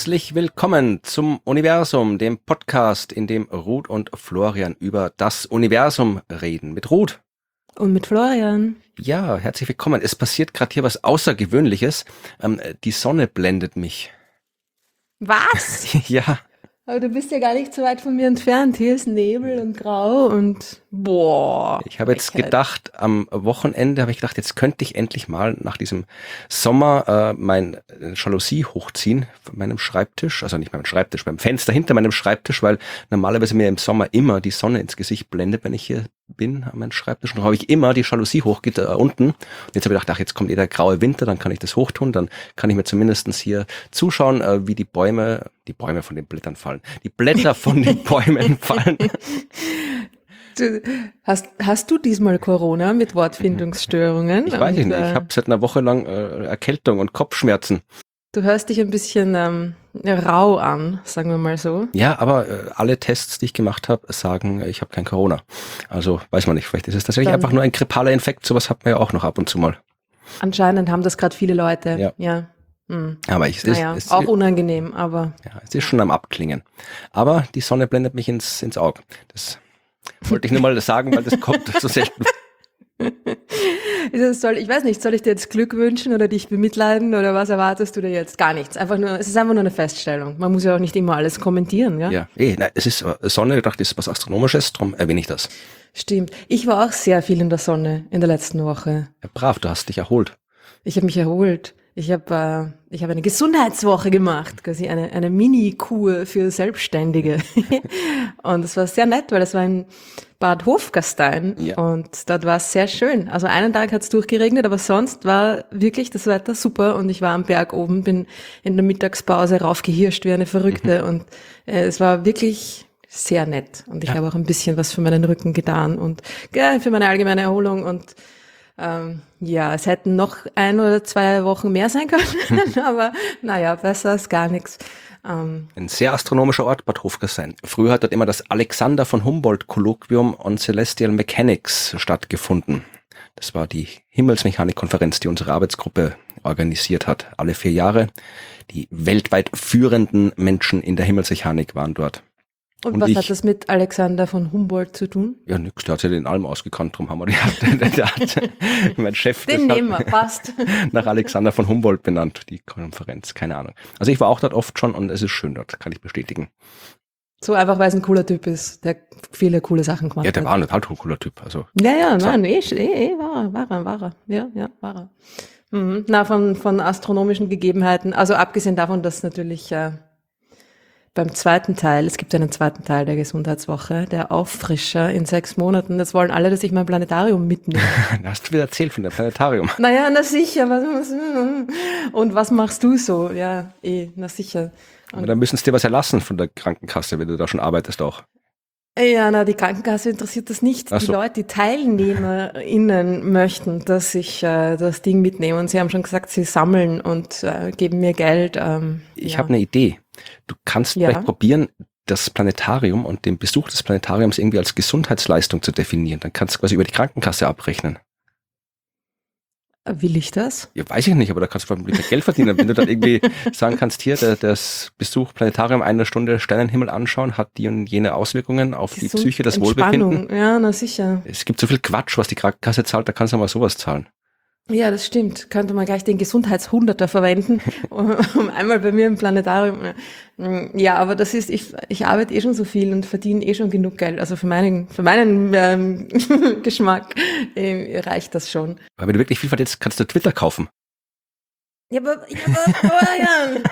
Herzlich willkommen zum Universum, dem Podcast, in dem Ruth und Florian über das Universum reden. Mit Ruth. Und mit Florian. Ja, herzlich willkommen. Es passiert gerade hier was Außergewöhnliches. Die Sonne blendet mich. Was? Ja. Aber du bist ja gar nicht so weit von mir entfernt. Hier ist Nebel und Grau und boah. Ich habe jetzt gedacht, am Wochenende habe ich gedacht, jetzt könnte ich endlich mal nach diesem Sommer mein Jalousie hochziehen von meinem Schreibtisch, also nicht meinem Schreibtisch, beim Fenster hinter meinem Schreibtisch, weil normalerweise mir im Sommer immer die Sonne ins Gesicht blendet, wenn ich hier bin an meinem Schreibtisch. Und dann habe ich immer die Jalousie hochgeht unten. Und jetzt habe ich gedacht, ach, jetzt kommt der graue Winter, dann kann ich das hochtun, dann kann ich mir zumindestens hier zuschauen, wie die Bäume von den Blättern fallen. Die Blätter von den Bäumen fallen. Hast du diesmal Corona mit Wortfindungsstörungen? Ich weiß nicht. Ich habe seit einer Woche lang Erkältung und Kopfschmerzen. Du hörst dich ein bisschen rau an, sagen wir mal so. Ja, aber alle Tests, die ich gemacht habe, sagen, ich habe kein Corona. Also weiß man nicht, vielleicht ist es tatsächlich einfach nur ein grippaler Infekt. Sowas hat man ja auch noch ab und zu mal. Anscheinend haben das gerade viele Leute. Ja. Aber es auch unangenehm, aber... Ja, es ist schon am Abklingen. Aber die Sonne blendet mich ins Auge. Das wollte ich nur mal sagen, weil das kommt so selten. Ich weiß nicht, soll ich dir jetzt Glück wünschen oder dich bemitleiden oder was erwartest du dir jetzt? Gar nichts. Es ist einfach nur eine Feststellung. Man muss ja auch nicht immer alles kommentieren, ja? Ja, es ist Sonne, ich dachte, das ist was Astronomisches, darum erwähne ich das. Stimmt. Ich war auch sehr viel in der Sonne in der letzten Woche. Ja, brav, du hast dich erholt. Ich habe mich erholt. Ich habe eine Gesundheitswoche gemacht, quasi eine Mini-Kur für Selbstständige. Und es war sehr nett, weil das war in Bad Hofgastein und dort war es sehr schön. Also einen Tag hat es durchgeregnet, aber sonst war wirklich das Wetter super und ich war am Berg oben, bin in der Mittagspause raufgehirscht wie eine Verrückte und es war wirklich sehr nett. Und ich habe auch ein bisschen was für meinen Rücken getan und für meine allgemeine Erholung und es hätten noch 1 oder 2 Wochen mehr sein können, aber naja, besser als gar nichts. Ein sehr astronomischer Ort, Bad Hofgastein. Früher hat dort immer das Alexander von Humboldt Kolloquium on Celestial Mechanics stattgefunden. Das war die Himmelsmechanik-Konferenz, die unsere Arbeitsgruppe organisiert hat. Alle 4 Jahre. Die weltweit führenden Menschen in der Himmelsmechanik waren dort. Und was hat das mit Alexander von Humboldt zu tun? Ja, nix, der hat sich in allem ausgekannt, drum haben wir mein Chef. Den nehmen wir, passt. Nach Alexander von Humboldt benannt, die Konferenz, keine Ahnung. Also ich war auch dort oft schon und es ist schön dort, kann ich bestätigen. So einfach, weil es ein cooler Typ ist, der viele coole Sachen gemacht hat. Ja, der war ein total cooler Typ. Also, war er. Ja, war er. Mhm. Na, von astronomischen Gegebenheiten, also abgesehen davon, dass natürlich beim zweiten Teil, es gibt einen zweiten Teil der Gesundheitswoche, der Auffrischer in 6 Monaten. Das wollen alle, dass ich mein Planetarium mitnehme. Da hast du wieder erzählt von dem Planetarium. Naja, na sicher. Und was machst du so? Ja, na sicher. Aber dann müssen sie dir was erlassen von der Krankenkasse, wenn du da schon arbeitest auch. Ja, na, die Krankenkasse interessiert das nicht. Ach so. Die Leute, die TeilnehmerInnen möchten, dass ich das Ding mitnehme. Und sie haben schon gesagt, sie sammeln und geben mir Geld. Ich habe eine Idee. Du kannst vielleicht probieren, das Planetarium und den Besuch des Planetariums irgendwie als Gesundheitsleistung zu definieren. Dann kannst du quasi über die Krankenkasse abrechnen. Will ich das? Ja, weiß ich nicht, aber da kannst du vielleicht Geld verdienen. Wenn du dann irgendwie sagen kannst, hier, das Besuch Planetarium 1 Stunde Sternenhimmel anschauen, hat die und jene Auswirkungen auf die Psyche, das Wohlbefinden. Ja, na sicher. Es gibt so viel Quatsch, was die Krankenkasse zahlt, da kannst du mal sowas zahlen. Ja, das stimmt. Könnte man gleich den Gesundheitshunderter verwenden, um einmal bei mir im Planetarium. Ja, aber das ist, ich arbeite schon so viel und verdiene schon genug Geld. Also für meinen Geschmack reicht das schon. Aber wenn du wirklich viel verdienst, kannst du Twitter kaufen. Ja, aber Florian,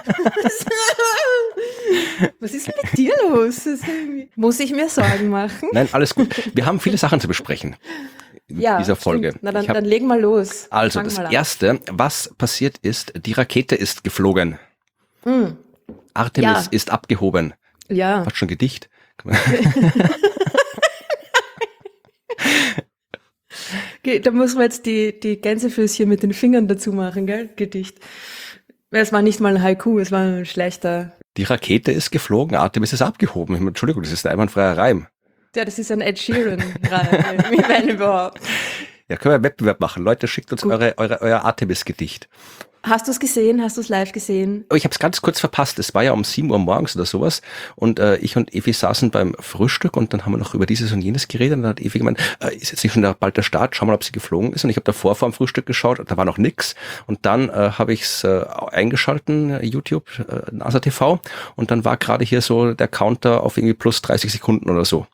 was ist mit dir los? Muss ich mir Sorgen machen? Nein, alles gut. Wir haben viele Sachen zu besprechen. In dieser Folge. Stimmt. Na dann leg mal los. Also das Erste, was passiert ist, die Rakete ist geflogen. Artemis ist abgehoben. Ja. Hat schon Gedicht. Da muss man jetzt die Gänsefüßchen mit den Fingern dazu machen, gell? Gedicht. Es war nicht mal ein Haiku, es war ein schlechter. Die Rakete ist geflogen, Artemis ist abgehoben. Entschuldigung, das ist ein einwandfreier Reim. Ja, das ist ein Ed Sheeran-Reim, wenn überhaupt. Ja, können wir einen Wettbewerb machen. Leute, schickt uns euer Artemis-Gedicht. Hast du es gesehen? Hast du es live gesehen? Aber ich habe es ganz kurz verpasst. Es war ja um 7 Uhr morgens oder sowas. Und ich und Evi saßen beim Frühstück und dann haben wir noch über dieses und jenes geredet. Und dann hat Evi gemeint, ist jetzt nicht schon bald der Start? Schau mal, ob sie geflogen ist. Und ich habe davor vor dem Frühstück geschaut, da war noch nix. Und dann habe ich es eingeschalten, YouTube, NASA TV. Und dann war gerade hier so der Counter auf irgendwie plus 30 Sekunden oder so.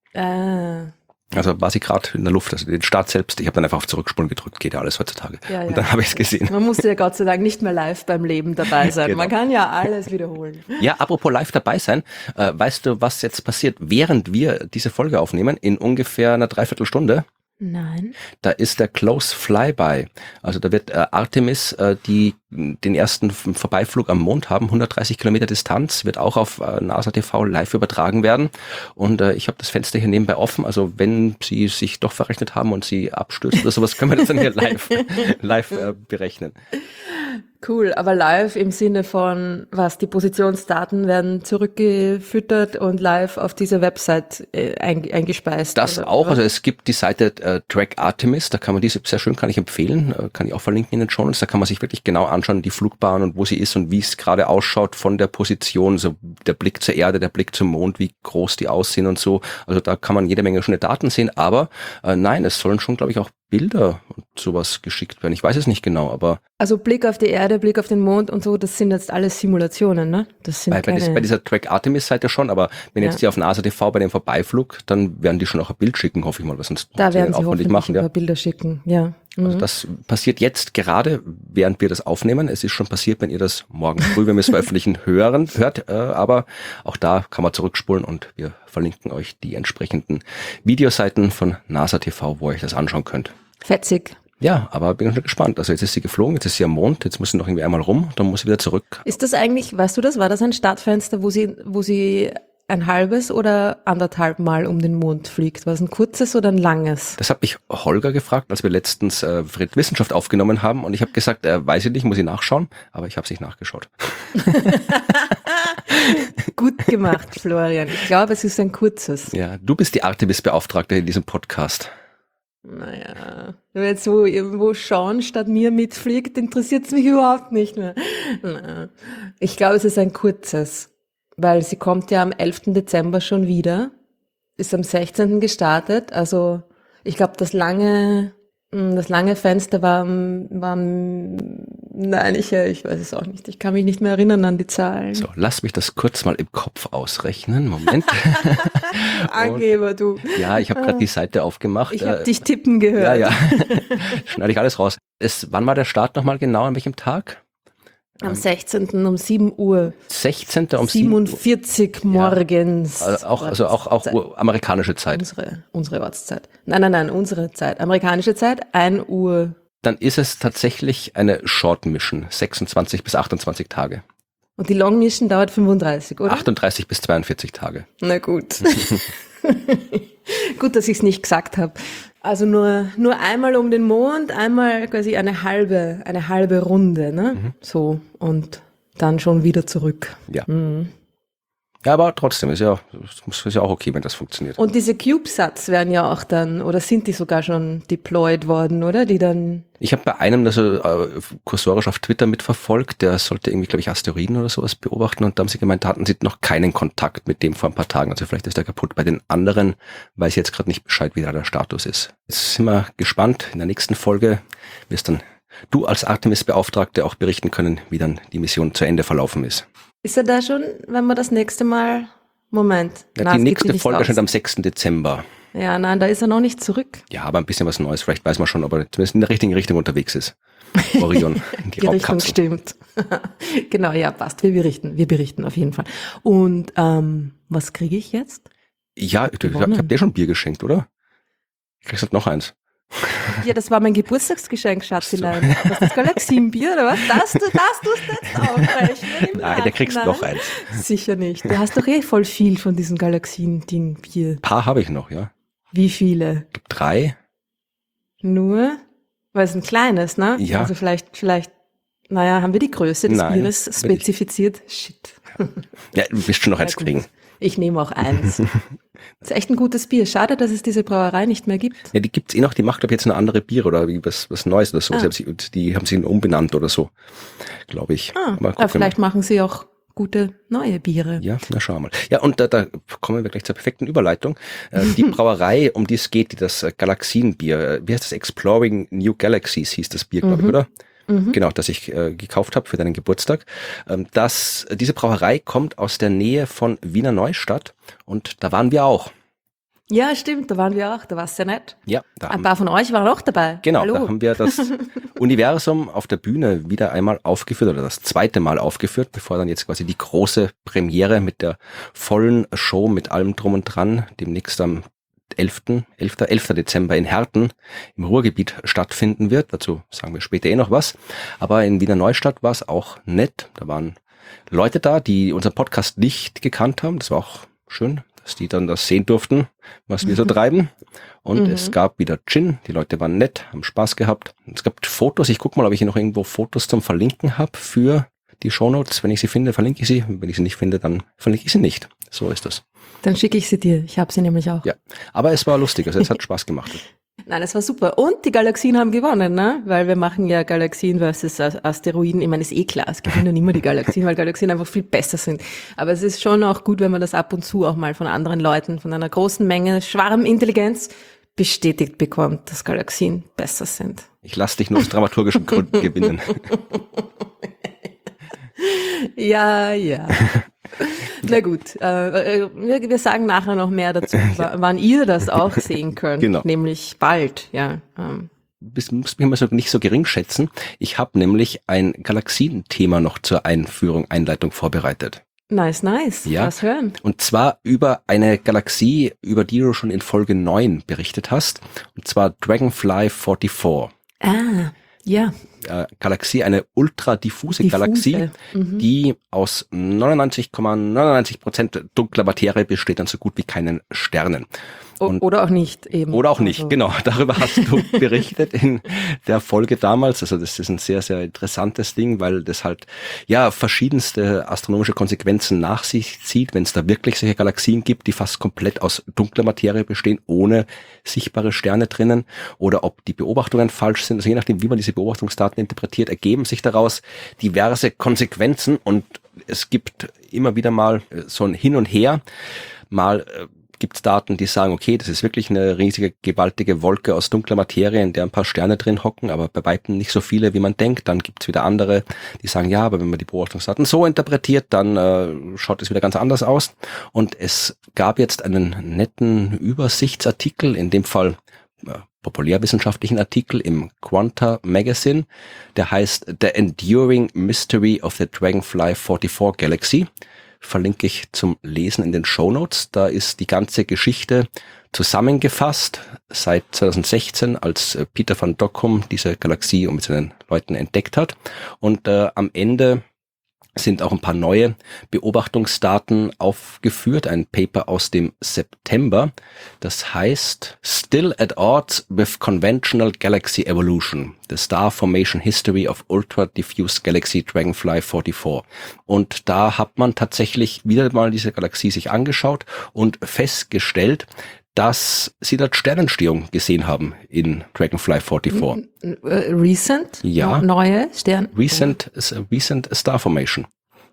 Also war sie gerade in der Luft, also den Start selbst. Ich habe dann einfach auf Zurückspulen gedrückt, geht ja alles heutzutage. Ja, und dann habe ich es gesehen. Man musste ja Gott sei Dank nicht mehr live beim Leben dabei sein. Genau. Man kann ja alles wiederholen. Ja, apropos live dabei sein, weißt du, was jetzt passiert, während wir diese Folge aufnehmen, in ungefähr einer Dreiviertelstunde? Nein. Da ist der Close Flyby. Also da wird Artemis, die den ersten Vorbeiflug am Mond haben, 130 Kilometer Distanz, wird auch auf NASA TV live übertragen werden. Und ich habe das Fenster hier nebenbei offen. Also wenn Sie sich doch verrechnet haben und Sie abstürzen oder sowas, können wir das dann hier live berechnen. Cool, aber live im Sinne von, was, die Positionsdaten werden zurückgefüttert und live auf diese Website eingespeist? Das oder auch, was? also es gibt die Seite Track Artemis, da kann man diese sehr schön, kann ich empfehlen, kann ich auch verlinken in den Shownotes, da kann man sich wirklich genau anschauen, die Flugbahn und wo sie ist und wie es gerade ausschaut von der Position, so der Blick zur Erde, der Blick zum Mond, wie groß die aussehen und so. Also da kann man jede Menge schöne Daten sehen, aber nein, es sollen schon, glaube ich, auch Bilder und sowas geschickt werden. Ich weiß es nicht genau, aber Also Blick auf die Erde, Blick auf den Mond und so, das sind jetzt alles Simulationen, ne? Das sind bei dieser Track Artemis Seite schon, aber wenn jetzt die auf NASA TV bei dem Vorbeiflug, dann werden die schon auch ein Bild schicken, hoffe ich mal, was sonst da werden sie aufwendig hoffentlich machen, ein paar Bilder schicken, ja. Also das passiert jetzt gerade, während wir das aufnehmen. Es ist schon passiert, wenn ihr das morgen früh, wenn wir es veröffentlichen, hört. Aber auch da kann man zurückspulen und wir verlinken euch die entsprechenden Videoseiten von NASA TV, wo ihr euch das anschauen könnt. Fetzig. Ja, aber bin schon gespannt. Also jetzt ist sie geflogen, jetzt ist sie am Mond, jetzt muss sie noch irgendwie einmal rum, dann muss sie wieder zurück. Ist das eigentlich, weißt du das, war das ein Startfenster, wo sie ein halbes oder anderthalb Mal um den Mond fliegt? War es ein kurzes oder ein langes? Das hat mich Holger gefragt, als wir letztens Fred Wissenschaft aufgenommen haben und ich habe gesagt, weiß ich nicht, muss ich nachschauen, aber ich habe es nicht nachgeschaut. Gut gemacht, Florian. Ich glaube, es ist ein kurzes. Ja, du bist die Artemis-Beauftragte in diesem Podcast. Naja, wenn jetzt so irgendwo Sean statt mir mitfliegt, interessiert es mich überhaupt nicht mehr. Na, ich glaube, es ist ein kurzes, weil sie kommt ja am 11. Dezember schon wieder, ist am 16. gestartet, also ich glaube, das lange Fenster war nein, ich weiß es auch nicht. Ich kann mich nicht mehr erinnern an die Zahlen. So, lass mich das kurz mal im Kopf ausrechnen. Moment. Angeber, du. Ja, ich habe gerade die Seite aufgemacht. Ich habe dich tippen gehört. Ja. Schneide ich alles raus. Wann war der Start nochmal genau? An welchem Tag? Am 16. um 7 Uhr. 16. um 47 morgens. Ja. Auch amerikanische Zeit. Unsere Ortszeit. Nein, unsere Zeit. Amerikanische Zeit, 1 Uhr. Dann ist es tatsächlich eine Short Mission, 26 bis 28 Tage. Und die Long Mission dauert 35, oder? 38 bis 42 Tage. Na gut. Gut, dass ich es nicht gesagt habe. Also nur einmal um den Mond, einmal quasi eine halbe Runde, ne? Mhm. So, und dann schon wieder zurück. Ja. Ja, aber trotzdem ist ja auch okay, wenn das funktioniert. Und diese CubeSats werden ja auch dann, oder sind die sogar schon deployed worden, oder? Die dann. Ich habe bei einem, das kursorisch auf Twitter mitverfolgt, der sollte irgendwie, glaube ich, Asteroiden oder sowas beobachten und da haben sie gemeint, da hatten sie noch keinen Kontakt mit dem vor ein paar Tagen. Also vielleicht ist der kaputt. Bei den anderen weiß ich jetzt gerade nicht Bescheid, wie da der Status ist. Jetzt sind wir gespannt. In der nächsten Folge wirst dann du als Artemis-Beauftragte auch berichten können, wie dann die Mission zu Ende verlaufen ist. Ist er da schon, wenn wir das nächste Mal, Moment. Ja, die nächste Folge erscheint am 6. Dezember. Ja, nein, da ist er noch nicht zurück. Ja, aber ein bisschen was Neues. Vielleicht weiß man schon, ob er zumindest in der richtigen Richtung unterwegs ist. Orion, die Richtung stimmt. Genau, ja, passt. Wir berichten auf jeden Fall. Und was kriege ich jetzt? Ja, ich hab dir schon Bier geschenkt, oder? Ich kriegst halt noch eins. Ja, das war mein Geburtstagsgeschenk, Schatzilein. Was, das Galaxienbier oder was? Das tust du jetzt aufrechnen? Nein, der kriegst noch eins. Sicher nicht. Du hast doch voll viel von diesem Galaxien-Ding-Bier. Ein paar habe ich noch, ja. Wie viele? 3. Nur? Weil es ein kleines, ne? Ja. Also vielleicht, naja, haben wir die Größe des Bieres spezifiziert? Shit. Ja, du wirst schon noch eins kriegen. Ich nehme auch eins. Das ist echt ein gutes Bier. Schade, dass es diese Brauerei nicht mehr gibt. Ja, die gibt's noch, die macht, glaube ich, jetzt eine andere Biere oder was Neues oder so. Die haben sich umbenannt oder so, glaube ich. Aber vielleicht machen sie auch gute neue Biere. Ja, na schauen wir mal. Ja, und da kommen wir gleich zur perfekten Überleitung. Die Brauerei, um die es geht, das Galaxienbier, wie heißt das? Exploring New Galaxies hieß das Bier, glaube ich, oder? Genau, das ich gekauft habe für deinen Geburtstag. Diese Brauerei kommt aus der Nähe von Wiener Neustadt und da waren wir auch. Ja, stimmt, da waren wir auch, da war es sehr nett. Ja, ein paar von euch waren auch dabei. Genau, Hallo. Da haben wir das Universum auf der Bühne wieder einmal aufgeführt oder das zweite Mal aufgeführt, bevor dann jetzt quasi die große Premiere mit der vollen Show mit allem drum und dran demnächst am 11. Dezember in Herten im Ruhrgebiet stattfinden wird. Dazu sagen wir später noch was. Aber in Wiener Neustadt war es auch nett. Da waren Leute da, die unseren Podcast nicht gekannt haben. Das war auch schön, dass die dann das sehen durften, was wir so treiben. Und es gab wieder Gin. Die Leute waren nett, haben Spaß gehabt. Es gab Fotos. Ich gucke mal, ob ich hier noch irgendwo Fotos zum Verlinken habe für die Shownotes. Wenn ich sie finde, verlinke ich sie. Wenn ich sie nicht finde, dann verlinke ich sie nicht. So ist das. Dann schicke ich sie dir. Ich habe sie nämlich auch. Ja, aber es war lustig. Also es hat Spaß gemacht. Nein, es war super. Und die Galaxien haben gewonnen, ne? Weil wir machen ja Galaxien versus Asteroiden. Ich meine, ist eh klar, es gewinnen immer die Galaxien, weil Galaxien einfach viel besser sind. Aber es ist schon auch gut, wenn man das ab und zu auch mal von anderen Leuten, von einer großen Menge Schwarmintelligenz bestätigt bekommt, dass Galaxien besser sind. Ich lasse dich nur aus dramaturgischen Gründen gewinnen. Ja. Na gut, wir sagen nachher noch mehr dazu, wann ihr das auch sehen könnt, genau. Nämlich bald, ja. Das muss mich immer so nicht so gering schätzen. Ich habe nämlich ein Galaxienthema noch zur Einleitung vorbereitet. Nice. Ja. Lass hören. Und zwar über eine Galaxie, über die du schon in Folge 9 berichtet hast. Und zwar Dragonfly 44. Ja. Galaxie, eine ultra diffuse Galaxie, die aus 99,99% dunkler Materie besteht und so gut wie keinen Sternen. Oder auch nicht eben. Oder auch nicht, genau. Darüber hast du berichtet in der Folge damals. Also das ist ein sehr, sehr interessantes Ding, weil das halt ja verschiedenste astronomische Konsequenzen nach sich zieht, wenn es da wirklich solche Galaxien gibt, die fast komplett aus dunkler Materie bestehen, ohne sichtbare Sterne drinnen, oder ob die Beobachtungen falsch sind. Also je nachdem, wie man diese Beobachtungsdaten interpretiert, ergeben sich daraus diverse Konsequenzen, und es gibt immer wieder mal so ein Hin und Her. Mal gibt es Daten, die sagen, okay, das ist wirklich eine riesige, gewaltige Wolke aus dunkler Materie, in der ein paar Sterne drin hocken, aber bei weitem nicht so viele, wie man denkt. Dann gibt es wieder andere, die sagen, ja, aber wenn man die Beobachtungsdaten so interpretiert, dann schaut es wieder ganz anders aus. Und es gab jetzt einen netten Übersichtsartikel, in dem Fall populärwissenschaftlichen Artikel im Quanta Magazine, der heißt The Enduring Mystery of the Dragonfly 44 Galaxy. Verlinke ich zum Lesen in den Shownotes. Da ist die ganze Geschichte zusammengefasst seit 2016, als Peter van Dokkum diese Galaxie mit seinen Leuten entdeckt hat. Und am Ende sind auch ein paar neue Beobachtungsdaten aufgeführt. Ein Paper aus dem September. Das heißt Still at Odds with Conventional Galaxy Evolution. The Star Formation History of Ultra Diffuse Galaxy Dragonfly 44. Und da hat man tatsächlich wieder mal diese Galaxie sich angeschaut und festgestellt, dass sie dort Sternentstehung gesehen haben in Dragonfly 44. Recent? Ja. Neue Sterne? Recent Star Formation.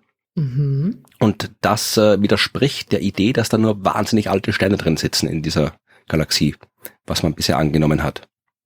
Und das widerspricht der Idee, dass da nur wahnsinnig alte Sterne drin sitzen in dieser Galaxie, was man bisher angenommen hat.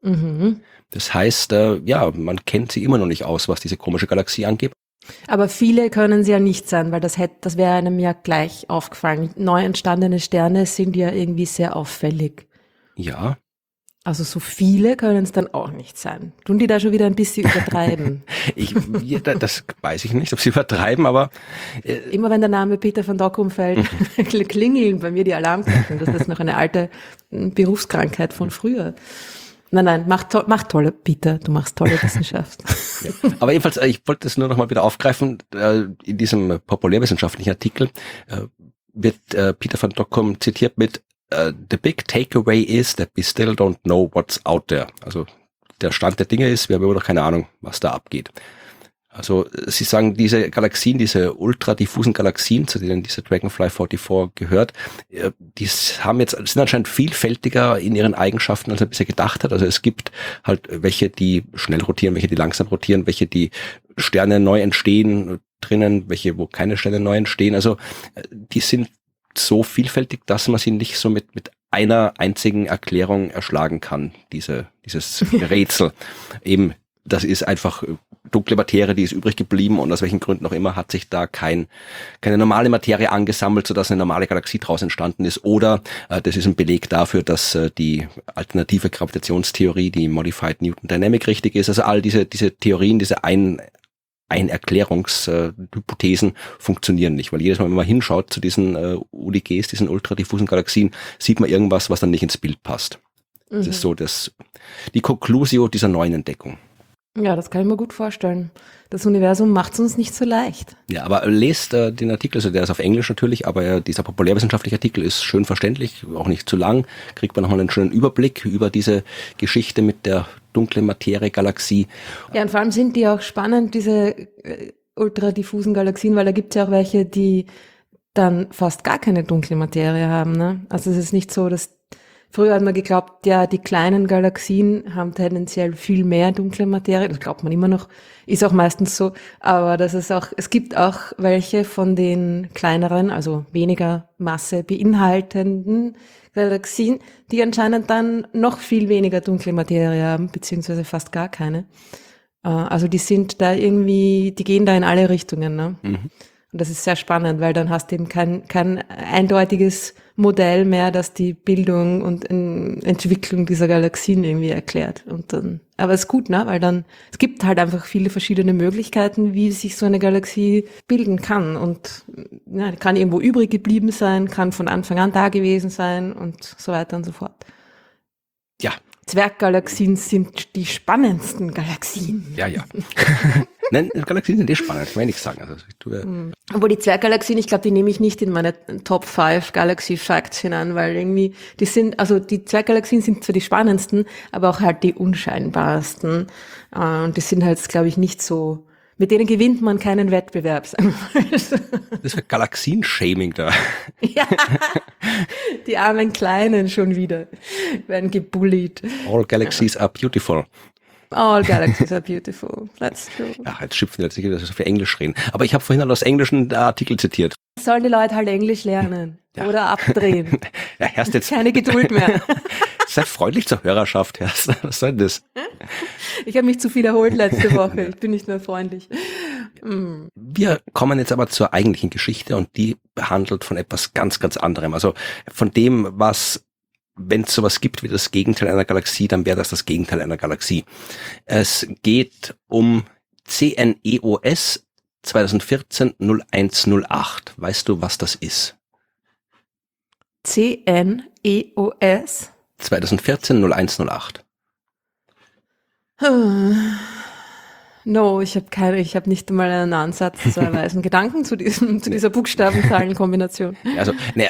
Das heißt, ja, man kennt sie immer noch nicht aus, was diese komische Galaxie angeht. Aber viele können sie ja nicht sein, weil das wäre einem ja gleich aufgefallen. Neu entstandene Sterne sind ja irgendwie sehr auffällig. Ja. Also so viele können es dann auch nicht sein. Tun die da schon wieder ein bisschen übertreiben? Das weiß ich nicht, ob sie übertreiben, aber immer wenn der Name Peter van Dokkum fällt, klingeln bei mir die Alarmglocken. Das ist noch eine alte Berufskrankheit von früher. Nein, mach tolle, Peter, du machst tolle Wissenschaft. Ja. Aber jedenfalls, ich wollte es nur noch mal wieder aufgreifen, in diesem populärwissenschaftlichen Artikel wird Peter van Dokkum zitiert mit The big takeaway is that we still don't know what's out there. Also der Stand der Dinge ist, wir haben immer noch keine Ahnung, was da abgeht. Also Sie sagen, diese Galaxien, diese ultradiffusen Galaxien, zu denen diese Dragonfly 44 gehört, die sind anscheinend vielfältiger in ihren Eigenschaften, als er bisher gedacht hat. Also es gibt halt welche, die schnell rotieren, welche, die langsam rotieren, welche, die Sterne neu entstehen drinnen, welche, wo keine Sterne neu entstehen. Also die sind so vielfältig, dass man sie nicht so mit einer einzigen Erklärung erschlagen kann, dieses Rätsel. Eben, das ist einfach dunkle Materie, die ist übrig geblieben und aus welchen Gründen auch immer hat sich da keine normale Materie angesammelt, sodass eine normale Galaxie daraus entstanden ist. Oder das ist ein Beleg dafür, dass die alternative Gravitationstheorie, die Modified Newton Dynamic, richtig ist. Also all diese Theorien, diese Einerklärungshypothesen funktionieren nicht, weil jedes Mal, wenn man hinschaut zu diesen UDGs, diesen ultradiffusen Galaxien, sieht man irgendwas, was dann nicht ins Bild passt. Das ist so die Conclusio dieser neuen Entdeckung. Ja, das kann ich mir gut vorstellen. Das Universum macht es uns nicht so leicht. Ja, aber lest den Artikel, also der ist auf Englisch natürlich, aber dieser populärwissenschaftliche Artikel ist schön verständlich, auch nicht zu lang, kriegt man nochmal einen schönen Überblick über diese Geschichte mit der dunklen Materie-Galaxie. Ja, und vor allem sind die auch spannend, diese ultradiffusen Galaxien, weil da gibt es ja auch welche, die dann fast gar keine dunkle Materie haben. Ne? Also es ist nicht so, dass früher hat man geglaubt, ja, die kleinen Galaxien haben tendenziell viel mehr dunkle Materie. Das glaubt man immer noch, ist auch meistens so. Aber es gibt auch welche von den kleineren, also weniger Masse beinhaltenden Galaxien, die anscheinend dann noch viel weniger dunkle Materie haben, beziehungsweise fast gar keine. Also die gehen da in alle Richtungen, ne? Mhm. Und das ist sehr spannend, weil dann hast du eben kein eindeutiges Modell mehr, das die Bildung und Entwicklung dieser Galaxien irgendwie erklärt. Aber es ist gut, ne? Weil dann, es gibt halt einfach viele verschiedene Möglichkeiten, wie sich so eine Galaxie bilden kann. Und ja, kann irgendwo übrig geblieben sein, kann von Anfang an da gewesen sein und so weiter und so fort. Ja. Zwerggalaxien sind die spannendsten Galaxien. Ja. Nein, Galaxien sind spannend, ich will nichts sagen. Also, Obwohl die Zwerggalaxien, ich glaube, die nehme ich nicht in meine Top 5 Galaxy Facts hinein, weil irgendwie, die Zwerggalaxien sind zwar die spannendsten, aber auch halt die unscheinbarsten. Und die sind halt, glaube ich, nicht so, mit denen gewinnt man keinen Wettbewerb. Das ist Galaxien-Shaming da. Ja, die armen Kleinen schon wieder werden gebullied. All galaxies are beautiful. All galaxies are beautiful. That's true. Ja, jetzt schimpfen wir letztlich, dass wir so viel Englisch reden. Aber ich habe vorhin aus Englischen Artikel zitiert. Sollen die Leute halt Englisch lernen oder abdrehen? Ja, Herrst jetzt. Keine Geduld mehr. Sei freundlich zur Hörerschaft, Herst. Was soll das? Ich habe mich zu viel erholt letzte Woche. Ich bin nicht mehr freundlich. Wir kommen jetzt aber zur eigentlichen Geschichte und die behandelt von etwas ganz, ganz anderem. Also von dem, was, wenn es sowas gibt wie das Gegenteil einer Galaxie, dann wäre das Gegenteil einer Galaxie. Es geht um CNEOS 2014 0108. Weißt du, was das ist? CNEOS 2014 0108. No, ich habe nicht einmal einen Ansatz zu erweisen. Gedanken zu dieser Buchstabenzahlenkombination. Also,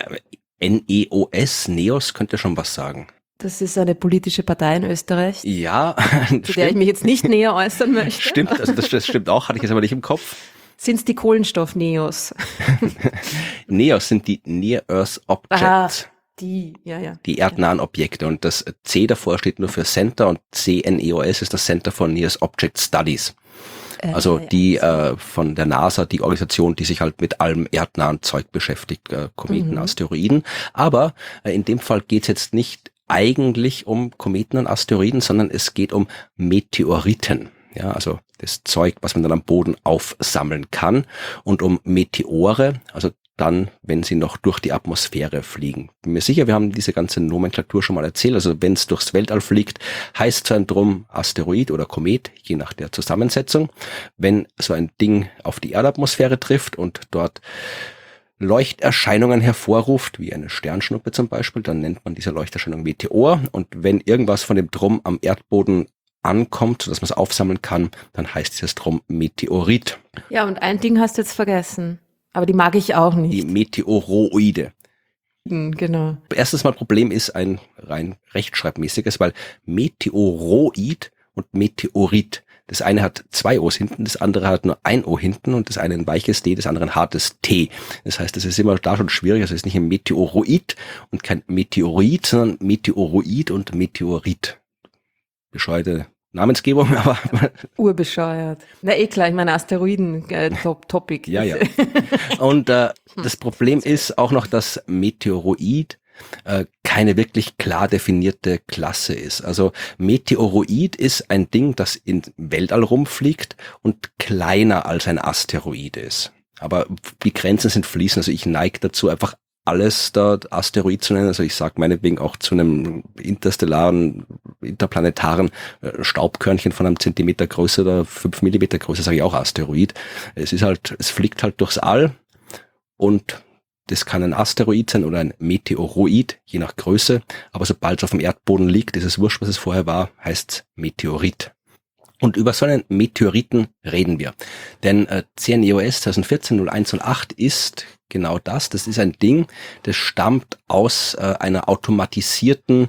NEOS, NEOS könnte schon was sagen. Das ist eine politische Partei in Österreich. Ja, zu der ich mich jetzt nicht näher äußern möchte. Stimmt, also das stimmt auch, hatte ich jetzt aber nicht im Kopf. Sind es die Kohlenstoff-Neos? Neos sind die Near Earth Objects. Die erdnahen Objekte. Und das C davor steht nur für Center und CNEOS ist das Center for Near Object Studies. Also die von der NASA, die Organisation, die sich halt mit allem erdnahen Zeug beschäftigt, Kometen, Asteroiden. Aber in dem Fall geht es jetzt nicht eigentlich um Kometen und Asteroiden, sondern es geht um Meteoriten. Ja, also das Zeug, was man dann am Boden aufsammeln kann, und um Meteore, also dann, wenn sie noch durch die Atmosphäre fliegen. Bin mir sicher, wir haben diese ganze Nomenklatur schon mal erzählt. Also wenn es durchs Weltall fliegt, heißt so ein Drum Asteroid oder Komet, je nach der Zusammensetzung. Wenn so ein Ding auf die Erdatmosphäre trifft und dort Leuchterscheinungen hervorruft, wie eine Sternschnuppe zum Beispiel, dann nennt man diese Leuchterscheinung Meteor. Und wenn irgendwas von dem Drum am Erdboden ankommt, sodass man es aufsammeln kann, dann heißt dieses Drum Meteorit. Ja, und ein Ding hast du jetzt vergessen. Aber die mag ich auch nicht. Die Meteoroide. Genau. Erstes Mal Problem ist ein rein rechtschreibmäßiges, weil Meteoroid und Meteorit Das eine hat 2 O's hinten, das andere hat nur ein O hinten und das eine ein weiches D, das andere ein hartes T. Das heißt, das ist immer da schon schwierig. Also es ist nicht ein Meteoroid und kein Meteorit, sondern Meteoroid und Meteorit. Bescheuerte Namensgebung, aber... Urbescheuert. Na klar, ich meine Asteroiden, Topic. Ja. Und das Problem ist auch noch, dass Meteoroid keine wirklich klar definierte Klasse ist. Also Meteoroid ist ein Ding, das im Weltall rumfliegt und kleiner als ein Asteroid ist. Aber die Grenzen sind fließend. Also ich neige dazu, einfach alles da Asteroid zu nennen. Also ich sage meinetwegen auch zu einem interplanetaren Staubkörnchen von einem Zentimeter Größe oder 5 Millimeter Größe, sage ich auch Asteroid. Es fliegt halt durchs All und das kann ein Asteroid sein oder ein Meteoroid, je nach Größe. Aber sobald es auf dem Erdboden liegt, ist es wurscht, was es vorher war, heißt es Meteorit. Und über so einen Meteoriten reden wir. Denn CNEOS 2014-0108 ist genau das. Das ist ein Ding, das stammt aus einer automatisierten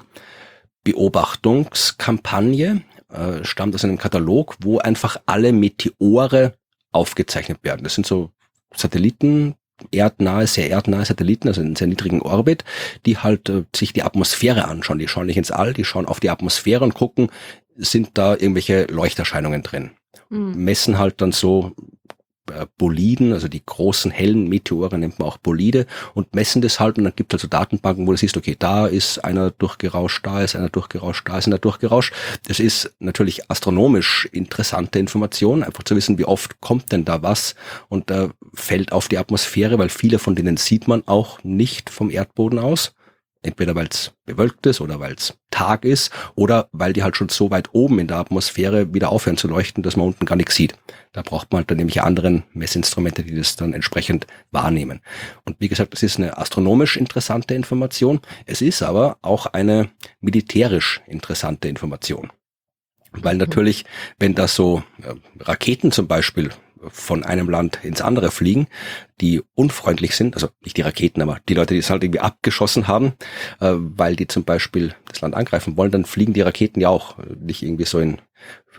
Beobachtungskampagne, stammt aus einem Katalog, wo einfach alle Meteore aufgezeichnet werden. Das sind so Satelliten, sehr erdnahe Satelliten, also in sehr niedrigen Orbit, die halt sich die Atmosphäre anschauen. Die schauen nicht ins All, die schauen auf die Atmosphäre und gucken, sind da irgendwelche Leuchterscheinungen drin. Messen halt dann so Boliden, also die großen hellen Meteore nennt man auch Bolide und messen das halt und dann gibt es also Datenbanken, wo du siehst, okay, da ist einer durchgerauscht, da ist einer durchgerauscht, da ist einer durchgerauscht. Das ist natürlich astronomisch interessante Information, einfach zu wissen, wie oft kommt denn da was und fällt auf die Atmosphäre, weil viele von denen sieht man auch nicht vom Erdboden aus. Entweder weil es bewölkt ist oder weil es Tag ist oder weil die halt schon so weit oben in der Atmosphäre wieder aufhören zu leuchten, dass man unten gar nichts sieht. Da braucht man halt dann nämlich anderen Messinstrumente, die das dann entsprechend wahrnehmen. Und wie gesagt, es ist eine astronomisch interessante Information. Es ist aber auch eine militärisch interessante Information. Weil natürlich, wenn da so Raketen zum Beispiel von einem Land ins andere fliegen, die unfreundlich sind, also nicht die Raketen, aber die Leute, die es halt irgendwie abgeschossen haben, weil die zum Beispiel das Land angreifen wollen, dann fliegen die Raketen ja auch nicht irgendwie so in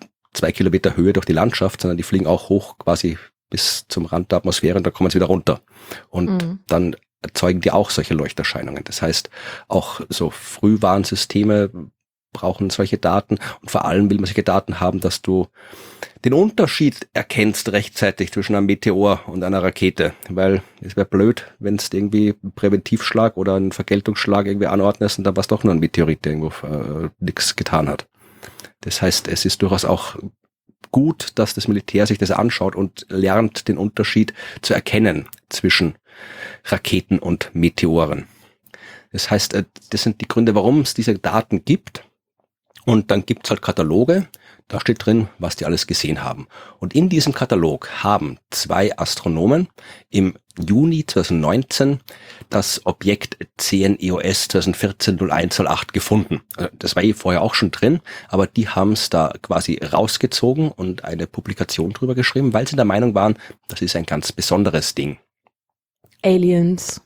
2 Kilometer Höhe durch die Landschaft, sondern die fliegen auch hoch quasi bis zum Rand der Atmosphäre und dann kommen sie wieder runter. Und dann erzeugen die auch solche Leuchterscheinungen. Das heißt, auch so Frühwarnsysteme brauchen solche Daten und vor allem will man solche Daten haben, dass du den Unterschied erkennst rechtzeitig zwischen einem Meteor und einer Rakete, weil es wäre blöd, wenn es irgendwie einen Präventivschlag oder einen Vergeltungsschlag irgendwie anordnest und dann war es doch nur ein Meteorit, der irgendwo nichts getan hat. Das heißt, es ist durchaus auch gut, dass das Militär sich das anschaut und lernt, den Unterschied zu erkennen zwischen Raketen und Meteoren. Das heißt, das sind die Gründe, warum es diese Daten gibt. Und dann gibt's halt Kataloge, da steht drin, was die alles gesehen haben. Und in diesem Katalog haben 2 Astronomen im Juni 2019 das Objekt CNEOS 2014-0108 gefunden. Das war vorher auch schon drin, aber die haben es da quasi rausgezogen und eine Publikation drüber geschrieben, weil sie der Meinung waren, das ist ein ganz besonderes Ding. Aliens.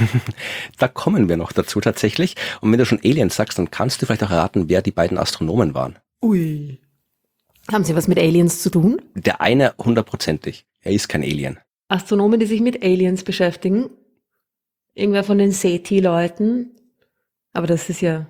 Da kommen wir noch dazu tatsächlich. Und wenn du schon Aliens sagst, dann kannst du vielleicht auch erraten, wer die beiden Astronomen waren. Ui. Haben sie was mit Aliens zu tun? Der eine 100%. Er ist kein Alien. Astronomen, die sich mit Aliens beschäftigen. Irgendwer von den SETI-Leuten. Aber das ist ja...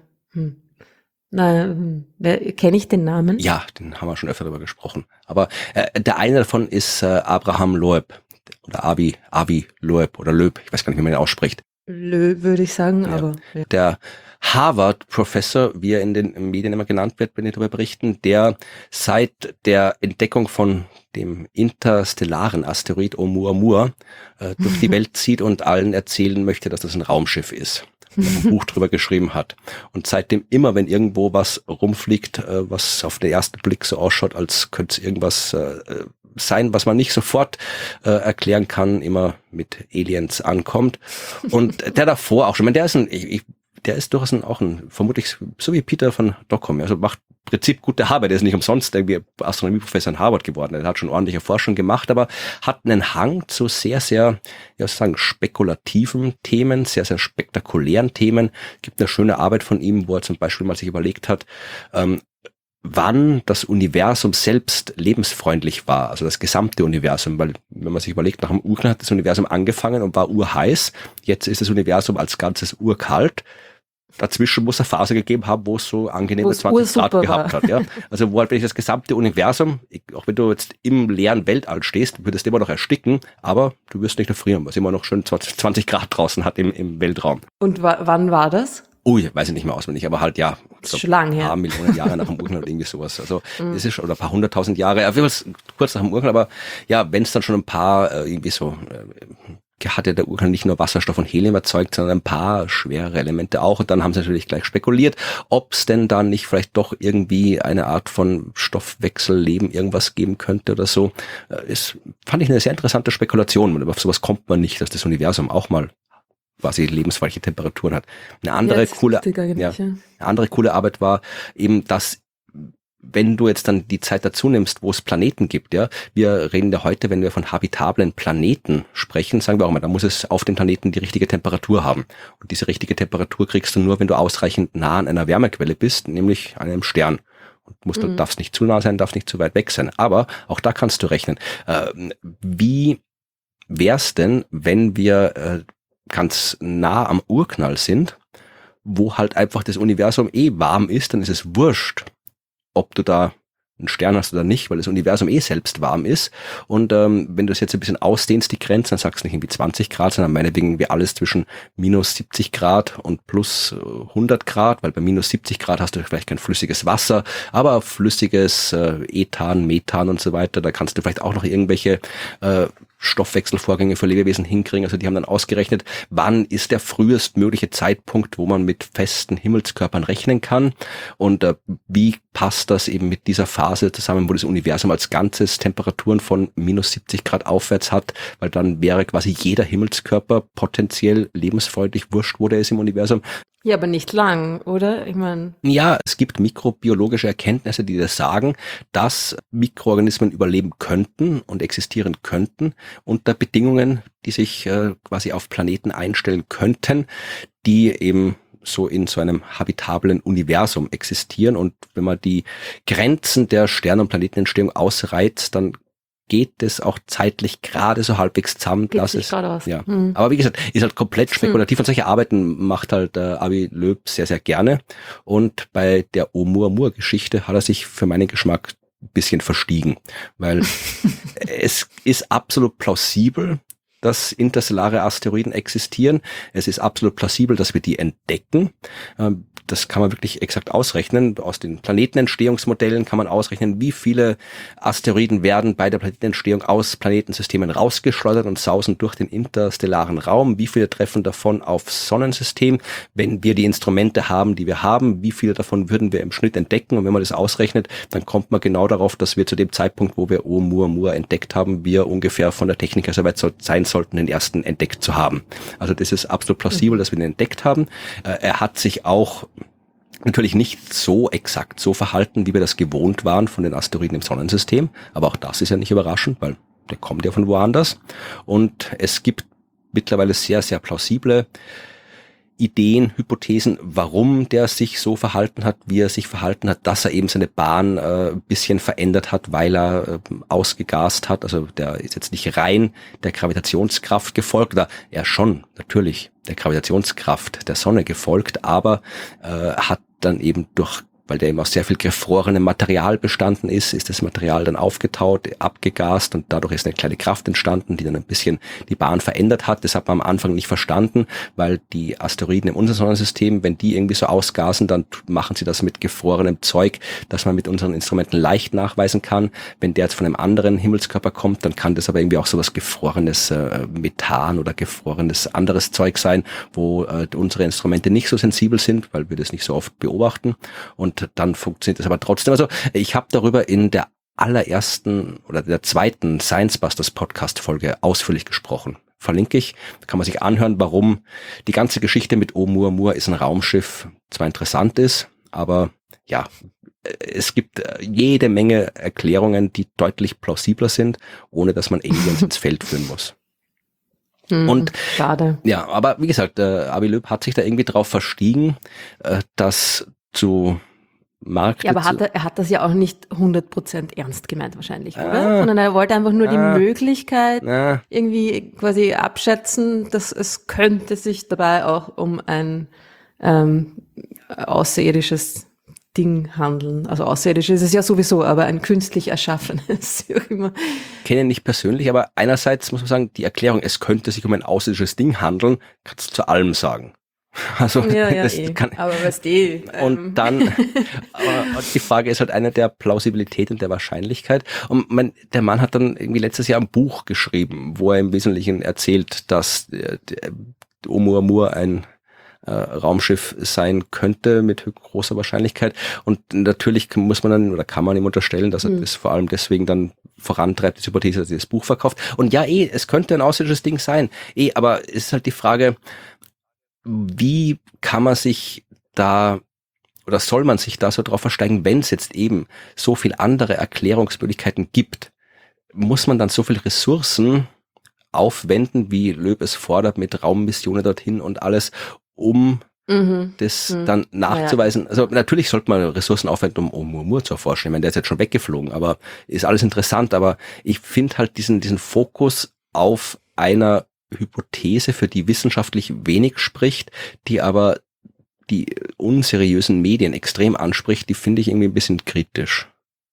kenne ich den Namen? Ja, den haben wir schon öfter darüber gesprochen. Aber der eine davon ist Abraham Loeb. Oder Avi Loeb oder Loeb, ich weiß gar nicht, wie man ihn ausspricht. Loeb würde ich sagen, Ja. aber... Ja. Der Harvard-Professor, wie er in den Medien immer genannt wird, wenn die darüber berichten, der seit der Entdeckung von dem interstellaren Asteroid Oumuamua durch die Welt zieht und allen erzählen möchte, dass das ein Raumschiff ist. Der ein Buch drüber geschrieben hat. Und seitdem immer, wenn irgendwo was rumfliegt, was auf den ersten Blick so ausschaut, als könnte es irgendwas sein, was man nicht sofort erklären kann, immer mit Aliens ankommt. Und der davor auch schon, ich meine, der ist durchaus auch vermutlich so wie Peter von Dockham, also macht im Prinzip gute Arbeit. Der ist nicht umsonst irgendwie Astronomieprofessor in Harvard geworden. Er hat schon ordentliche Forschung gemacht, aber hat einen Hang zu sehr, sehr, spekulativen Themen, sehr, sehr spektakulären Themen. Gibt eine schöne Arbeit von ihm, wo er zum Beispiel mal sich überlegt hat, wann das Universum selbst lebensfreundlich war, also das gesamte Universum, weil wenn man sich überlegt, nach dem Urknall hat das Universum angefangen und war urheiß, jetzt ist das Universum als Ganzes urkalt. Dazwischen muss es eine Phase gegeben haben, wo es so angenehme 20 Grad gehabt hat. Ja? Also wo halt wirklich das gesamte Universum, auch wenn du jetzt im leeren Weltall stehst, würdest du immer noch ersticken, aber du wirst nicht erfrieren, weil es immer noch schön 20 Grad draußen hat im Weltraum. Und wann war das? Ui, weiß ich nicht mehr auswendig, aber halt ja, so schon lang her. Ein paar Millionen Jahre nach dem Urknall oder irgendwie sowas. Also es ist schon, oder ein paar 100.000 Jahre, kurz nach dem Urknall, aber ja, wenn es dann schon ein paar irgendwie so hat ja der Urknall nicht nur Wasserstoff und Helium erzeugt, sondern ein paar schwere Elemente auch. Und dann haben sie natürlich gleich spekuliert, ob es denn dann nicht vielleicht doch irgendwie eine Art von Stoffwechselleben irgendwas geben könnte oder so. Fand ich eine sehr interessante Spekulation. Aber auf sowas kommt man nicht, dass das Universum auch mal quasi lebensfreundliche Temperaturen hat. Eine andere coole Arbeit war eben, dass wenn du jetzt dann die Zeit dazu nimmst, wo es Planeten gibt, ja, wir reden ja heute, wenn wir von habitablen Planeten sprechen, sagen wir auch immer, da muss es auf dem Planeten die richtige Temperatur haben. Und diese richtige Temperatur kriegst du nur, wenn du ausreichend nah an einer Wärmequelle bist, nämlich an einem Stern. Und darfst nicht zu nah sein, darfst nicht zu weit weg sein. Aber auch da kannst du rechnen. Wie wär's denn, wenn wir ganz nah am Urknall sind, wo halt einfach das Universum warm ist, dann ist es wurscht, ob du da einen Stern hast oder nicht, weil das Universum selbst warm ist. Und wenn du es jetzt ein bisschen ausdehnst, die Grenze, dann sagst du nicht irgendwie 20 Grad, sondern meinetwegen wie alles zwischen minus 70 Grad und plus 100 Grad, weil bei minus 70 Grad hast du vielleicht kein flüssiges Wasser, aber flüssiges Ethan, Methan und so weiter, da kannst du vielleicht auch noch irgendwelche Stoffwechselvorgänge für Lebewesen hinkriegen. Also die haben dann ausgerechnet, wann ist der frühestmögliche Zeitpunkt, wo man mit festen Himmelskörpern rechnen kann und wie passt das eben mit dieser Phase zusammen, wo das Universum als Ganzes Temperaturen von minus 70 Grad aufwärts hat, weil dann wäre quasi jeder Himmelskörper potenziell lebensfreundlich, wurscht, wo der ist im Universum. Ja, aber nicht lang, oder? Ich meine. Ja, es gibt mikrobiologische Erkenntnisse, die das sagen, dass Mikroorganismen überleben könnten und existieren könnten unter Bedingungen, die sich quasi auf Planeten einstellen könnten, die eben so in so einem habitablen Universum existieren. Und wenn man die Grenzen der Stern- und Planetenentstehung ausreizt, dann geht es auch zeitlich gerade so halbwegs zusammen. Ja. Aber wie gesagt, ist halt komplett spekulativ und solche Arbeiten macht halt Avi Loeb sehr, sehr gerne. Und bei der Oumuamua-Geschichte hat er sich für meinen Geschmack ein bisschen verstiegen, weil es ist absolut plausibel, dass interstellare Asteroiden existieren. Es ist absolut plausibel, dass wir die entdecken. Das kann man wirklich exakt ausrechnen. Aus den Planetenentstehungsmodellen kann man ausrechnen, wie viele Asteroiden werden bei der Planetenentstehung aus Planetensystemen rausgeschleudert und sausen durch den interstellaren Raum. Wie viele treffen davon aufs Sonnensystem? Wenn wir die Instrumente haben, die wir haben, wie viele davon würden wir im Schnitt entdecken? Und wenn man das ausrechnet, dann kommt man genau darauf, dass wir zu dem Zeitpunkt, wo wir Oumuamua entdeckt haben, wir ungefähr von der Technik her soweit sein sollten, den ersten entdeckt zu haben. Also das ist absolut plausibel, dass wir den entdeckt haben. Er hat sich auch natürlich nicht so exakt so verhalten, wie wir das gewohnt waren von den Asteroiden im Sonnensystem. Aber auch das ist ja nicht überraschend, weil der kommt ja von woanders. Und es gibt mittlerweile sehr, sehr plausible Ideen, Hypothesen, warum der sich so verhalten hat, wie er sich verhalten hat, dass er eben seine Bahn ein bisschen verändert hat, weil er ausgegast hat. Also der ist jetzt nicht rein der Gravitationskraft gefolgt, oder er schon natürlich der Gravitationskraft der Sonne gefolgt, aber hat dann eben weil der eben aus sehr viel gefrorenem Material bestanden ist das Material dann aufgetaut, abgegast und dadurch ist eine kleine Kraft entstanden, die dann ein bisschen die Bahn verändert hat. Das hat man am Anfang nicht verstanden, weil die Asteroiden in unserem Sonnensystem, wenn die irgendwie so ausgasen, dann machen sie das mit gefrorenem Zeug, das man mit unseren Instrumenten leicht nachweisen kann. Wenn der jetzt von einem anderen Himmelskörper kommt, dann kann das aber irgendwie auch so was gefrorenes Methan oder gefrorenes anderes Zeug sein, wo unsere Instrumente nicht so sensibel sind, weil wir das nicht so oft beobachten. Und dann funktioniert das aber trotzdem. Also ich habe darüber in der allerersten oder der zweiten Science Busters Podcast Folge ausführlich gesprochen. Verlinke ich, da kann man sich anhören, warum die ganze Geschichte mit Oumuamua ist ein Raumschiff zwar interessant ist, aber ja, es gibt jede Menge Erklärungen, die deutlich plausibler sind, ohne dass man Aliens ins Feld führen muss. Und schade. Ja, aber wie gesagt, Avi Loeb hat sich da irgendwie drauf verstiegen, das zu Markte Ja, aber zu... er hat das ja auch nicht 100% ernst gemeint wahrscheinlich, oder? Sondern er wollte einfach nur die Möglichkeit irgendwie quasi abschätzen, dass es könnte sich dabei auch um ein außerirdisches Ding handeln. Also außerirdisch ist es ja sowieso, aber ein künstlich erschaffenes. Wie auch immer. Kenne ihn nicht persönlich, aber einerseits muss man sagen, die Erklärung, es könnte sich um ein außerirdisches Ding handeln, kannst du zu allem sagen. Also Ja, das eh. kann, Aber weißt du, und dann aber die Frage ist halt eine der Plausibilität und der Wahrscheinlichkeit. Und der Mann hat dann irgendwie letztes Jahr ein Buch geschrieben, wo er im Wesentlichen erzählt, dass Oumuamua ein Raumschiff sein könnte mit großer Wahrscheinlichkeit. Und natürlich muss man dann oder kann man ihm unterstellen, dass er das vor allem deswegen dann vorantreibt, diese Hypothese, dass er das Buch verkauft. Und ja, es könnte ein außerirdisches Ding sein. Aber es ist halt die Frage, wie kann man sich da oder soll man sich da so drauf versteigen, wenn es jetzt eben so viel andere Erklärungsmöglichkeiten gibt? Muss man dann so viel Ressourcen aufwenden, wie Loeb es fordert, mit Raummissionen dorthin und alles, um das dann nachzuweisen? Ja. Also natürlich sollte man Ressourcen aufwenden, um Oumuamua zu erforschen. Ich meine, der ist jetzt schon weggeflogen, aber ist alles interessant. Aber ich finde halt diesen Fokus auf einer Hypothese, für die wissenschaftlich wenig spricht, die aber die unseriösen Medien extrem anspricht, die finde ich irgendwie ein bisschen kritisch.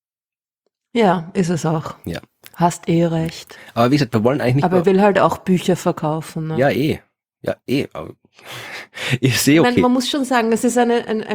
Ja, ist es auch. Ja. Hast recht. Aber wie gesagt, wir wollen eigentlich nicht... Aber er will halt auch Bücher verkaufen. Ne? Ja, aber ich sehe, okay. Man muss schon sagen, es ist eine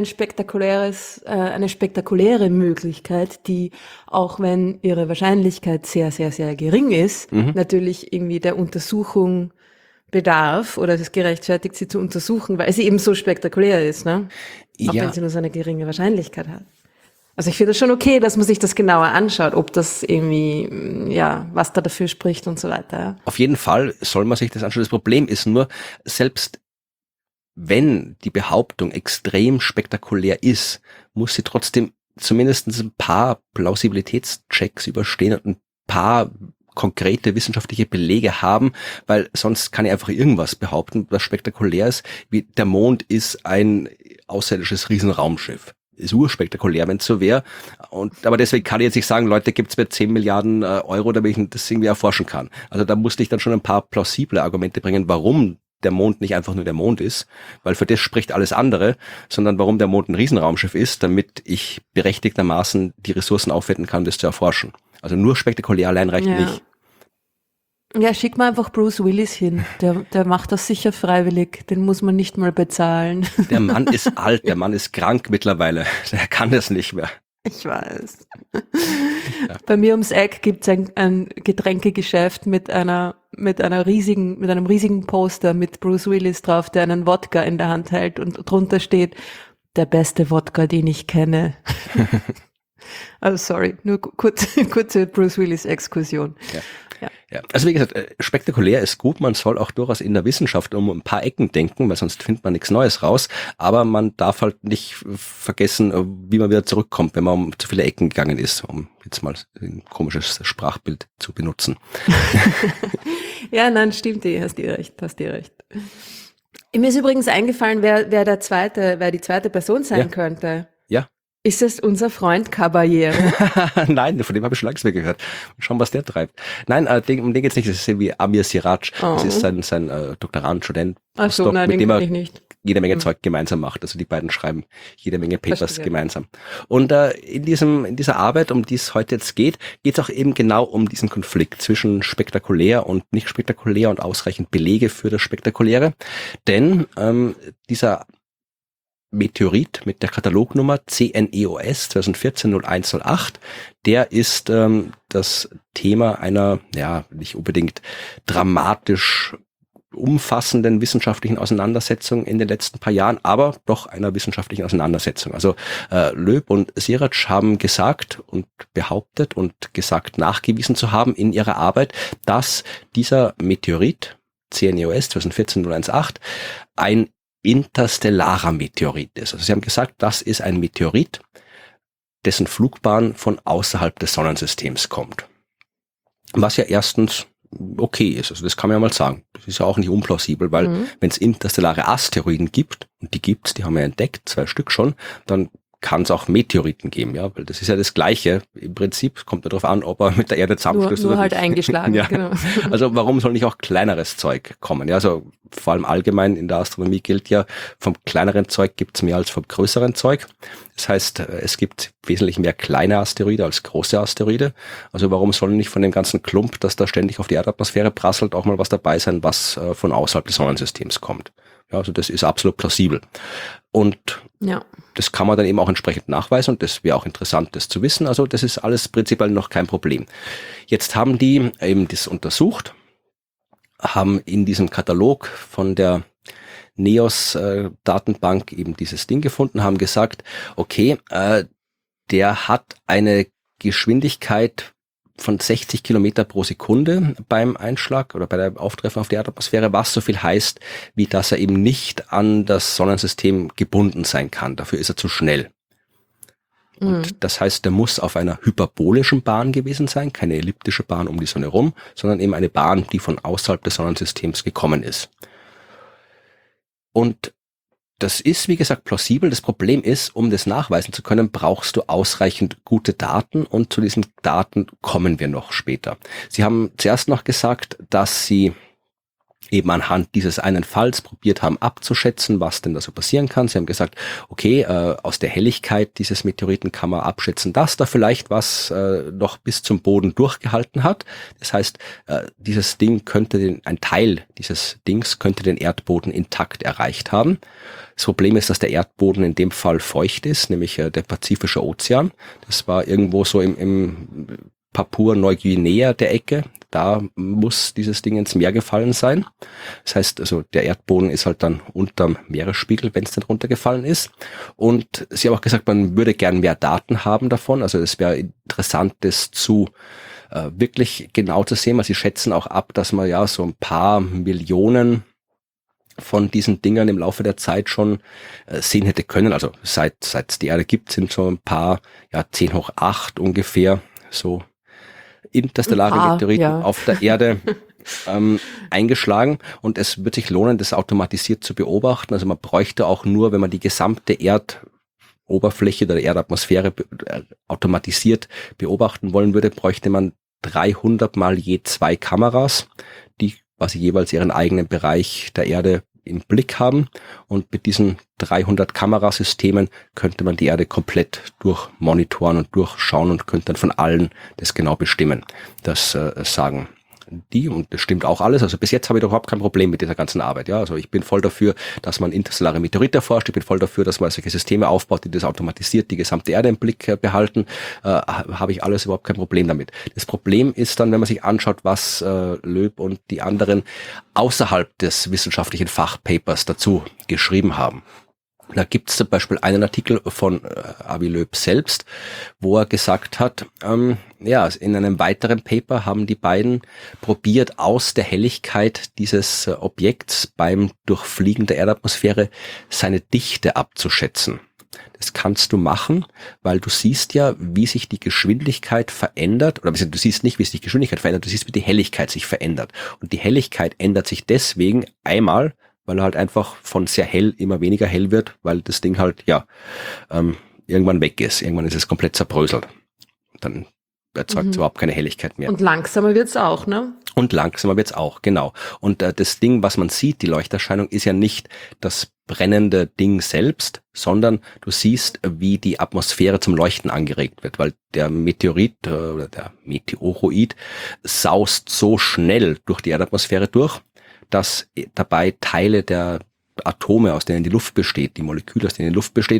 spektakuläre Möglichkeit, die, auch wenn ihre Wahrscheinlichkeit sehr, sehr, sehr gering ist, natürlich irgendwie der Untersuchung bedarf oder es gerechtfertigt, sie zu untersuchen, weil sie eben so spektakulär ist, ne? Auch wenn sie nur so eine geringe Wahrscheinlichkeit hat. Also ich finde es schon okay, dass man sich das genauer anschaut, ob das irgendwie, was da dafür spricht und so weiter. Ja. Auf jeden Fall soll man sich das anschauen. Das Problem ist nur, selbst wenn die Behauptung extrem spektakulär ist, muss sie trotzdem zumindest ein paar Plausibilitätschecks überstehen und ein paar konkrete wissenschaftliche Belege haben, weil sonst kann ich einfach irgendwas behaupten, was spektakulär ist, wie der Mond ist ein außerirdisches Riesenraumschiff. Ist urspektakulär, wenn es so wäre. Aber deswegen kann ich jetzt nicht sagen, Leute, gibt's mir 10 Milliarden Euro, damit ich das irgendwie erforschen kann. Also da musste ich dann schon ein paar plausible Argumente bringen, warum der Mond nicht einfach nur der Mond ist, weil für das spricht alles andere, sondern warum der Mond ein Riesenraumschiff ist, damit ich berechtigtermaßen die Ressourcen aufwenden kann, das zu erforschen. Also nur spektakulär allein reicht nicht. Ja, schick mal einfach Bruce Willis hin. Der macht das sicher freiwillig. Den muss man nicht mal bezahlen. Der Mann ist alt, der Mann ist krank mittlerweile. Der kann das nicht mehr. Ich weiß. Ja. Bei mir ums Eck gibt's ein Getränkegeschäft mit einem riesigen Poster mit Bruce Willis drauf, der einen Wodka in der Hand hält und drunter steht, der beste Wodka, den ich kenne. Also sorry, nur kurze Bruce Willis Exkursion. Ja. Also wie gesagt, spektakulär ist gut, man soll auch durchaus in der Wissenschaft um ein paar Ecken denken, weil sonst findet man nichts Neues raus, aber man darf halt nicht vergessen, wie man wieder zurückkommt, wenn man um zu viele Ecken gegangen ist, um jetzt mal ein komisches Sprachbild zu benutzen. Ja, nein, stimmt, hast dir recht. Mir ist übrigens eingefallen, wer die zweite Person sein könnte. Ja. Ist es unser Freund Caballero? Nein, von dem habe ich schon lange mehr gehört. Schauen, was der treibt. Nein, um den geht's nicht. Das ist irgendwie Amir Siraj. Das ist sein Doktorand, Student, Postdoc, mit dem er jede Menge Zeug gemeinsam macht. Also die beiden schreiben jede Menge Papers gemeinsam. Und in dieser Arbeit, um die es heute jetzt geht es auch eben genau um diesen Konflikt zwischen spektakulär und nicht spektakulär und ausreichend Belege für das Spektakuläre. Denn dieser Meteorit mit der Katalognummer CNEOS 2014-0108, der ist das Thema einer, nicht unbedingt dramatisch umfassenden wissenschaftlichen Auseinandersetzung in den letzten paar Jahren, aber doch einer wissenschaftlichen Auseinandersetzung. Also Loeb und Siraj haben gesagt und behauptet und nachgewiesen zu haben in ihrer Arbeit, dass dieser Meteorit CNEOS 2014-0108 ein interstellarer Meteorit ist. Also sie haben gesagt, das ist ein Meteorit, dessen Flugbahn von außerhalb des Sonnensystems kommt. Was ja erstens okay ist, also das kann man ja mal sagen. Das ist ja auch nicht unplausibel, weil wenn es interstellare Asteroiden gibt, und die gibt's, die haben wir entdeckt, 2 Stück schon, dann kann es auch Meteoriten geben, ja, weil das ist ja das Gleiche. Im Prinzip kommt nur darauf an, ob er mit der Erde zusammenstößt nur oder halt nicht. eingeschlagen, ja. genau. Also warum soll nicht auch kleineres Zeug kommen? Ja, also vor allem allgemein in der Astronomie gilt ja, vom kleineren Zeug gibt es mehr als vom größeren Zeug. Das heißt, es gibt wesentlich mehr kleine Asteroide als große Asteroide. Also warum soll nicht von dem ganzen Klump, das da ständig auf die Erdatmosphäre prasselt, auch mal was dabei sein, was von außerhalb des Sonnensystems kommt? Ja, also das ist absolut plausibel. Und das kann man dann eben auch entsprechend nachweisen und das wäre auch interessant, das zu wissen. Also das ist alles prinzipiell noch kein Problem. Jetzt haben die eben das untersucht, haben in diesem Katalog von der NEOS-Datenbank eben dieses Ding gefunden, haben gesagt, okay, der hat eine Geschwindigkeit von 60 Kilometer pro Sekunde beim Einschlag oder bei der Auftreffen auf die Erdatmosphäre, was so viel heißt, wie dass er eben nicht an das Sonnensystem gebunden sein kann. Dafür ist er zu schnell. Und das heißt, der muss auf einer hyperbolischen Bahn gewesen sein, keine elliptische Bahn um die Sonne rum, sondern eben eine Bahn, die von außerhalb des Sonnensystems gekommen ist. Und das ist, wie gesagt, plausibel. Das Problem ist, um das nachweisen zu können, brauchst du ausreichend gute Daten und zu diesen Daten kommen wir noch später. Sie haben zuerst noch gesagt, dass Sie eben anhand dieses einen Falls probiert haben abzuschätzen, was denn da so passieren kann. Sie haben gesagt, okay, aus der Helligkeit dieses Meteoriten kann man abschätzen, dass da vielleicht was noch bis zum Boden durchgehalten hat. Das heißt, dieses Ding könnte ein Teil dieses Dings könnte den Erdboden intakt erreicht haben. Das Problem ist, dass der Erdboden in dem Fall feucht ist, nämlich der Pazifische Ozean. Das war irgendwo so im Papua-Neuguinea der Ecke. Da muss dieses Ding ins Meer gefallen sein. Das heißt, also der Erdboden ist halt dann unterm Meeresspiegel, wenn es denn runtergefallen ist. Und sie haben auch gesagt, man würde gern mehr Daten haben davon. Also es wäre interessant, das zu wirklich genau zu sehen. Also sie schätzen auch ab, dass man ja so ein paar Millionen von diesen Dingern im Laufe der Zeit schon sehen hätte können. Also seit es die Erde gibt, sind so ein paar, 10 hoch 8 ungefähr, so interstellare Meteoriten auf der Erde eingeschlagen und es wird sich lohnen, das automatisiert zu beobachten. Also man bräuchte auch nur, wenn man die gesamte Erdoberfläche oder Erdatmosphäre automatisiert beobachten wollen würde, bräuchte man 300 mal je 2 Kameras, die quasi jeweils ihren eigenen Bereich der Erde im Blick haben. Und mit diesen 300 Kamerasystemen könnte man die Erde komplett durchmonitoren und durchschauen und könnte dann von allen das genau bestimmen. Das sagen die und das stimmt auch alles. Also bis jetzt habe ich doch überhaupt kein Problem mit dieser ganzen Arbeit. Ja, also ich bin voll dafür, dass man interstellare Meteorite erforscht. Ich bin voll dafür, dass man solche Systeme aufbaut, die das automatisiert, die gesamte Erde im Blick behalten. Habe ich alles überhaupt kein Problem damit. Das Problem ist dann, wenn man sich anschaut, was Loeb und die anderen außerhalb des wissenschaftlichen Fachpapers dazu geschrieben haben. Da gibt es zum Beispiel einen Artikel von Avi Loeb selbst, wo er gesagt hat, in einem weiteren Paper haben die beiden probiert, aus der Helligkeit dieses Objekts beim Durchfliegen der Erdatmosphäre seine Dichte abzuschätzen. Das kannst du machen, weil du siehst ja, wie sich die Geschwindigkeit verändert, oder du siehst nicht, wie sich die Geschwindigkeit verändert, du siehst, wie die Helligkeit sich verändert. Und die Helligkeit ändert sich deswegen einmal, weil er halt einfach von sehr hell immer weniger hell wird, weil das Ding halt, irgendwann weg ist. Irgendwann ist es komplett zerbröselt. Dann erzeugt es überhaupt keine Helligkeit mehr. Und langsamer wird's auch, ne? Und langsamer wird's auch, genau. Und das Ding, was man sieht, die Leuchterscheinung, ist ja nicht das brennende Ding selbst, sondern du siehst, wie die Atmosphäre zum Leuchten angeregt wird, weil der Meteorit oder der Meteoroid saust so schnell durch die Erdatmosphäre durch, dass dabei Teile der Atome, aus denen die Luft besteht, die Moleküle, aus denen die Luft besteht,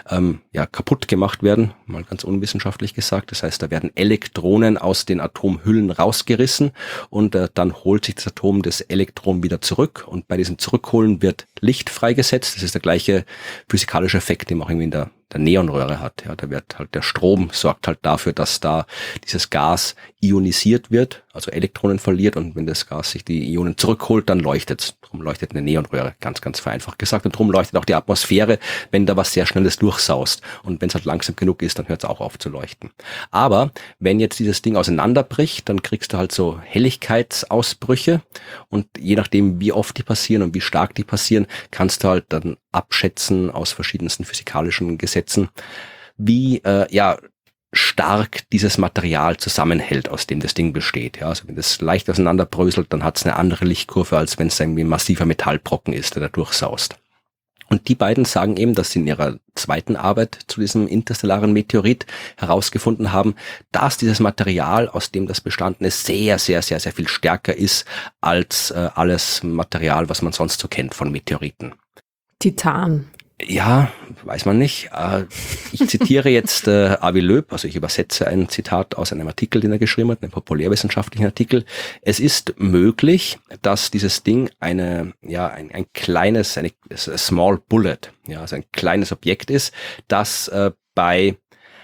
kaputt gemacht werden, mal ganz unwissenschaftlich gesagt. Das heißt, da werden Elektronen aus den Atomhüllen rausgerissen und dann holt sich das Atom das Elektron wieder zurück und bei diesem Zurückholen wird Licht freigesetzt. Das ist der gleiche physikalische Effekt, den man auch irgendwie in der Neonröhre hat. Ja, da wird halt der Strom sorgt halt dafür, dass da dieses Gas ionisiert wird, also Elektronen verliert und wenn das Gas sich die Ionen zurückholt, dann leuchtet's. Drum leuchtet eine Neonröhre, ganz, ganz vereinfacht gesagt. Und drum leuchtet auch die Atmosphäre, wenn da was sehr Schnelles durchsaust. Und wenn es halt langsam genug ist, dann hört es auch auf zu leuchten. Aber wenn jetzt dieses Ding auseinanderbricht, dann kriegst du halt so Helligkeitsausbrüche und je nachdem, wie oft die passieren und wie stark die passieren, kannst du halt dann abschätzen aus verschiedensten physikalischen Gesetzen, wie stark dieses Material zusammenhält, aus dem das Ding besteht. Ja, also wenn das leicht auseinanderbröselt, dann hat es eine andere Lichtkurve, als wenn es irgendwie ein massiver Metallbrocken ist, der da durchsaust. Und die beiden sagen eben, dass sie in ihrer zweiten Arbeit zu diesem interstellaren Meteorit herausgefunden haben, dass dieses Material, aus dem das bestanden ist, sehr, sehr, sehr, sehr viel stärker ist als alles Material, was man sonst so kennt von Meteoriten. Titan. Ja, weiß man nicht. Ich zitiere jetzt Avi Loeb, also ich übersetze ein Zitat aus einem Artikel, den er geschrieben hat, einem populärwissenschaftlichen Artikel. Es ist möglich, dass dieses Ding ein small bullet, ja, also ein kleines Objekt ist, das bei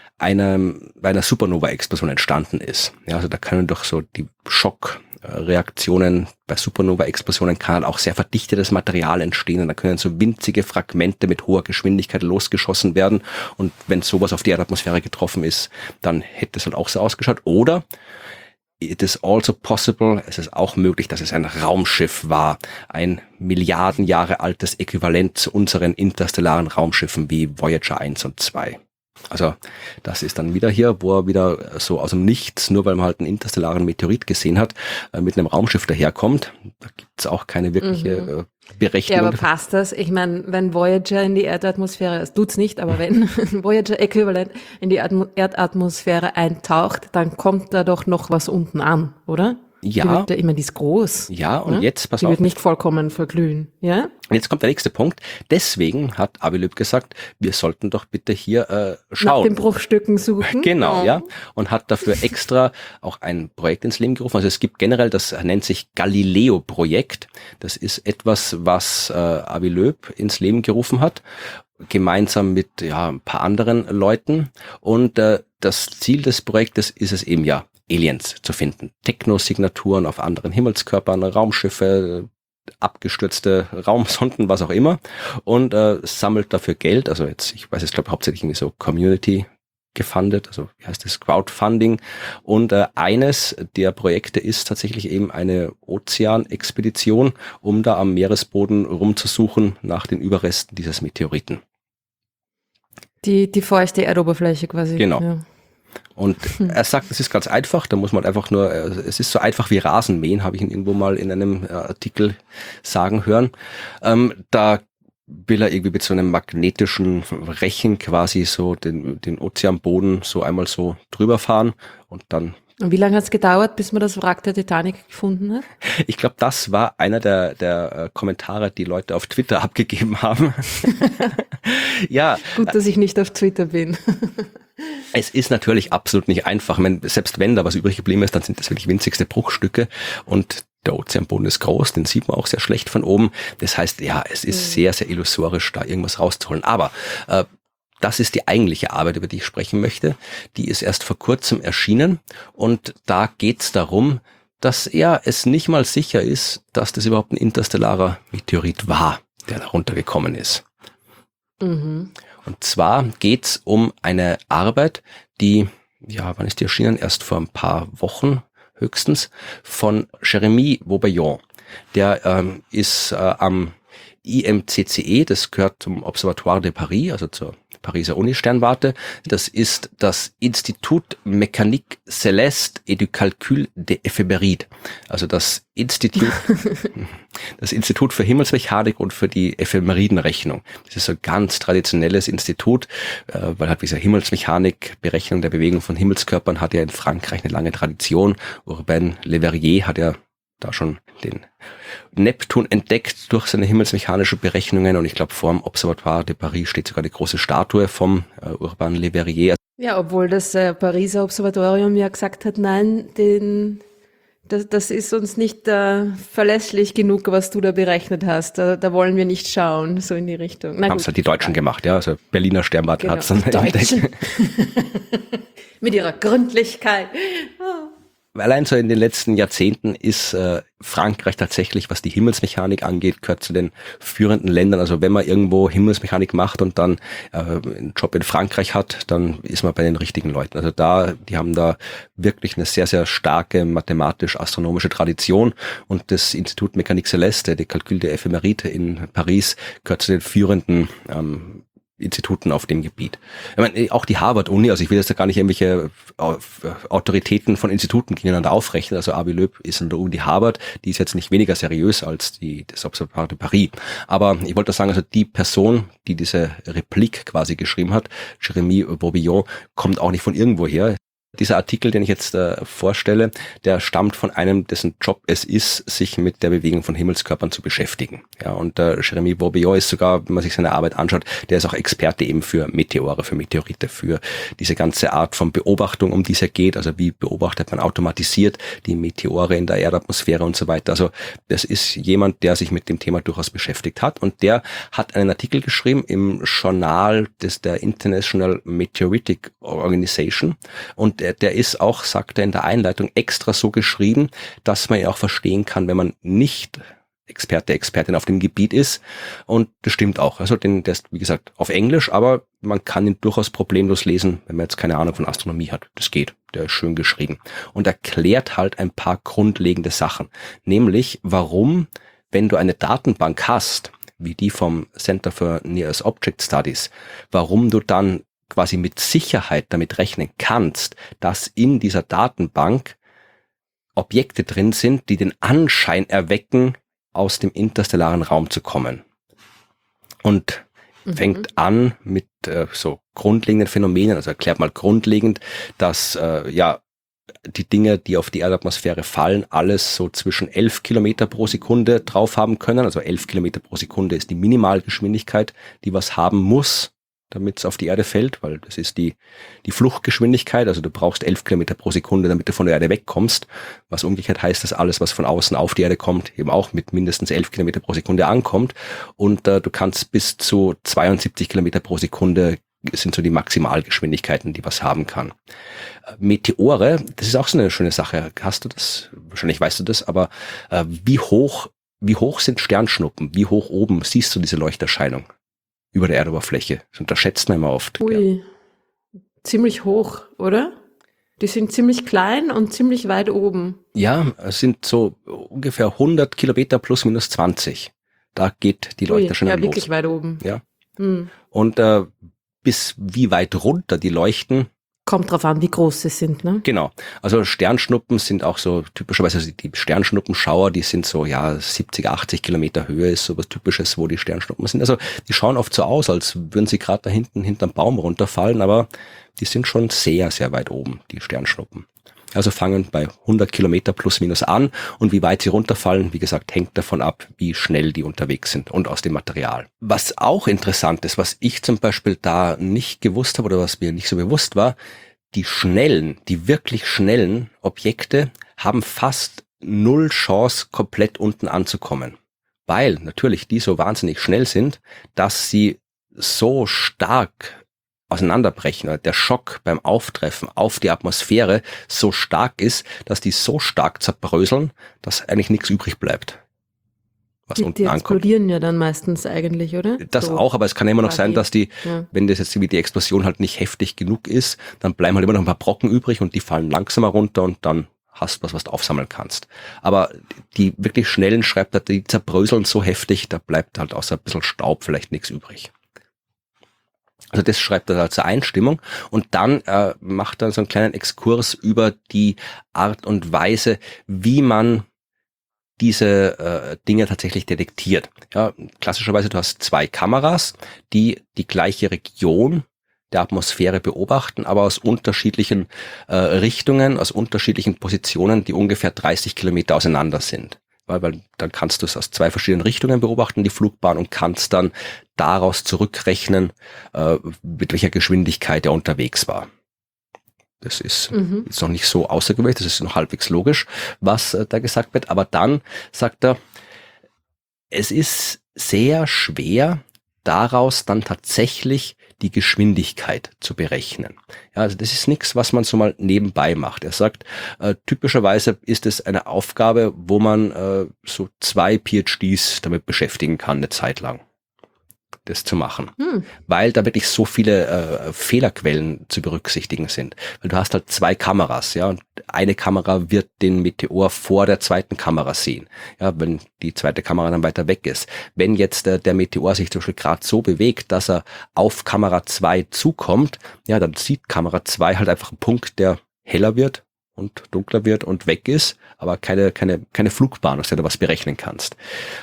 einer Supernova-Explosion entstanden ist. Ja, also da können doch so die Schockreaktionen bei Supernova-Explosionen kann auch sehr verdichtetes Material entstehen und da können so winzige Fragmente mit hoher Geschwindigkeit losgeschossen werden und wenn sowas auf die Erdatmosphäre getroffen ist, dann hätte es halt auch so ausgeschaut. Oder it is also possible, es ist auch möglich, dass es ein Raumschiff war, ein Milliarden Jahre altes Äquivalent zu unseren interstellaren Raumschiffen wie Voyager 1 und 2. Also das ist dann wieder hier, wo er wieder so aus dem Nichts, nur weil man halt einen interstellaren Meteorit gesehen hat, mit einem Raumschiff daherkommt. Da gibt's auch keine wirkliche Berechnung. Ja, aber passt das? Ich meine, wenn Voyager in die Erdatmosphäre, es tut's nicht, aber wenn Voyager-Äquivalent in die Erdatmosphäre eintaucht, dann kommt da doch noch was unten an, oder? Ja. Die wird ja immer, die ist groß. Ja, und ne? jetzt, pass die auf. Die wird nicht vollkommen verglühen, ja? Und jetzt kommt der nächste Punkt. Deswegen hat Avi Loeb gesagt, wir sollten doch bitte hier schauen. Nach den Bruchstücken suchen. Genau, ja. Und hat dafür extra auch ein Projekt ins Leben gerufen. Also es gibt generell, das nennt sich Galileo-Projekt. Das ist etwas, was Avi Loeb ins Leben gerufen hat, gemeinsam mit ein paar anderen Leuten. Und das Ziel des Projektes ist es eben Aliens zu finden. Technosignaturen auf anderen Himmelskörpern, Raumschiffe, abgestürzte Raumsonden, was auch immer. Und sammelt dafür Geld. Also ich weiß jetzt, glaube ich, hauptsächlich irgendwie so Community gefundet, also wie heißt das, Crowdfunding. Und eines der Projekte ist tatsächlich eben eine Ozeanexpedition, um da am Meeresboden rumzusuchen nach den Überresten dieses Meteoriten. Die feuchte Erdoberfläche quasi. Genau. Ja. Und er sagt, es ist ganz einfach, da muss man einfach nur, es ist so einfach wie Rasenmähen, habe ich ihn irgendwo mal in einem Artikel sagen hören. Da will er irgendwie mit so einem magnetischen Rechen quasi so den Ozeanboden so einmal so drüber fahren und dann. Und wie lange hat es gedauert, bis man das Wrack der Titanic gefunden hat? Ich glaube, das war einer der Kommentare, die Leute auf Twitter abgegeben haben. Ja. Gut, dass ich nicht auf Twitter bin. Es ist natürlich absolut nicht einfach. Selbst wenn da was übrig geblieben ist, dann sind das wirklich winzigste Bruchstücke und der Ozeanboden ist groß, den sieht man auch sehr schlecht von oben. Das heißt, es ist sehr, sehr illusorisch, da irgendwas rauszuholen. Aber das ist die eigentliche Arbeit, über die ich sprechen möchte. Die ist erst vor kurzem erschienen und da geht's darum, dass es nicht mal sicher ist, dass das überhaupt ein interstellarer Meteorit war, der da runtergekommen ist. Mhm. Und zwar geht's um eine Arbeit, die, wann ist die erschienen? Erst vor ein paar Wochen höchstens, von Jérémy Vaubayon. Der ist am IMCCE, das gehört zum Observatoire de Paris, also zur Pariser Uni-Sternwarte. Das ist das Institut Mécanique Céleste et du Calcul des Éphémérides. Also das Institut für Himmelsmechanik und für die Ephemeridenrechnung. Das ist so ein ganz traditionelles Institut, weil halt diese Himmelsmechanik, Berechnung der Bewegung von Himmelskörpern hat ja in Frankreich eine lange Tradition. Urbain Le Verrier hat ja da schon den Neptun entdeckt durch seine himmelsmechanischen Berechnungen und ich glaube, vor dem Observatoire de Paris steht sogar die große Statue vom Urbain Le Verrier. Ja, obwohl das Pariser Observatorium ja gesagt hat, nein, das ist uns nicht verlässlich genug, was du da berechnet hast. Da wollen wir nicht schauen, so in die Richtung. Haben es halt die Deutschen gemacht, ja, also Berliner Sternwarte hat es dann entdeckt. Mit ihrer Gründlichkeit. Oh. allein so in den letzten Jahrzehnten ist Frankreich tatsächlich, was die Himmelsmechanik angeht, gehört zu den führenden Ländern. Also wenn man irgendwo Himmelsmechanik macht und dann einen Job in Frankreich hat, dann ist man bei den richtigen Leuten. Also die haben da wirklich eine sehr, sehr starke mathematisch-astronomische Tradition, und das Institut Mécanique Céleste, die Calcul des Éphémérides in Paris, gehört zu den führenden Instituten auf dem Gebiet. Ich meine, auch die Harvard-Uni, also ich will jetzt da gar nicht irgendwelche Autoritäten von Instituten gegeneinander aufrechnen. Also Avi Loeb ist an der Uni Harvard, die ist jetzt nicht weniger seriös als das Observatoire de Paris. Aber ich wollte sagen, also die Person, die diese Replik quasi geschrieben hat, Jérémy Bourguignon, kommt auch nicht von irgendwo her. Dieser Artikel, den ich jetzt vorstelle, der stammt von einem, dessen Job es ist, sich mit der Bewegung von Himmelskörpern zu beschäftigen. Ja, und Jérémy Bourguignon ist sogar, wenn man sich seine Arbeit anschaut, der ist auch Experte eben für Meteore, für Meteorite, für diese ganze Art von Beobachtung, um die es ja geht. Also wie beobachtet man automatisiert die Meteore in der Erdatmosphäre und so weiter. Also das ist jemand, der sich mit dem Thema durchaus beschäftigt hat, und der hat einen Artikel geschrieben im Journal der International Meteoritic Organization, und der ist auch, sagt er in der Einleitung, extra so geschrieben, dass man ja auch verstehen kann, wenn man nicht Expertin auf dem Gebiet ist. Und das stimmt auch. Also der ist, wie gesagt, auf Englisch, aber man kann ihn durchaus problemlos lesen, wenn man jetzt keine Ahnung von Astronomie hat. Das geht. Der ist schön geschrieben. Und erklärt halt ein paar grundlegende Sachen. Nämlich, warum, wenn du eine Datenbank hast, wie die vom Center for Near Earth Object Studies, warum du dann quasi mit Sicherheit damit rechnen kannst, dass in dieser Datenbank Objekte drin sind, die den Anschein erwecken, aus dem interstellaren Raum zu kommen. Und fängt an mit so grundlegenden Phänomenen, also erklärt mal grundlegend, dass die Dinge, die auf die Erdatmosphäre fallen, alles so zwischen 11 Kilometer pro Sekunde drauf haben können. Also 11 Kilometer pro Sekunde ist die Minimalgeschwindigkeit, die was haben muss, damit es auf die Erde fällt, weil das ist die Fluchtgeschwindigkeit. Also du brauchst 11 Kilometer pro Sekunde, damit du von der Erde wegkommst. Was umgekehrt heißt, dass alles, was von außen auf die Erde kommt, eben auch mit mindestens 11 Kilometer pro Sekunde ankommt. Und du kannst bis zu 72 Kilometer pro Sekunde sind so die Maximalgeschwindigkeiten, die was haben kann. Meteore, das ist auch so eine schöne Sache. Hast du das? Wahrscheinlich weißt du das, aber wie hoch sind Sternschnuppen? Wie hoch oben siehst du diese Leuchterscheinung über der Erdoberfläche? Das unterschätzt man immer oft. Ui, ja. Ziemlich hoch, oder? Die sind ziemlich klein und ziemlich weit oben. Ja, es sind so ungefähr 100 Kilometer plus minus 20. Da geht die Leuchterscheinung los. Ja, wirklich weit oben. Ja. Und bis wie weit runter die leuchten. Kommt drauf an, wie groß sie sind, ne? Genau. Also Sternschnuppen sind auch so typischerweise, also die Sternschnuppenschauer, die sind so, 70, 80 Kilometer Höhe ist so was Typisches, wo die Sternschnuppen sind. Also die schauen oft so aus, als würden sie gerade da hinten hinterm Baum runterfallen, aber die sind schon sehr, sehr weit oben, die Sternschnuppen. Also fangen bei 100 Kilometer plus minus an, und wie weit sie runterfallen, wie gesagt, hängt davon ab, wie schnell die unterwegs sind und aus dem Material. Was auch interessant ist, was ich zum Beispiel da nicht gewusst habe oder was mir nicht so bewusst war, die wirklich schnellen Objekte haben fast null Chance, komplett unten anzukommen. Weil natürlich die so wahnsinnig schnell sind, dass sie so stark auseinanderbrechen. Der Schock beim Auftreffen auf die Atmosphäre so stark ist, dass die so stark zerbröseln, dass eigentlich nichts übrig bleibt, was Die unten ankommt. explodieren ja dann meistens eigentlich, oder? Das so auch, aber es kann immer noch sein, dass wenn das jetzt wie die Explosion halt nicht heftig genug ist, dann bleiben halt immer noch ein paar Brocken übrig und die fallen langsamer runter, und dann hast du was du aufsammeln kannst. Aber die wirklich schnellen, schreibt er, die zerbröseln so heftig, da bleibt halt außer ein bisschen Staub vielleicht nichts übrig. Also das schreibt er als Einstimmung, und dann macht er so einen kleinen Exkurs über die Art und Weise, wie man diese Dinge tatsächlich detektiert. Ja, klassischerweise, du hast zwei Kameras, die die gleiche Region der Atmosphäre beobachten, aber aus unterschiedlichen Richtungen, aus unterschiedlichen Positionen, die ungefähr 30 Kilometer auseinander sind. Weil dann kannst du es aus zwei verschiedenen Richtungen beobachten, die Flugbahn, und kannst dann daraus zurückrechnen, mit welcher Geschwindigkeit er unterwegs war. Das ist noch nicht so außergewöhnlich, das ist noch halbwegs logisch, was da gesagt wird. Aber dann sagt er, es ist sehr schwer, daraus dann tatsächlich die Geschwindigkeit zu berechnen. Ja, also das ist nichts, was man so mal nebenbei macht. Er sagt, typischerweise ist es eine Aufgabe, wo man so 2 PhDs damit beschäftigen kann, eine Zeit lang das zu machen, weil da wirklich so viele Fehlerquellen zu berücksichtigen sind. Weil du hast halt 2 Kameras, ja, und eine Kamera wird den Meteor vor der zweiten Kamera sehen, ja, wenn die zweite Kamera dann weiter weg ist. Wenn jetzt der Meteor sich zum Beispiel gerade so bewegt, dass er auf Kamera 2 zukommt, ja, dann sieht Kamera 2 halt einfach einen Punkt, der heller wird und dunkler wird und weg ist, aber keine Flugbahn, aus der du was berechnen kannst.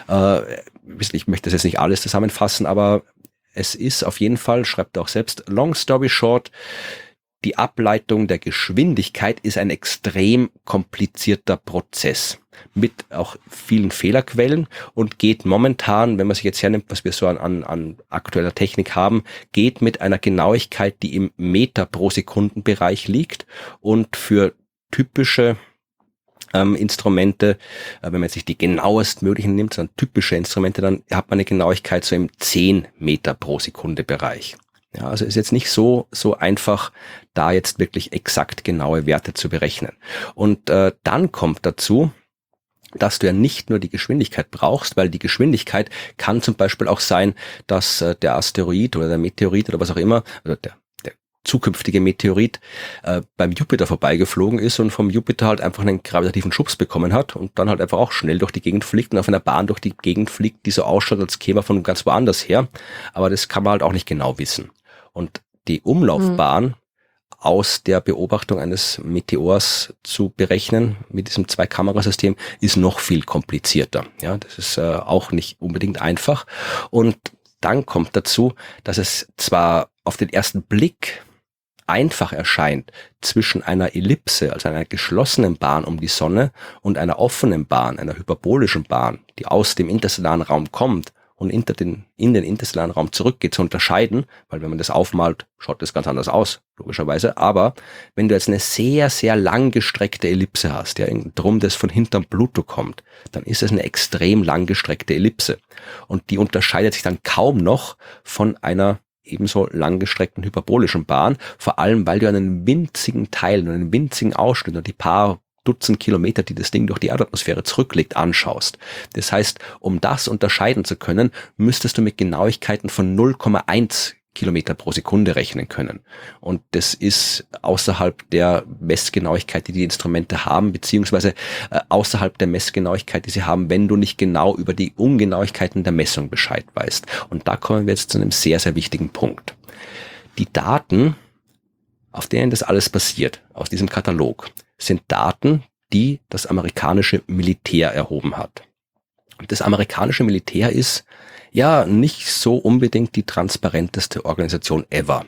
Ich möchte das jetzt nicht alles zusammenfassen, aber es ist auf jeden Fall, schreibt er auch selbst, long story short, die Ableitung der Geschwindigkeit ist ein extrem komplizierter Prozess mit auch vielen Fehlerquellen und geht momentan, wenn man sich jetzt hernimmt, was wir so an aktueller Technik haben, geht mit einer Genauigkeit, die im Meter pro Sekundenbereich liegt und für typische Instrumente, wenn man jetzt nicht die genauest möglichen nimmt, sondern typische Instrumente, dann hat man eine Genauigkeit so im 10 Meter pro Sekunde Bereich. Ja, also ist jetzt nicht so einfach, da jetzt wirklich exakt genaue Werte zu berechnen. Und dann kommt dazu, dass du ja nicht nur die Geschwindigkeit brauchst, weil die Geschwindigkeit kann zum Beispiel auch sein, dass der Asteroid oder der Meteorit oder was auch immer, oder der zukünftige Meteorit beim Jupiter vorbeigeflogen ist und vom Jupiter halt einfach einen gravitativen Schubs bekommen hat und dann halt einfach auch schnell durch die Gegend fliegt und auf einer Bahn durch die Gegend fliegt, die so ausschaut, als käme er von ganz woanders her. Aber das kann man halt auch nicht genau wissen. Und die Umlaufbahn aus der Beobachtung eines Meteors zu berechnen mit diesem 2-Kamerasystem ist noch viel komplizierter. Ja, das ist auch nicht unbedingt einfach. Und dann kommt dazu, dass es zwar auf den ersten Blick einfach erscheint, zwischen einer Ellipse, also einer geschlossenen Bahn um die Sonne und einer offenen Bahn, einer hyperbolischen Bahn, die aus dem interstellaren Raum kommt und in den interstellaren Raum zurückgeht, zu unterscheiden, weil wenn man das aufmalt, schaut das ganz anders aus, logischerweise. Aber wenn du jetzt eine sehr, sehr langgestreckte Ellipse hast, ja, drum das von hinterm Pluto kommt, dann ist es eine extrem langgestreckte Ellipse. Und die unterscheidet sich dann kaum noch von einer ebenso langgestreckten hyperbolischen Bahn, vor allem, weil du einen winzigen Teil und einen winzigen Ausschnitt und die paar Dutzend Kilometer, die das Ding durch die Erdatmosphäre zurücklegt, anschaust. Das heißt, um das unterscheiden zu können, müsstest du mit Genauigkeiten von 0,1 Kilometer pro Sekunde rechnen können. Und das ist außerhalb der Messgenauigkeit, die die Instrumente haben, beziehungsweise außerhalb der Messgenauigkeit, die sie haben, wenn du nicht genau über die Ungenauigkeiten der Messung Bescheid weißt. Und da kommen wir jetzt zu einem sehr, sehr wichtigen Punkt. Die Daten, auf denen das alles basiert, aus diesem Katalog, sind Daten, die das amerikanische Militär erhoben hat. Und das amerikanische Militär ist ja nicht so unbedingt die transparenteste Organisation ever.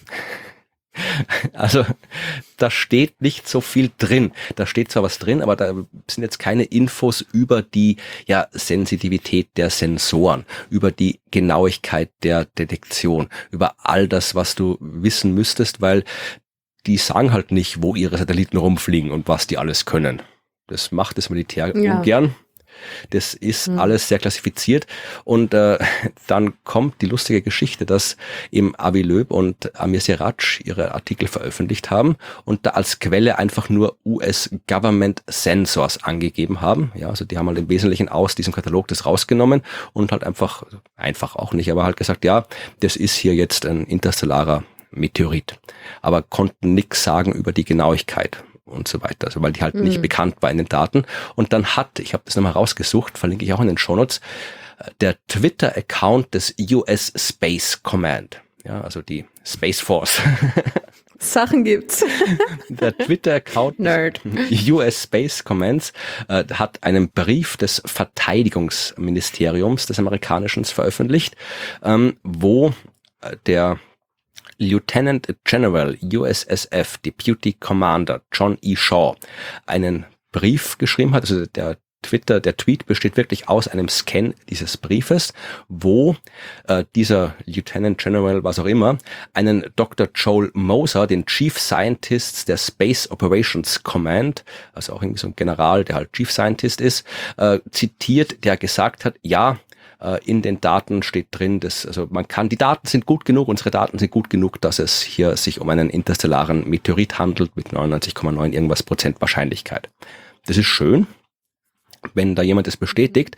Also da steht nicht so viel drin. Da steht zwar was drin, aber da sind jetzt keine Infos über die Sensitivität der Sensoren, über die Genauigkeit der Detektion, über all das, was du wissen müsstest, weil die sagen halt nicht, wo ihre Satelliten rumfliegen und was die alles können. Das macht das Militär ungern. Das ist alles sehr klassifiziert und dann kommt die lustige Geschichte, dass eben Avi Loeb und Amir Siraj ihre Artikel veröffentlicht haben und da als Quelle einfach nur US Government Sensors angegeben haben. Ja, also die haben halt im Wesentlichen aus diesem Katalog das rausgenommen und halt einfach auch nicht, aber halt gesagt, ja, das ist hier jetzt ein interstellarer Meteorit, aber konnten nichts sagen über die Genauigkeit und so weiter, also weil die halt nicht bekannt war in den Daten. Und dann ich habe das nochmal rausgesucht, verlinke ich auch in den Shownotes, der Twitter-Account des US Space Command, ja, also die Space Force. Sachen gibt's. Der Twitter-Account Nerd. des US Space Commands hat einen Brief des Verteidigungsministeriums des Amerikanischen veröffentlicht, wo der Lieutenant General USSF Deputy Commander John E. Shaw einen Brief geschrieben hat, also der Tweet besteht wirklich aus einem Scan dieses Briefes, wo dieser Lieutenant General, was auch immer, einen Dr. Joel Moser, den Chief Scientist der Space Operations Command, also auch irgendwie so ein General, der halt Chief Scientist ist, zitiert, der gesagt hat, ja, In den Daten steht drin, die Daten sind gut genug, unsere Daten sind gut genug, dass es hier sich um einen interstellaren Meteorit handelt mit 99,9 irgendwas Prozent Wahrscheinlichkeit. Das ist schön, wenn da jemand das bestätigt.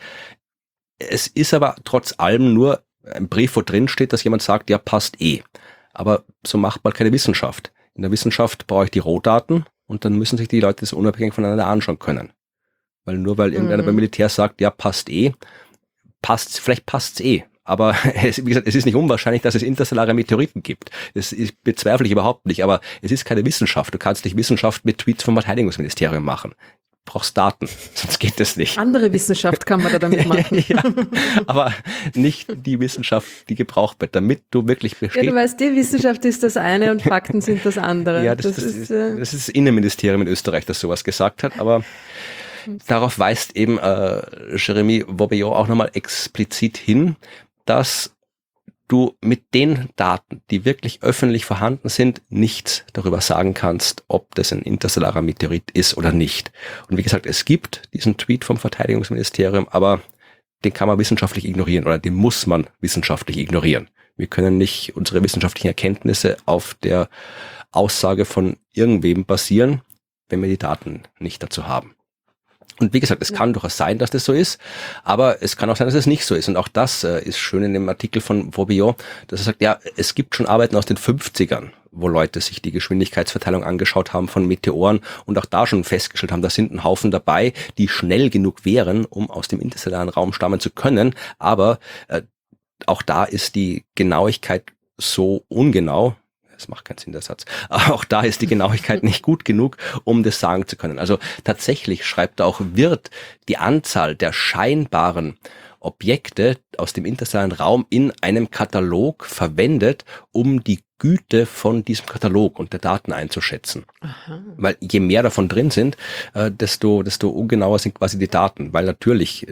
Es ist aber trotz allem nur ein Brief, wo drin steht, dass jemand sagt, ja, passt eh. Aber so macht man keine Wissenschaft. In der Wissenschaft brauche ich die Rohdaten und dann müssen sich die Leute das unabhängig voneinander anschauen können. Weil irgendeiner beim Militär sagt, ja, passt eh, vielleicht passt's eh. Aber wie gesagt, es ist nicht unwahrscheinlich, dass es interstellare Meteoriten gibt. Das bezweifle ich überhaupt nicht, aber es ist keine Wissenschaft. Du kannst nicht Wissenschaft mit Tweets vom Verteidigungsministerium machen. Du brauchst Daten, sonst geht das nicht. Andere Wissenschaft kann man da damit machen. Ja, aber nicht die Wissenschaft, die gebraucht wird, damit du wirklich Ja, du weißt, die Wissenschaft ist das eine und Fakten sind das andere. Ja, das ist das Innenministerium in Österreich, das sowas gesagt hat, aber darauf weist eben Jérémie Bobillot auch nochmal explizit hin, dass du mit den Daten, die wirklich öffentlich vorhanden sind, nichts darüber sagen kannst, ob das ein interstellarer Meteorit ist oder nicht. Und wie gesagt, es gibt diesen Tweet vom Verteidigungsministerium, aber den kann man wissenschaftlich ignorieren oder den muss man wissenschaftlich ignorieren. Wir können nicht unsere wissenschaftlichen Erkenntnisse auf der Aussage von irgendwem basieren, wenn wir die Daten nicht dazu haben. Und wie gesagt, es kann durchaus sein, dass das so ist, aber es kann auch sein, dass es nicht so ist. Und auch das ist schön in dem Artikel von Bobillot, dass er sagt, ja, es gibt schon Arbeiten aus den 50ern, wo Leute sich die Geschwindigkeitsverteilung angeschaut haben von Meteoren und auch da schon festgestellt haben, da sind ein Haufen dabei, die schnell genug wären, um aus dem interstellaren Raum stammen zu können. Aber auch da ist die Genauigkeit so ungenau. Das macht keinen Sinn, der Satz. Aber auch da ist die Genauigkeit nicht gut genug, um das sagen zu können. Also tatsächlich, schreibt er auch, wird die Anzahl der scheinbaren Objekte aus dem interstellaren Raum in einem Katalog verwendet, um die Güte von diesem Katalog und der Daten einzuschätzen. Aha. Weil je mehr davon drin sind, desto ungenauer sind quasi die Daten. Weil natürlich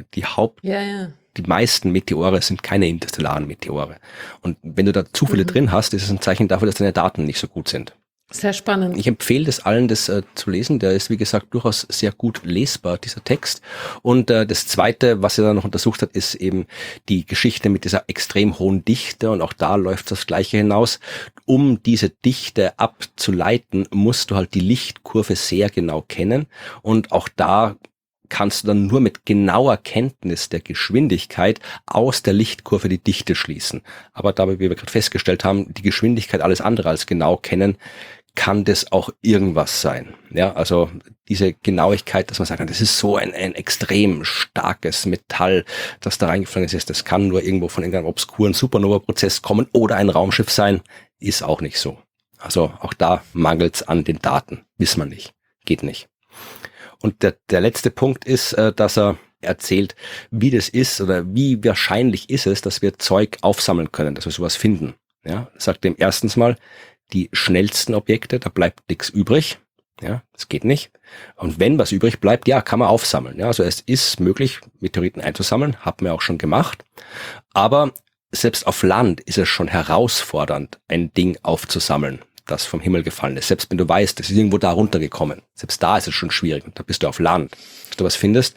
die meisten Meteore sind keine interstellaren Meteore. Und wenn du da zu viele drin hast, ist es ein Zeichen dafür, dass deine Daten nicht so gut sind. Sehr spannend. Ich empfehle das allen, das zu lesen. Der ist, wie gesagt, durchaus sehr gut lesbar, dieser Text. Und das Zweite, was er dann noch untersucht hat, ist eben die Geschichte mit dieser extrem hohen Dichte. Und auch da läuft das Gleiche hinaus. Um diese Dichte abzuleiten, musst du halt die Lichtkurve sehr genau kennen. Und auch da kannst du dann nur mit genauer Kenntnis der Geschwindigkeit aus der Lichtkurve die Dichte schließen. Aber dabei, wie wir gerade festgestellt haben, die Geschwindigkeit alles andere als genau kennen, kann das auch irgendwas sein. Ja, also diese Genauigkeit, dass man sagen kann, das ist so ein extrem starkes Metall, das da reingeflogen ist, das kann nur irgendwo von irgendeinem obskuren Supernova-Prozess kommen oder ein Raumschiff sein, ist auch nicht so. Also auch da mangelt's an den Daten, wissen wir nicht, geht nicht. Und der letzte Punkt ist, dass er erzählt, wie das ist oder wie wahrscheinlich ist es, dass wir Zeug aufsammeln können, dass wir sowas finden. Ja, sagt dem erstens mal, die schnellsten Objekte, da bleibt nichts übrig. Ja, das geht nicht. Und wenn was übrig bleibt, ja, kann man aufsammeln. Ja, also es ist möglich, Meteoriten einzusammeln, haben wir auch schon gemacht. Aber selbst auf Land ist es schon herausfordernd, ein Ding aufzusammeln, das vom Himmel gefallen ist. Selbst wenn du weißt, das ist irgendwo da runtergekommen. Selbst da ist es schon schwierig. Und da bist du auf Land. Dass du was findest.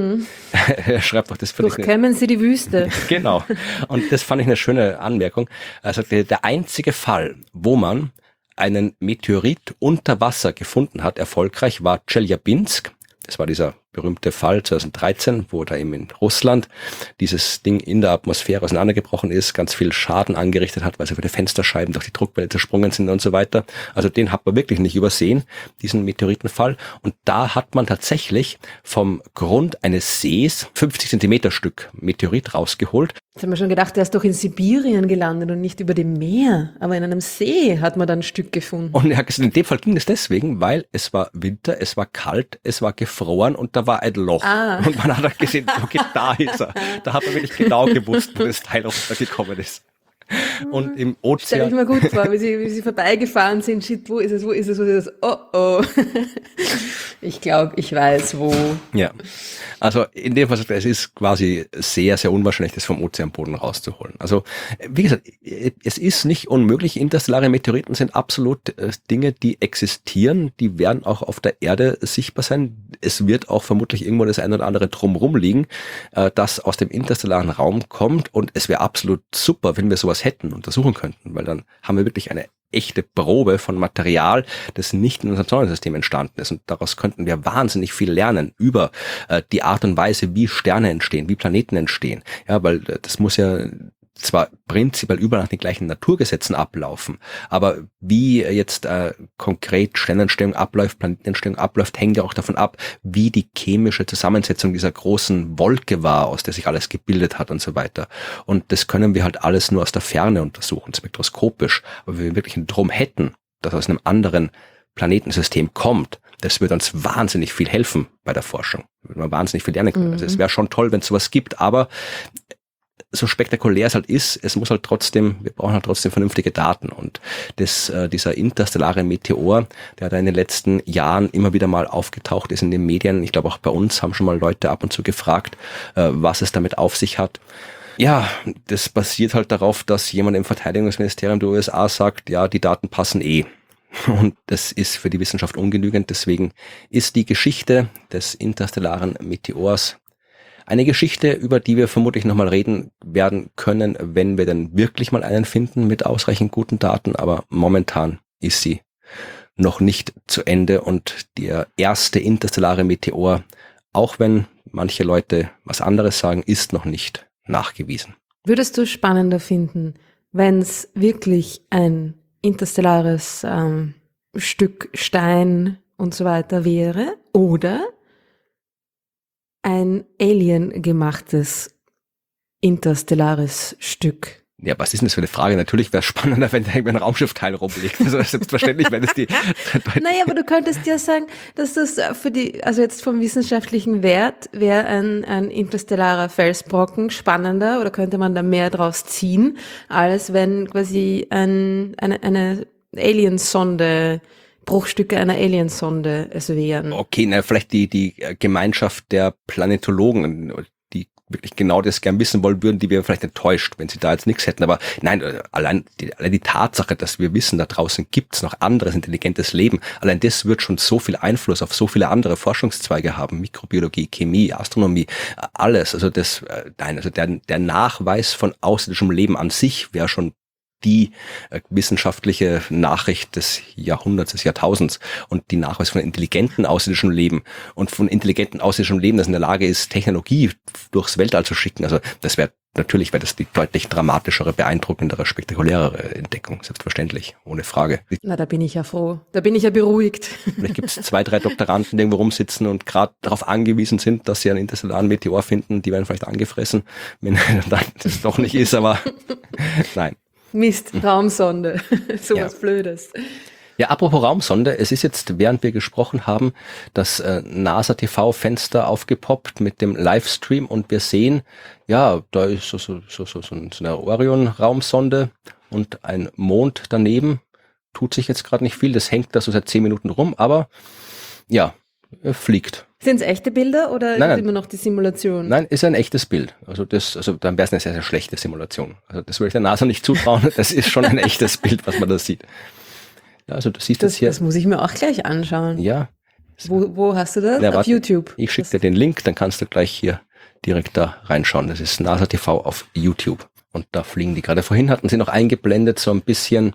Er schreibt doch das. Durchkämmen Sie die Wüste. Genau. Und das fand ich eine schöne Anmerkung. Also der einzige Fall, wo man einen Meteorit unter Wasser gefunden hat, erfolgreich, war Tscheljabinsk. Das war dieser berühmte Fall 2013, wo da eben in Russland dieses Ding in der Atmosphäre auseinandergebrochen ist, ganz viel Schaden angerichtet hat, weil so viele Fensterscheiben durch die Druckwelle zersprungen sind und so weiter. Also den hat man wirklich nicht übersehen, diesen Meteoritenfall. Und da hat man tatsächlich vom Grund eines Sees 50 Zentimeter Stück Meteorit rausgeholt. Jetzt haben wir schon gedacht, der ist doch in Sibirien gelandet und nicht über dem Meer. Aber in einem See hat man dann ein Stück gefunden. Und er hat gesagt, in dem Fall ging es deswegen, weil es war Winter, es war kalt, es war gefroren und da war ein Loch. Und man hat gesehen, okay, da ist er. Da hat man wirklich genau gewusst, wo das Teil runtergekommen ist. Und im Stell ich Ozean, mir gut vor, wie sie vorbeigefahren sind. Shit, wo ist es, wo ist es, wo ist es? Oh, oh. Ich glaube, ich weiß, wo. ja, also in dem Fall, es ist quasi sehr, sehr unwahrscheinlich, das vom Ozeanboden rauszuholen. Also wie gesagt, es ist nicht unmöglich. Interstellare Meteoriten sind absolut Dinge, die existieren. Die werden auch auf der Erde sichtbar sein. Es wird auch vermutlich irgendwo das ein oder andere drumrum liegen, das aus dem interstellaren Raum kommt. Und es wäre absolut super, wenn wir sowas hätten, untersuchen könnten, weil dann haben wir wirklich eine echte Probe von Material, das nicht in unserem Sonnensystem entstanden ist. Und daraus könnten wir wahnsinnig viel lernen über die Art und Weise, wie Sterne entstehen, wie Planeten entstehen. Ja, weil das muss ja zwar prinzipiell überall nach den gleichen Naturgesetzen ablaufen, aber wie jetzt konkret Sternentstehung abläuft, Planetenentstehung abläuft, hängt ja auch davon ab, wie die chemische Zusammensetzung dieser großen Wolke war, aus der sich alles gebildet hat und so weiter. Und das können wir halt alles nur aus der Ferne untersuchen, spektroskopisch. Aber wenn wir wirklich einen Drum hätten, das aus einem anderen Planetensystem kommt, das würde uns wahnsinnig viel helfen bei der Forschung. Würde man wahnsinnig viel lernen können. Also es wäre schon toll, wenn es sowas gibt, aber so spektakulär es halt ist, es muss halt trotzdem, wir brauchen halt trotzdem vernünftige Daten. Und dieser interstellare Meteor, der da in den letzten Jahren immer wieder mal aufgetaucht ist in den Medien, ich glaube auch bei uns haben schon mal Leute ab und zu gefragt, was es damit auf sich hat. Ja, das basiert halt darauf, dass jemand im Verteidigungsministerium der USA sagt, ja, die Daten passen eh. Und das ist für die Wissenschaft ungenügend. Deswegen ist die Geschichte des interstellaren Meteors eine Geschichte, über die wir vermutlich nochmal reden werden können, wenn wir dann wirklich mal einen finden mit ausreichend guten Daten. Aber momentan ist sie noch nicht zu Ende. Und der erste interstellare Meteor, auch wenn manche Leute was anderes sagen, ist noch nicht nachgewiesen. Würdest du spannender finden, wenn es wirklich ein interstellares Stück Stein und so weiter wäre oder ein Alien-gemachtes interstellares Stück? Ja, was ist denn das für eine Frage? Natürlich wäre es spannender, wenn da irgendwie ein Raumschiffteil rumliegt. Also selbstverständlich wäre das die... Naja, aber du könntest ja sagen, dass das also jetzt vom wissenschaftlichen Wert wäre ein interstellarer Felsbrocken spannender oder könnte man da mehr draus ziehen, als wenn quasi eine Aliensonde, Bruchstücke einer Aliensonde es wären. Okay, na, vielleicht die Gemeinschaft der Planetologen, die wirklich genau das gern wissen wollen würden, die wären vielleicht enttäuscht, wenn sie da jetzt nichts hätten. Aber nein, allein die Tatsache, dass wir wissen, da draußen gibt's noch anderes intelligentes Leben, allein das wird schon so viel Einfluss auf so viele andere Forschungszweige haben. Mikrobiologie, Chemie, Astronomie, alles. Also der Nachweis von außerirdischem Leben an sich wäre schon die wissenschaftliche Nachricht des Jahrhunderts, des Jahrtausends und die Nachweis von intelligenten außerirdischem Leben und von intelligenten außerirdischem Leben, das in der Lage ist, Technologie durchs Weltall zu schicken. Also natürlich wäre das die deutlich dramatischere, beeindruckendere, spektakulärere Entdeckung, selbstverständlich, ohne Frage. Na, da bin ich ja froh. Da bin ich ja beruhigt. Vielleicht gibt es 2, 3 Doktoranden, die irgendwo rumsitzen und gerade darauf angewiesen sind, dass sie einen interstellaren Meteor finden. Die werden vielleicht angefressen, wenn das doch nicht ist, aber nein. Mist, Raumsonde, sowas Ja. Blödes. Ja, apropos Raumsonde, es ist jetzt, während wir gesprochen haben, das NASA-TV-Fenster aufgepoppt mit dem Livestream und wir sehen, ja, da ist so eine Orion-Raumsonde und ein Mond daneben. Tut sich jetzt gerade nicht viel, das hängt da so seit 10 Minuten rum, aber ja, fliegt. Sind es echte Bilder oder Nein, ist nein. immer noch die Simulation? Nein, ist ein echtes Bild. Also dann wäre es eine sehr, sehr schlechte Simulation. Also das würde ich der NASA nicht zutrauen. Das ist schon ein echtes Bild, was man da sieht. Ja, also du siehst Das, jetzt hier. das muss ich mir auch gleich anschauen. Ja. Wo hast du das? Ja, Auf warte, YouTube? Ich schicke dir den Link, dann kannst du gleich hier direkt da reinschauen. Das ist NASA TV auf YouTube. Und da fliegen die. Gerade vorhin hatten sie noch eingeblendet so ein bisschen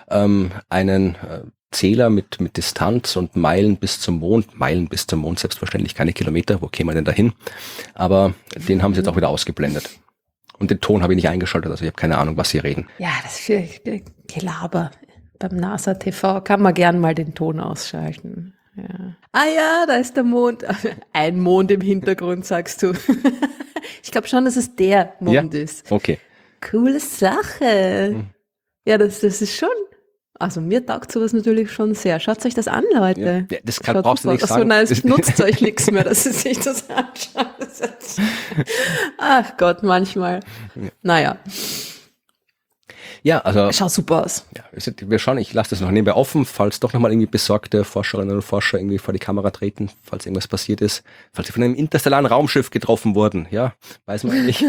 einen Zähler mit Distanz und Meilen bis zum Mond, selbstverständlich keine Kilometer, wo käme man denn da hin? Aber den haben sie jetzt auch wieder ausgeblendet. Und den Ton habe ich nicht eingeschaltet, also ich habe keine Ahnung, was sie reden. Ja, das ist für Gelaber. Beim NASA TV kann man gern mal den Ton ausschalten. Ja. Ah ja, da ist der Mond. Ein Mond im Hintergrund, sagst du. Ich glaube schon, dass es der Mond ist. Okay. Coole Sache. Ja, das ist schon. Also mir taugt sowas natürlich schon sehr. Schaut euch das an, Leute. Ja, das Schaut brauchst du super nicht aus. sagen. So, nein, es nutzt euch nichts mehr, dass ihr sich das anschaut. Ach Gott, manchmal. Naja. Ja, also Schaut super aus. ja, wir schauen, ich lasse das noch nebenbei offen, falls doch nochmal irgendwie besorgte Forscherinnen und Forscher irgendwie vor die Kamera treten, falls irgendwas passiert ist, falls sie von einem interstellaren Raumschiff getroffen wurden. Ja, weiß man nicht.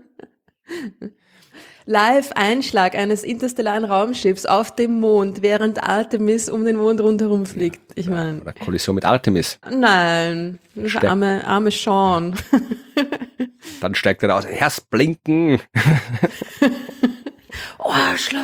Live-Einschlag eines interstellaren Raumschiffs auf dem Mond, während Artemis um den Mond rundherum fliegt. Ich meine, Oder Kollision mit Artemis. nein, das ist arme Sean. Dann steigt er aus, erst blinken. Oh, Arschloch.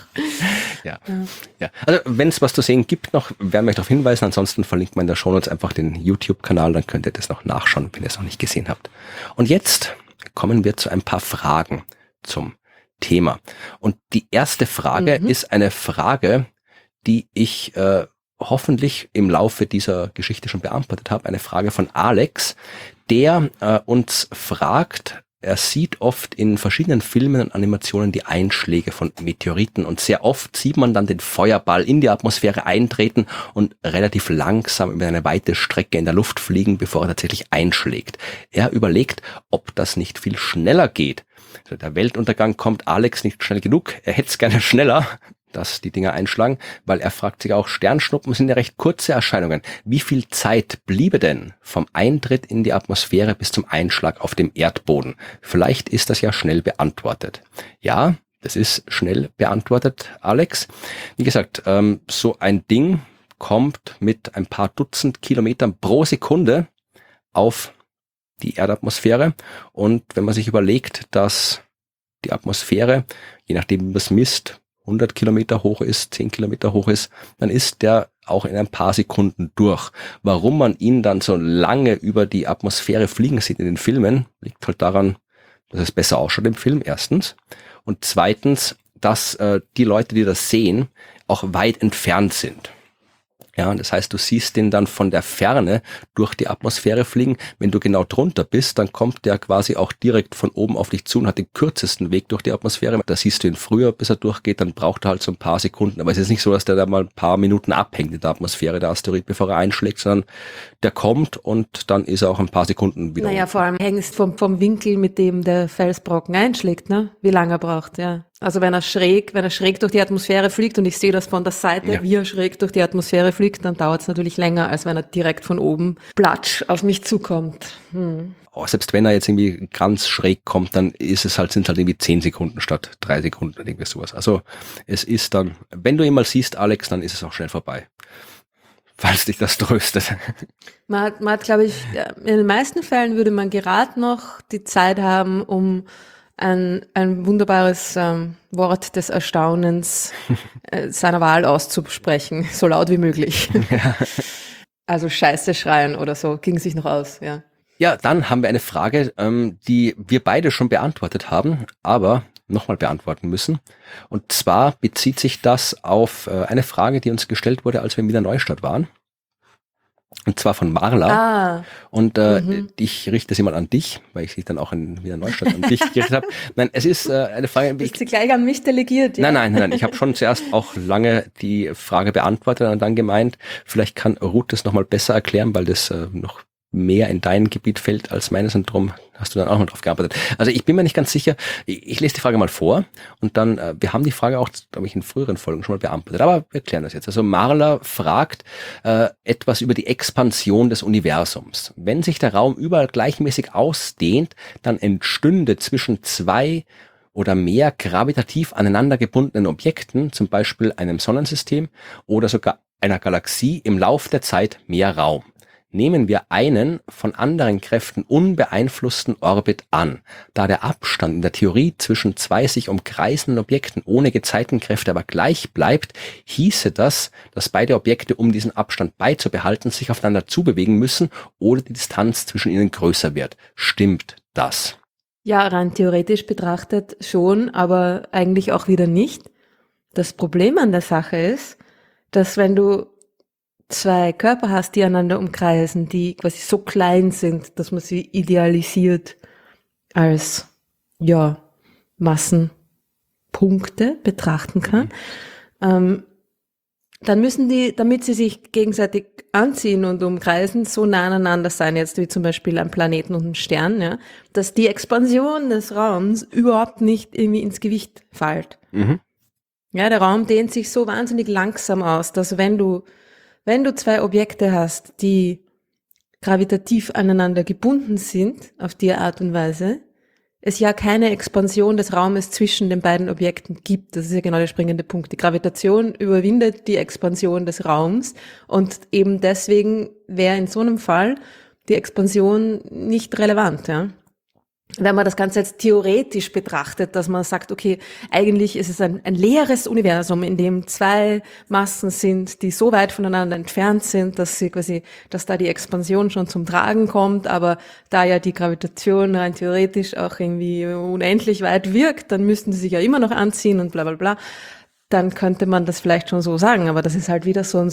Ja. Also wenn es was zu sehen gibt noch, werden wir euch darauf hinweisen. Ansonsten verlinkt man in der Shownotes einfach den YouTube-Kanal, dann könnt ihr das noch nachschauen, wenn ihr es noch nicht gesehen habt. Und jetzt kommen wir zu ein paar Fragen zum Thema. Und die erste Frage ist eine Frage, die ich hoffentlich im Laufe dieser Geschichte schon beantwortet habe. Eine Frage von Alex, der uns fragt, er sieht oft in verschiedenen Filmen und Animationen die Einschläge von Meteoriten und sehr oft sieht man dann den Feuerball in die Atmosphäre eintreten und relativ langsam über eine weite Strecke in der Luft fliegen, bevor er tatsächlich einschlägt. Er überlegt, ob das nicht viel schneller geht. Also der Weltuntergang kommt Alex nicht schnell genug, er hätte es gerne schneller, dass die Dinger einschlagen, weil er fragt sich auch, Sternschnuppen sind ja recht kurze Erscheinungen. Wie viel Zeit bliebe denn vom Eintritt in die Atmosphäre bis zum Einschlag auf dem Erdboden? Vielleicht ist das ja schnell beantwortet. Ja, das ist schnell beantwortet, Alex. Wie gesagt, so ein Ding kommt mit ein paar Dutzend Kilometern pro Sekunde auf die Erdatmosphäre. Und wenn man sich überlegt, dass die Atmosphäre, je nachdem wie man es misst, 100 Kilometer hoch ist, 10 Kilometer hoch ist, dann ist der auch in ein paar Sekunden durch. Warum man ihn dann so lange über die Atmosphäre fliegen sieht in den Filmen, liegt halt daran, dass es besser ausschaut im Film, erstens. Und zweitens, dass die Leute, die das sehen, auch weit entfernt sind. Ja, das heißt, du siehst den dann von der Ferne durch die Atmosphäre fliegen. Wenn du genau drunter bist, dann kommt der quasi auch direkt von oben auf dich zu und hat den kürzesten Weg durch die Atmosphäre. Da siehst du ihn früher, bis er durchgeht, dann braucht er halt so ein paar Sekunden. Aber es ist nicht so, dass der da mal ein paar Minuten abhängt in der Atmosphäre, der Asteroid, bevor er einschlägt, sondern der kommt und dann ist er auch ein paar Sekunden wieder Naja, unten. vor allem hängt es vom Winkel, mit dem der Felsbrocken einschlägt, ne? Wie lange er braucht, ja. Also wenn er schräg durch die Atmosphäre fliegt und ich sehe das von der Seite, Ja. wie er schräg durch die Atmosphäre fliegt, dann dauert es natürlich länger, als wenn er direkt von oben platsch auf mich zukommt. Auch selbst wenn er jetzt irgendwie ganz schräg kommt, dann sind halt irgendwie 10 Sekunden statt 3 Sekunden oder irgendwie sowas. Also es ist dann, wenn du ihn mal siehst, Alex, dann ist es auch schnell vorbei. Falls dich das tröstet. Man hat, glaube ich, in den meisten Fällen würde man gerade noch die Zeit haben, um ein wunderbares Wort des Erstaunens seiner Wahl auszusprechen, so laut wie möglich. Ja. Also Scheiße schreien oder so, ging sich noch aus, ja. Ja, dann haben wir eine Frage, die wir beide schon beantwortet haben, aber nochmal beantworten müssen. Und zwar bezieht sich das auf eine Frage, die uns gestellt wurde, als wir in Wiener Neustadt waren. Und zwar von Marla. Und ich richte sie mal an dich, weil ich sie dann auch in Wiener Neustadt an dich gerichtet habe. Nein, es ist eine Frage. Ist sie gleich an mich delegiert? Ja? Nein. Ich habe schon zuerst auch lange die Frage beantwortet und dann gemeint, vielleicht kann Ruth das nochmal besser erklären, weil das noch mehr in dein Gebiet fällt als meines und darum hast du dann auch mal drauf gearbeitet. Also ich bin mir nicht ganz sicher, ich lese die Frage mal vor und dann, wir haben die Frage auch, glaube ich, in früheren Folgen schon mal beantwortet, aber wir klären das jetzt. Also Marla fragt etwas über die Expansion des Universums. Wenn sich der Raum überall gleichmäßig ausdehnt, dann entstünde zwischen zwei oder mehr gravitativ aneinander gebundenen Objekten, zum Beispiel einem Sonnensystem oder sogar einer Galaxie, im Lauf der Zeit mehr Raum. Nehmen wir einen von anderen Kräften unbeeinflussten Orbit an. Da der Abstand in der Theorie zwischen zwei sich umkreisenden Objekten ohne Gezeitenkräfte aber gleich bleibt, hieße das, dass beide Objekte, um diesen Abstand beizubehalten, sich aufeinander zubewegen müssen oder die Distanz zwischen ihnen größer wird. Stimmt das? Ja, rein theoretisch betrachtet schon, aber eigentlich auch wieder nicht. Das Problem an der Sache ist, dass wenn du zwei Körper hast, die einander umkreisen, die quasi so klein sind, dass man sie idealisiert als, ja, Massenpunkte betrachten kann, dann müssen die, damit sie sich gegenseitig anziehen und umkreisen, so nah aneinander sein, jetzt wie zum Beispiel ein Planeten und ein Stern, ja, dass die Expansion des Raums überhaupt nicht irgendwie ins Gewicht fällt. Ja, der Raum dehnt sich so wahnsinnig langsam aus, dass wenn du zwei Objekte hast, die gravitativ aneinander gebunden sind, auf die Art und Weise, es ja keine Expansion des Raumes zwischen den beiden Objekten gibt. Das ist ja genau der springende Punkt. Die Gravitation überwindet die Expansion des Raums und eben deswegen wäre in so einem Fall die Expansion nicht relevant, ja. Wenn man das Ganze jetzt theoretisch betrachtet, dass man sagt, okay, eigentlich ist es ein leeres Universum, in dem zwei Massen sind, die so weit voneinander entfernt sind, dass da die Expansion schon zum Tragen kommt, aber da ja die Gravitation rein theoretisch auch irgendwie unendlich weit wirkt, dann müssten sie sich ja immer noch anziehen und bla bla bla. Dann könnte man das vielleicht schon so sagen, aber das ist halt wieder so ein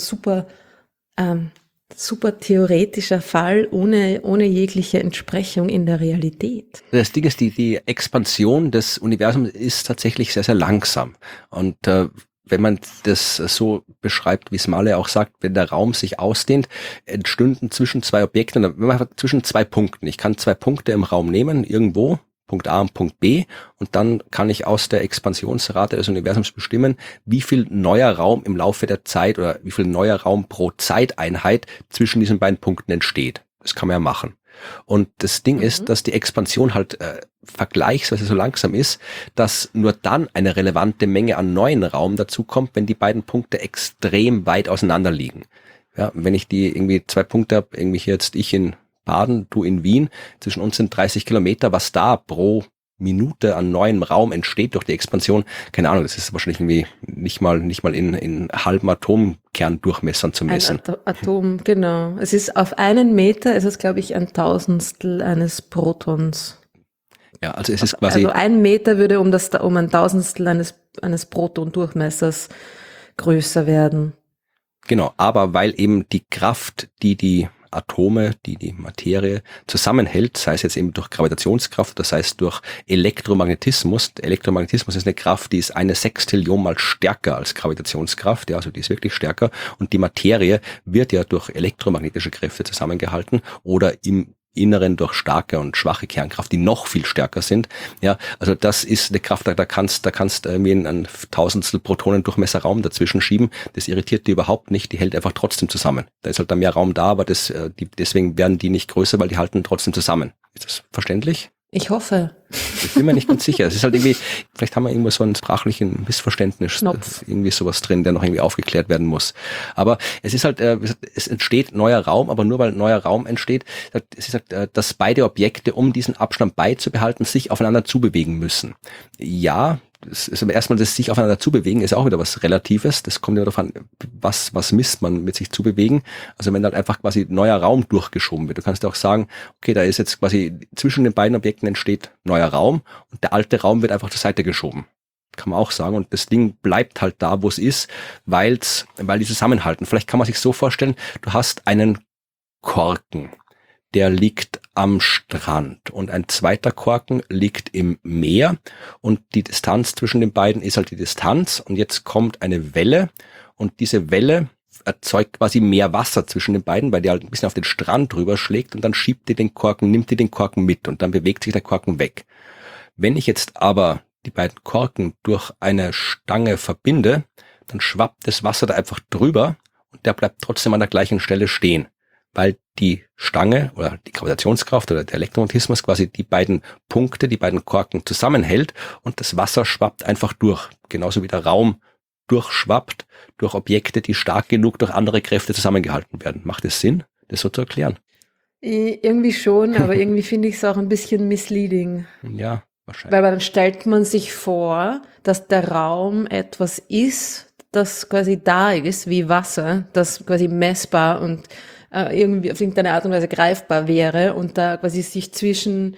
super theoretischer Fall ohne jegliche Entsprechung in der Realität. Das Ding ist, die Expansion des Universums ist tatsächlich sehr, sehr langsam. Und wenn man das so beschreibt, wie es Male auch sagt, wenn der Raum sich ausdehnt, entstünden zwischen zwei Objekten, wenn man zwischen zwei Punkten. Ich kann zwei Punkte im Raum nehmen, irgendwo, Punkt A und Punkt B, und dann kann ich aus der Expansionsrate des Universums bestimmen, wie viel neuer Raum im Laufe der Zeit oder wie viel neuer Raum pro Zeiteinheit zwischen diesen beiden Punkten entsteht. Das kann man ja machen. Und das Ding ist, dass die Expansion halt vergleichsweise so langsam ist, dass nur dann eine relevante Menge an neuen Raum dazukommt, wenn die beiden Punkte extrem weit auseinander liegen. Ja, wenn ich die irgendwie zwei Punkte habe, irgendwie jetzt ich in Baden, du in Wien, zwischen uns sind 30 Kilometer, was da pro Minute an neuem Raum entsteht durch die Expansion, keine Ahnung, das ist wahrscheinlich irgendwie nicht mal in halben Atomkerndurchmessern zu messen. Ein Atom, genau. Es ist auf einen Meter, ist es, glaube ich, ein Tausendstel eines Protons. Ja, also es ist quasi... Also ein Meter würde um ein Tausendstel eines Protondurchmessers größer werden. Genau, aber weil eben die Kraft, die Atome, die Materie zusammenhält, sei es jetzt eben durch Gravitationskraft, das heißt durch Elektromagnetismus. Der Elektromagnetismus ist eine Kraft, die ist 1/6 mal stärker als Gravitationskraft, ja, also die ist wirklich stärker, und die Materie wird ja durch elektromagnetische Kräfte zusammengehalten oder im Inneren durch starke und schwache Kernkraft, die noch viel stärker sind. Ja, also das ist eine Kraft, da kannst irgendwie einen Tausendstel Protonendurchmesser Raum dazwischen schieben. Das irritiert die überhaupt nicht. Die hält einfach trotzdem zusammen. Da ist halt dann mehr Raum da, aber deswegen werden die nicht größer, weil die halten trotzdem zusammen. Ist das verständlich? Ich hoffe. Ich bin mir nicht ganz sicher. Es ist halt irgendwie, vielleicht haben wir irgendwo so einen sprachlichen Missverständnis, irgendwie sowas drin, der noch irgendwie aufgeklärt werden muss. Aber es ist halt, es entsteht neuer Raum, aber nur weil neuer Raum entsteht, es ist halt, dass beide Objekte, um diesen Abstand beizubehalten, sich aufeinander zubewegen müssen. Ja, das ist aber erstmal, das sich aufeinander zubewegen, ist auch wieder was Relatives. Das kommt ja darauf an, was misst man mit sich zubewegen. Also wenn halt einfach quasi neuer Raum durchgeschoben wird. Du kannst ja auch sagen, okay, da ist jetzt quasi zwischen den beiden Objekten entsteht neuer Raum und der alte Raum wird einfach zur Seite geschoben. Kann man auch sagen. Und das Ding bleibt halt da, wo es ist, weil die zusammenhalten. Vielleicht kann man sich so vorstellen, du hast einen Korken, der liegt am Strand und ein zweiter Korken liegt im Meer und die Distanz zwischen den beiden ist halt die Distanz und jetzt kommt eine Welle und diese Welle erzeugt quasi mehr Wasser zwischen den beiden, weil die halt ein bisschen auf den Strand drüber schlägt und dann nimmt die den Korken mit und dann bewegt sich der Korken weg. Wenn ich jetzt aber die beiden Korken durch eine Stange verbinde, dann schwappt das Wasser da einfach drüber und der bleibt trotzdem an der gleichen Stelle stehen, weil die Stange oder die Gravitationskraft oder der Elektromagnetismus quasi die beiden Punkte, die beiden Korken zusammenhält und das Wasser schwappt einfach durch. Genauso wie der Raum durchschwappt durch Objekte, die stark genug durch andere Kräfte zusammengehalten werden. Macht es Sinn, das so zu erklären? Irgendwie schon, aber irgendwie finde ich es auch ein bisschen misleading. Ja, wahrscheinlich. Weil dann stellt man sich vor, dass der Raum etwas ist, das quasi da ist, wie Wasser, das quasi messbar und irgendwie auf irgendeine Art und Weise greifbar wäre und da quasi sich zwischen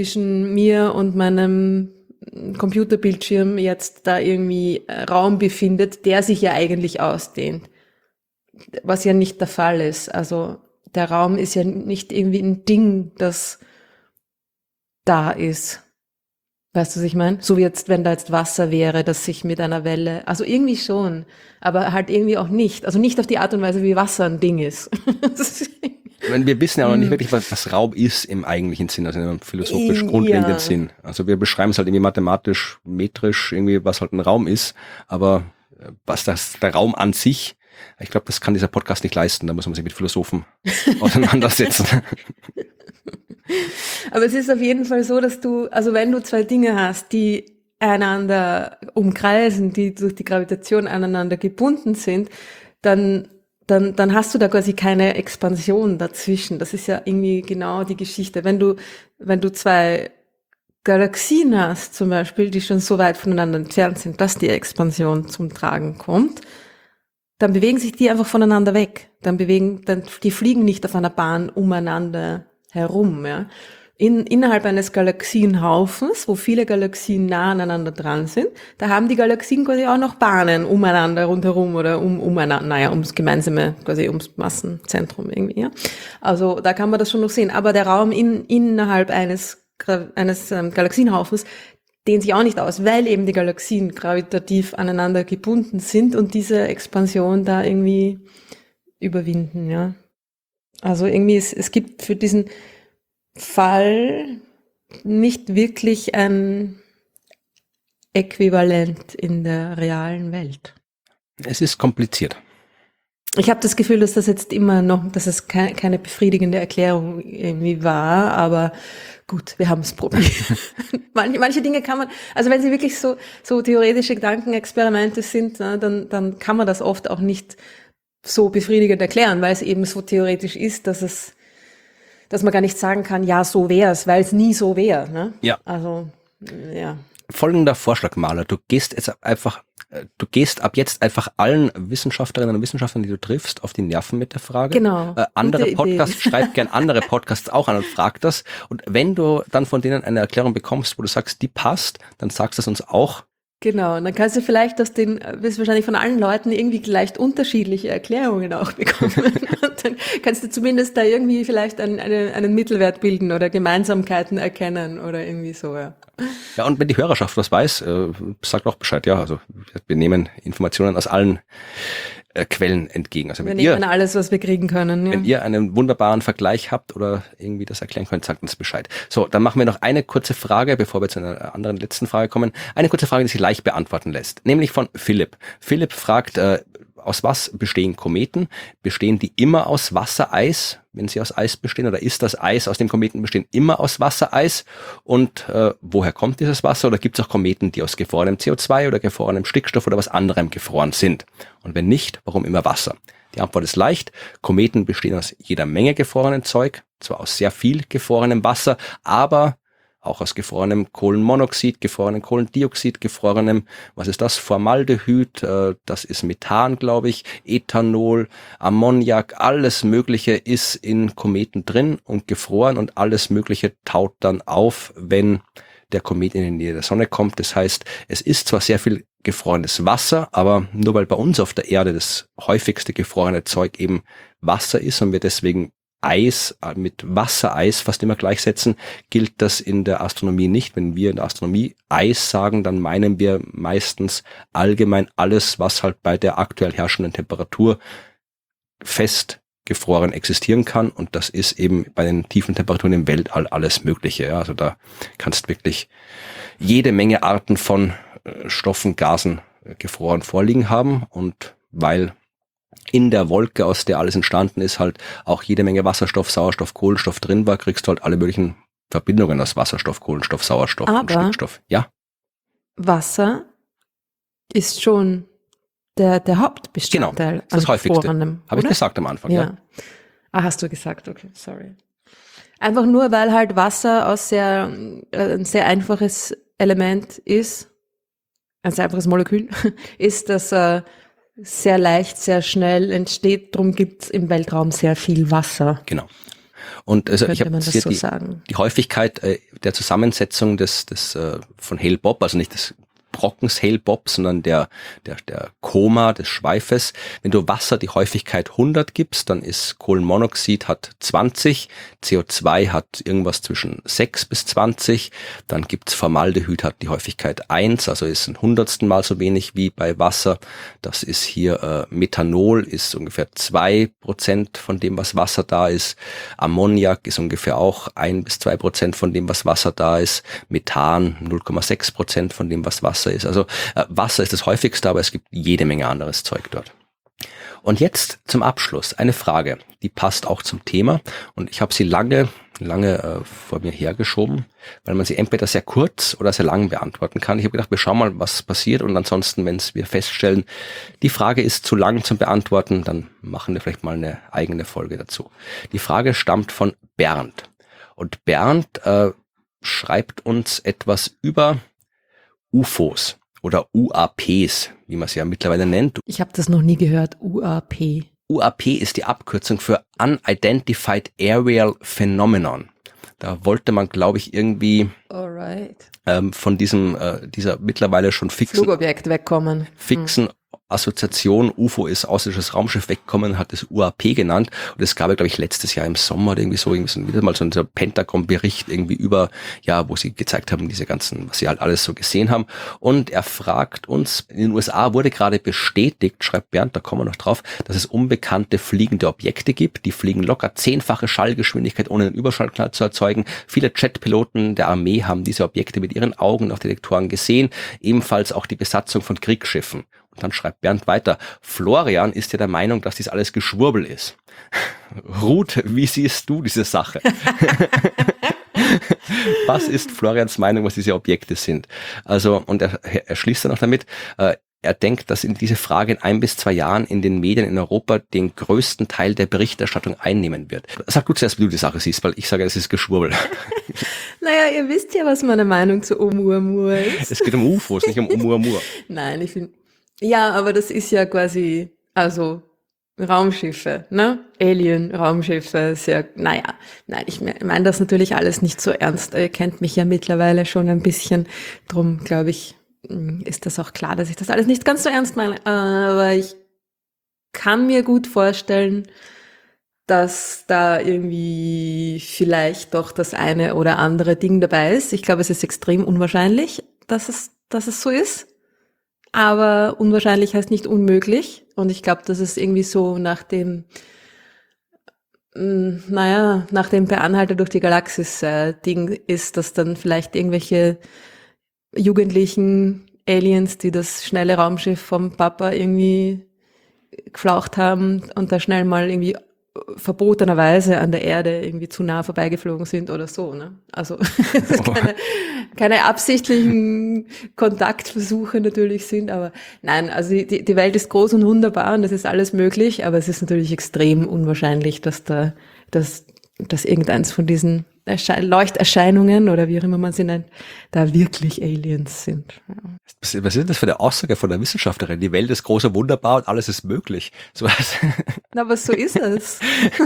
mir und meinem Computerbildschirm jetzt da irgendwie Raum befindet, der sich ja eigentlich ausdehnt. Was ja nicht der Fall ist. Also der Raum ist ja nicht irgendwie ein Ding, das da ist. Weißt du, was ich meine? So wie jetzt, wenn da jetzt Wasser wäre, das sich mit einer Welle, also irgendwie schon, aber halt irgendwie auch nicht. Also nicht auf die Art und Weise, wie Wasser ein Ding ist. Wir wissen ja auch noch nicht wirklich, was Raum ist im eigentlichen Sinn, also im philosophisch grundlegenden Sinn. Also wir beschreiben es halt irgendwie mathematisch, metrisch, irgendwie, was halt ein Raum ist, aber was der Raum an sich, ich glaube, das kann dieser Podcast nicht leisten, da muss man sich mit Philosophen auseinandersetzen. Aber es ist auf jeden Fall so, dass also wenn du zwei Dinge hast, die einander umkreisen, die durch die Gravitation aneinander gebunden sind, dann hast du da quasi keine Expansion dazwischen. Das ist ja irgendwie genau die Geschichte. Wenn du zwei Galaxien hast, zum Beispiel, die schon so weit voneinander entfernt sind, dass die Expansion zum Tragen kommt, dann bewegen sich die einfach voneinander weg. Die fliegen nicht auf einer Bahn umeinander herum, ja. Innerhalb eines Galaxienhaufens, wo viele Galaxien nah aneinander dran sind, da haben die Galaxien quasi auch noch Bahnen umeinander rundherum oder umeinander, ums gemeinsame, quasi ums Massenzentrum irgendwie, ja. Also, da kann man das schon noch sehen. Aber der Raum innerhalb eines Galaxienhaufens dehnt sich auch nicht aus, weil eben die Galaxien gravitativ aneinander gebunden sind und diese Expansion da irgendwie überwinden, ja. Also irgendwie, es gibt für diesen Fall nicht wirklich ein Äquivalent in der realen Welt. Es ist kompliziert. Ich habe das Gefühl, dass das jetzt immer noch, dass es keine befriedigende Erklärung irgendwie war, aber gut, wir haben es probiert. Manche Dinge kann man, also wenn sie wirklich so theoretische Gedankenexperimente sind, dann kann man das oft auch nicht so befriedigend erklären, weil es eben so theoretisch ist, dass man gar nicht sagen kann, ja, so wär's, weil es nie so wäre. Ne? Ja. Also, ja. Folgender Vorschlag, Maler. Du gehst ab jetzt einfach allen Wissenschaftlerinnen und Wissenschaftlern, die du triffst, auf die Nerven mit der Frage. Genau. Andere Podcasts, schreib gern andere Podcasts auch an und frag das. Und wenn du dann von denen eine Erklärung bekommst, wo du sagst, die passt, dann sagst du es uns auch. Genau, und dann kannst du vielleicht wirst wahrscheinlich von allen Leuten irgendwie leicht unterschiedliche Erklärungen auch bekommen. Und dann kannst du zumindest da irgendwie vielleicht einen Mittelwert bilden oder Gemeinsamkeiten erkennen oder irgendwie so, ja. Ja, und wenn die Hörerschaft was weiß, sagt auch Bescheid. Ja, also wir nehmen Informationen aus allen Quellen entgegen. Also wir nehmen alles, was wir kriegen können. Ja. Wenn ihr einen wunderbaren Vergleich habt oder irgendwie das erklären könnt, sagt uns Bescheid. So, dann machen wir noch eine kurze Frage, bevor wir zu einer anderen letzten Frage kommen. Eine kurze Frage, die sich leicht beantworten lässt, nämlich von Philipp. Philipp fragt, aus was bestehen Kometen? Bestehen die immer aus Wassereis, wenn sie aus Eis bestehen? Oder ist das Eis aus dem Kometen bestehen immer aus Wassereis? Und woher kommt dieses Wasser? Oder gibt es auch Kometen, die aus gefrorenem CO2 oder gefrorenem Stickstoff oder was anderem gefroren sind? Und wenn nicht, warum immer Wasser? Die Antwort ist leicht. Kometen bestehen aus jeder Menge gefrorenem Zeug, zwar aus sehr viel gefrorenem Wasser, aber auch aus gefrorenem Kohlenmonoxid, gefrorenem Kohlendioxid, gefrorenem, was ist das? Formaldehyd, das ist Methan, glaube ich, Ethanol, Ammoniak, alles Mögliche ist in Kometen drin und gefroren und alles Mögliche taut dann auf, wenn der Komet in die Nähe der Sonne kommt. Das heißt, es ist zwar sehr viel gefrorenes Wasser, aber nur weil bei uns auf der Erde das häufigste gefrorene Zeug eben Wasser ist und wir deswegen Eis mit Wassereis fast immer gleichsetzen, gilt das in der Astronomie nicht. Wenn wir in der Astronomie Eis sagen, dann meinen wir meistens allgemein alles, was halt bei der aktuell herrschenden Temperatur fest gefroren existieren kann. Und das ist eben bei den tiefen Temperaturen im Weltall alles Mögliche. Ja, also da kannst wirklich jede Menge Arten von Stoffen, Gasen gefroren vorliegen haben. Und weil in der Wolke, aus der alles entstanden ist, halt auch jede Menge Wasserstoff, Sauerstoff, Kohlenstoff drin war, kriegst du halt alle möglichen Verbindungen aus Wasserstoff, Kohlenstoff, Sauerstoff und Stickstoff. Ja. Wasser ist schon der Hauptbestandteil. Genau, das häufigste. Habe ich gesagt am Anfang. Ja. Ah, hast du gesagt, okay, sorry. Einfach nur, weil halt Wasser aus ein sehr einfaches Element ist, ein sehr einfaches Molekül, ist, dass sehr leicht, sehr schnell entsteht. Darum gibt es im Weltraum sehr viel Wasser. Genau. Und also ich habe so die Häufigkeit der Zusammensetzung des von Hale-Bopp, also nicht des Trockensailbob, sondern der Koma des Schweifes. Wenn du Wasser die Häufigkeit 100 gibst, dann ist Kohlenmonoxid hat 20, CO2 hat irgendwas zwischen 6 bis 20, dann gibt's Formaldehyd, hat die Häufigkeit 1, also ist ein hundertstel Mal so wenig wie bei Wasser. Das ist hier Methanol, ist ungefähr 2% von dem, was Wasser da ist. Ammoniak ist ungefähr auch 1 bis 2% von dem, was Wasser da ist. Methan 0,6% von dem, was Wasser ist. Also Wasser ist das häufigste, aber es gibt jede Menge anderes Zeug dort. Und jetzt zum Abschluss eine Frage, die passt auch zum Thema und ich habe sie lange vor mir hergeschoben, weil man sie entweder sehr kurz oder sehr lang beantworten kann. Ich habe gedacht, wir schauen mal, was passiert und ansonsten, wenn wir feststellen, die Frage ist zu lang zum Beantworten, dann machen wir vielleicht mal eine eigene Folge dazu. Die Frage stammt von Bernd und Bernd schreibt uns etwas über UFOs oder UAPs, wie man sie ja mittlerweile nennt. Ich habe das noch nie gehört, UAP. UAP ist die Abkürzung für Unidentified Aerial Phenomenon. Da wollte man, glaube ich, irgendwie von dieser mittlerweile schon Flugobjekt wegkommen. Fixen Assoziation UFO ist außerirdisches Raumschiff wegkommen, hat es UAP genannt und es gab ja, glaube ich, letztes Jahr im Sommer oder irgendwie so wieder mal so ein Pentagon-Bericht irgendwie über, ja, wo sie gezeigt haben, diese ganzen, was sie halt alles so gesehen haben und er fragt uns, in den USA wurde gerade bestätigt, schreibt Bernd, da kommen wir noch drauf, dass es unbekannte fliegende Objekte gibt, die fliegen locker 10-fache Schallgeschwindigkeit, ohne einen Überschallknall zu erzeugen. Viele Jetpiloten der Armee haben diese Objekte mit ihren Augen auf Detektoren gesehen, ebenfalls auch die Besatzung von Kriegsschiffen. Und dann schreibt Bernd weiter, Florian ist ja der Meinung, dass dies alles Geschwurbel ist. Ruth, wie siehst du diese Sache? Was ist Florians Meinung, was diese Objekte sind? Also, und er schließt dann noch damit, er denkt, dass diese Frage in 1 bis 2 Jahren in den Medien in Europa den größten Teil der Berichterstattung einnehmen wird. Sag du zuerst, wie du die Sache siehst, weil ich sage, es ist Geschwurbel. Naja, ihr wisst ja, was meine Meinung zu Oumuamua ist. Es geht um UFOs, nicht um Oumuamua. Nein, ich finde, ja, aber das ist ja quasi, also Raumschiffe, ne? Alien-Raumschiffe, sehr, naja, nein, ich meine das natürlich alles nicht so ernst. Ihr kennt mich ja mittlerweile schon ein bisschen, drum glaube ich, ist das auch klar, dass ich das alles nicht ganz so ernst meine. Aber ich kann mir gut vorstellen, dass da irgendwie vielleicht doch das eine oder andere Ding dabei ist. Ich glaube, es ist extrem unwahrscheinlich, dass es so ist. Aber unwahrscheinlich heißt nicht unmöglich. Und ich glaube, dass es irgendwie so nach dem Per Anhalter durch die Galaxis Ding ist, dass dann vielleicht irgendwelche jugendlichen Aliens, die das schnelle Raumschiff vom Papa irgendwie geflaucht haben und da schnell mal irgendwie verbotenerweise an der Erde irgendwie zu nah vorbeigeflogen sind oder so, ne? Also keine absichtlichen Kontaktversuche natürlich sind, aber nein, also die Welt ist groß und wunderbar und das ist alles möglich, aber es ist natürlich extrem unwahrscheinlich, dass irgendeins von diesen Leuchterscheinungen oder wie auch immer man sie nennt, da wirklich Aliens sind. Ja. Was ist denn das für eine Aussage von der Wissenschaftlerin? Die Welt ist groß und wunderbar und alles ist möglich. So was. Na, aber so ist es.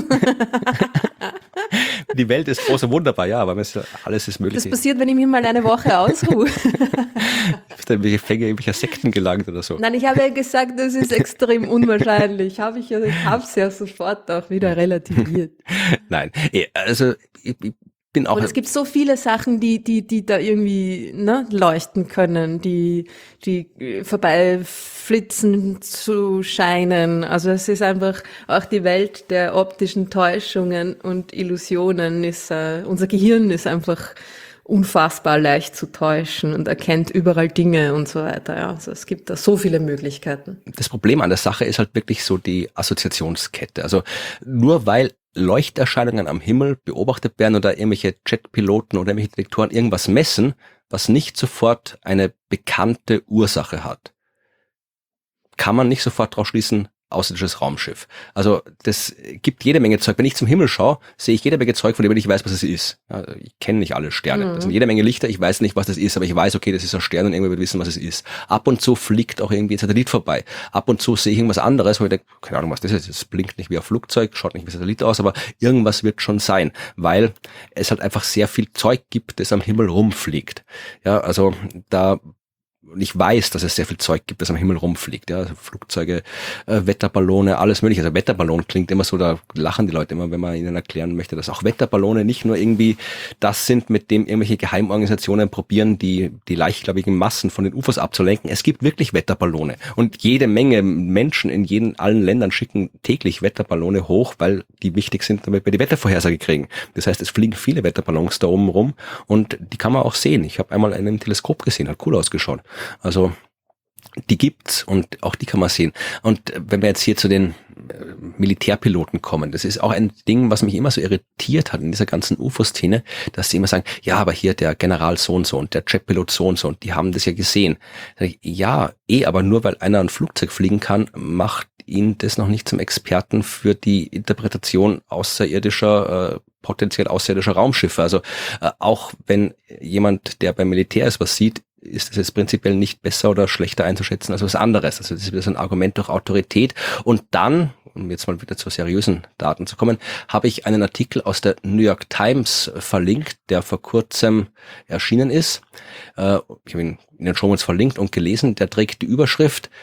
Die Welt ist groß und wunderbar, ja, aber alles ist möglich. Das passiert, wenn ich mir mal eine Woche ausruhe. Bist du in welche Fänge irgendwelcher Sekten gelangt oder so? Nein, ich habe ja gesagt, das ist extrem unwahrscheinlich. Ich habe es ja sofort auch wieder relativiert. Nein, also ich bin auch. Und es gibt so viele Sachen, die da irgendwie leuchten können, die vorbeiflitzen zu scheinen. Also es ist einfach auch die Welt der optischen Täuschungen und Illusionen ist, unser Gehirn ist einfach unfassbar leicht zu täuschen und erkennt überall Dinge und so weiter. Ja. Also es gibt da so viele Möglichkeiten. Das Problem an der Sache ist halt wirklich so die Assoziationskette. Also nur weil Leuchterscheinungen am Himmel beobachtet werden oder irgendwelche Jetpiloten oder irgendwelche Detektoren irgendwas messen, was nicht sofort eine bekannte Ursache hat, kann man nicht sofort draus schließen, außerirdisches Raumschiff. Also das gibt jede Menge Zeug. Wenn ich zum Himmel schaue, sehe ich jede Menge Zeug, von dem ich weiß, was es ist. Ja, ich kenne nicht alle Sterne. Das sind jede Menge Lichter, ich weiß nicht, was das ist, aber ich weiß, okay, das ist ein Stern und irgendwer wird wissen, was es ist. Ab und zu fliegt auch irgendwie ein Satellit vorbei. Ab und zu sehe ich irgendwas anderes, wo ich denke, keine Ahnung, was das ist. Es blinkt nicht wie ein Flugzeug, schaut nicht wie ein Satellit aus, aber irgendwas wird schon sein, weil es halt einfach sehr viel Zeug gibt, das am Himmel rumfliegt. Ja, also da und ich weiß, dass es sehr viel Zeug gibt, das am Himmel rumfliegt, ja, also Flugzeuge, Wetterballone, alles mögliche. Also Wetterballon klingt immer so, da lachen die Leute immer, wenn man ihnen erklären möchte, dass auch Wetterballone nicht nur irgendwie das sind, mit dem irgendwelche Geheimorganisationen probieren, die leichtgläubigen Massen von den UFOs abzulenken. Es gibt wirklich Wetterballone und jede Menge Menschen in allen Ländern schicken täglich Wetterballone hoch, weil die wichtig sind, damit wir die Wettervorhersage kriegen. Das heißt, es fliegen viele Wetterballons da oben rum und die kann man auch sehen. Ich habe einmal einen im Teleskop gesehen, hat cool ausgeschaut. Also die gibt's und auch die kann man sehen. Und wenn wir jetzt hier zu den Militärpiloten kommen, das ist auch ein Ding, was mich immer so irritiert hat in dieser ganzen UFO-Szene, dass sie immer sagen, ja, aber hier der General so und so und der Jetpilot so und die haben das ja gesehen. Ja, aber nur weil einer ein Flugzeug fliegen kann, macht ihn das noch nicht zum Experten für die Interpretation potenziell außerirdischer Raumschiffe. Also auch wenn jemand, der beim Militär ist, was sieht, ist es jetzt prinzipiell nicht besser oder schlechter einzuschätzen als was anderes. Also das ist wieder so ein Argument durch Autorität. Und dann, um jetzt mal wieder zu seriösen Daten zu kommen, habe ich einen Artikel aus der New York Times verlinkt, der vor kurzem erschienen ist. Ich habe ihn in den Shownotes verlinkt und gelesen. Der trägt die Überschrift: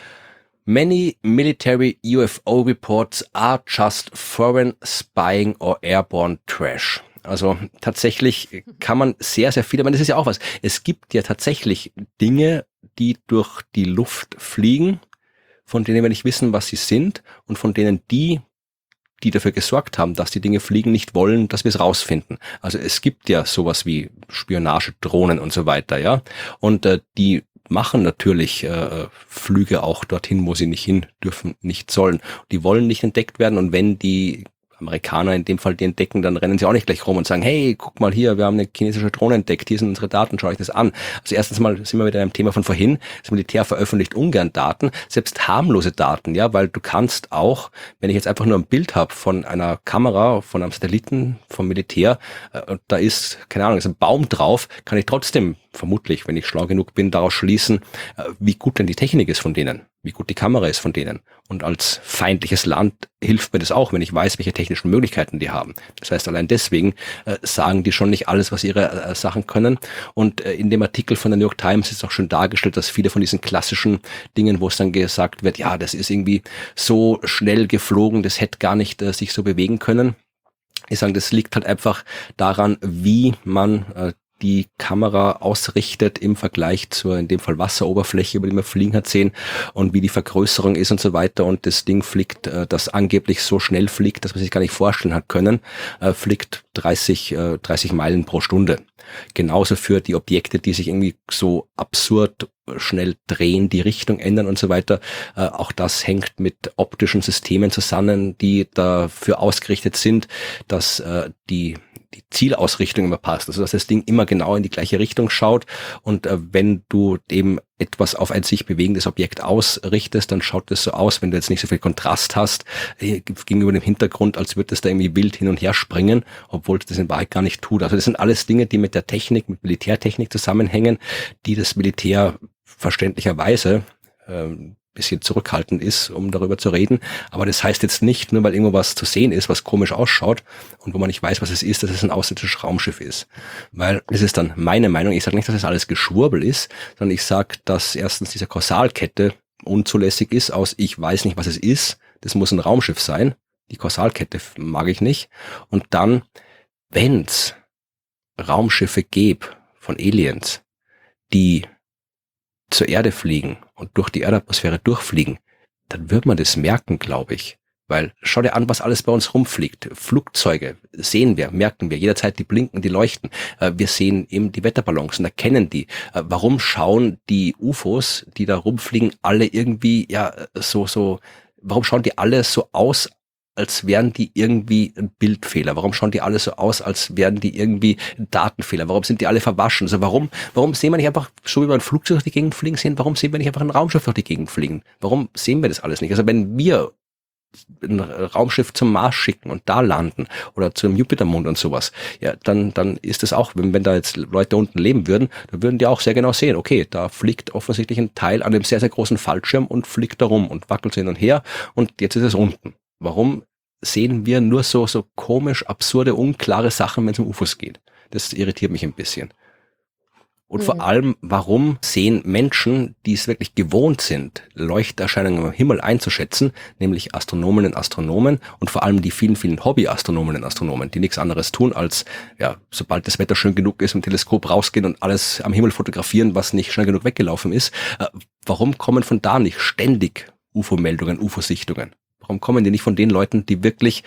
Many military UFO reports are just foreign spying or airborne trash. Also tatsächlich kann man sehr, sehr viel, aber das ist ja auch was. Es gibt ja tatsächlich Dinge, die durch die Luft fliegen, von denen wir nicht wissen, was sie sind und von denen die dafür gesorgt haben, dass die Dinge fliegen, nicht wollen, dass wir es rausfinden. Also es gibt ja sowas wie Spionagedrohnen und so weiter, ja. Und die machen natürlich Flüge auch dorthin, wo sie nicht hin dürfen, nicht sollen. Die wollen nicht entdeckt werden und wenn die Amerikaner in dem Fall die entdecken, dann rennen sie auch nicht gleich rum und sagen, hey, guck mal hier, wir haben eine chinesische Drohne entdeckt, hier sind unsere Daten, schau euch das an. Also erstens mal sind wir wieder im Thema von vorhin, das Militär veröffentlicht ungern Daten, selbst harmlose Daten, ja, weil du kannst auch, wenn ich jetzt einfach nur ein Bild habe von einer Kamera, von einem Satelliten, vom Militär, und da ist, keine Ahnung, ist ein Baum drauf, kann ich trotzdem vermutlich, wenn ich schlau genug bin, daraus schließen, wie gut denn die Technik ist von denen, wie gut die Kamera ist von denen. Und als feindliches Land hilft mir das auch, wenn ich weiß, welche technischen Möglichkeiten die haben. Das heißt, allein deswegen sagen die schon nicht alles, was ihre Sachen können. Und in dem Artikel von der New York Times ist auch schon dargestellt, dass viele von diesen klassischen Dingen, wo es dann gesagt wird, ja, das ist irgendwie so schnell geflogen, das hätte gar nicht sich so bewegen können. Ich sage, das liegt halt einfach daran, wie man die Kamera ausrichtet im Vergleich zur, in dem Fall Wasseroberfläche, über die man fliegen hat sehen und wie die Vergrößerung ist und so weiter und das Ding fliegt, das angeblich so schnell fliegt, dass man sich gar nicht vorstellen hat können, fliegt 30 Meilen pro Stunde. Genauso für die Objekte, die sich irgendwie so absurd schnell drehen, die Richtung ändern und so weiter. Auch das hängt mit optischen Systemen zusammen, die dafür ausgerichtet sind, dass die Zielausrichtung immer passt, also dass das Ding immer genau in die gleiche Richtung schaut und wenn du eben etwas auf ein sich bewegendes Objekt ausrichtest, dann schaut es so aus, wenn du jetzt nicht so viel Kontrast hast, gegenüber dem Hintergrund, als würde es da irgendwie wild hin und her springen, obwohl es das in Wahrheit gar nicht tut. Also das sind alles Dinge, die mit der Technik, mit Militärtechnik zusammenhängen, die das Militär verständlicherweise bisschen zurückhaltend ist, um darüber zu reden. Aber das heißt jetzt nicht, nur weil irgendwo was zu sehen ist, was komisch ausschaut und wo man nicht weiß, was es ist, dass es ein außerirdisches Raumschiff ist. Weil das ist dann meine Meinung. Ich sage nicht, dass das alles Geschwurbel ist, sondern ich sage, dass erstens diese Kausalkette unzulässig ist aus ich weiß nicht, was es ist. Das muss ein Raumschiff sein. Die Kausalkette mag ich nicht. Und dann, wenn's Raumschiffe gäbe von Aliens, die zur Erde fliegen und durch die Erdatmosphäre durchfliegen, dann wird man das merken, glaube ich. Weil schau dir an, was alles bei uns rumfliegt. Flugzeuge sehen wir, merken wir jederzeit, die blinken, die leuchten. Wir sehen eben die Wetterballons und erkennen die. Warum schauen die UFOs, die da rumfliegen, alle irgendwie warum schauen die alle so aus, als wären die irgendwie ein Bildfehler? Warum schauen die alle so aus, als wären die irgendwie ein Datenfehler? Warum sind die alle verwaschen? Also warum sehen wir nicht einfach, so wie wir ein Flugzeug durch die Gegend fliegen sehen, warum sehen wir nicht einfach ein Raumschiff durch die Gegend fliegen? Warum sehen wir das alles nicht? Also wenn wir ein Raumschiff zum Mars schicken und da landen oder zum Jupitermond und sowas, ja, dann ist es auch, wenn da jetzt Leute unten leben würden, dann würden die auch sehr genau sehen, okay, da fliegt offensichtlich ein Teil an einem sehr, sehr großen Fallschirm und fliegt da rum und wackelt so hin und her und jetzt ist es unten. Warum sehen wir nur so komisch, absurde, unklare Sachen, wenn es um UFOs geht? Das irritiert mich ein bisschen. Und vor allem, warum sehen Menschen, die es wirklich gewohnt sind, Leuchterscheinungen am Himmel einzuschätzen, nämlich Astronominnen und Astronomen und vor allem die vielen, vielen Hobby-Astronominnen und Astronomen, die nichts anderes tun, als, ja, sobald das Wetter schön genug ist, mit dem Teleskop rausgehen und alles am Himmel fotografieren, was nicht schnell genug weggelaufen ist. Warum kommen von da nicht ständig UFO-Meldungen, UFO-Sichtungen? Warum kommen die nicht von den Leuten, die wirklich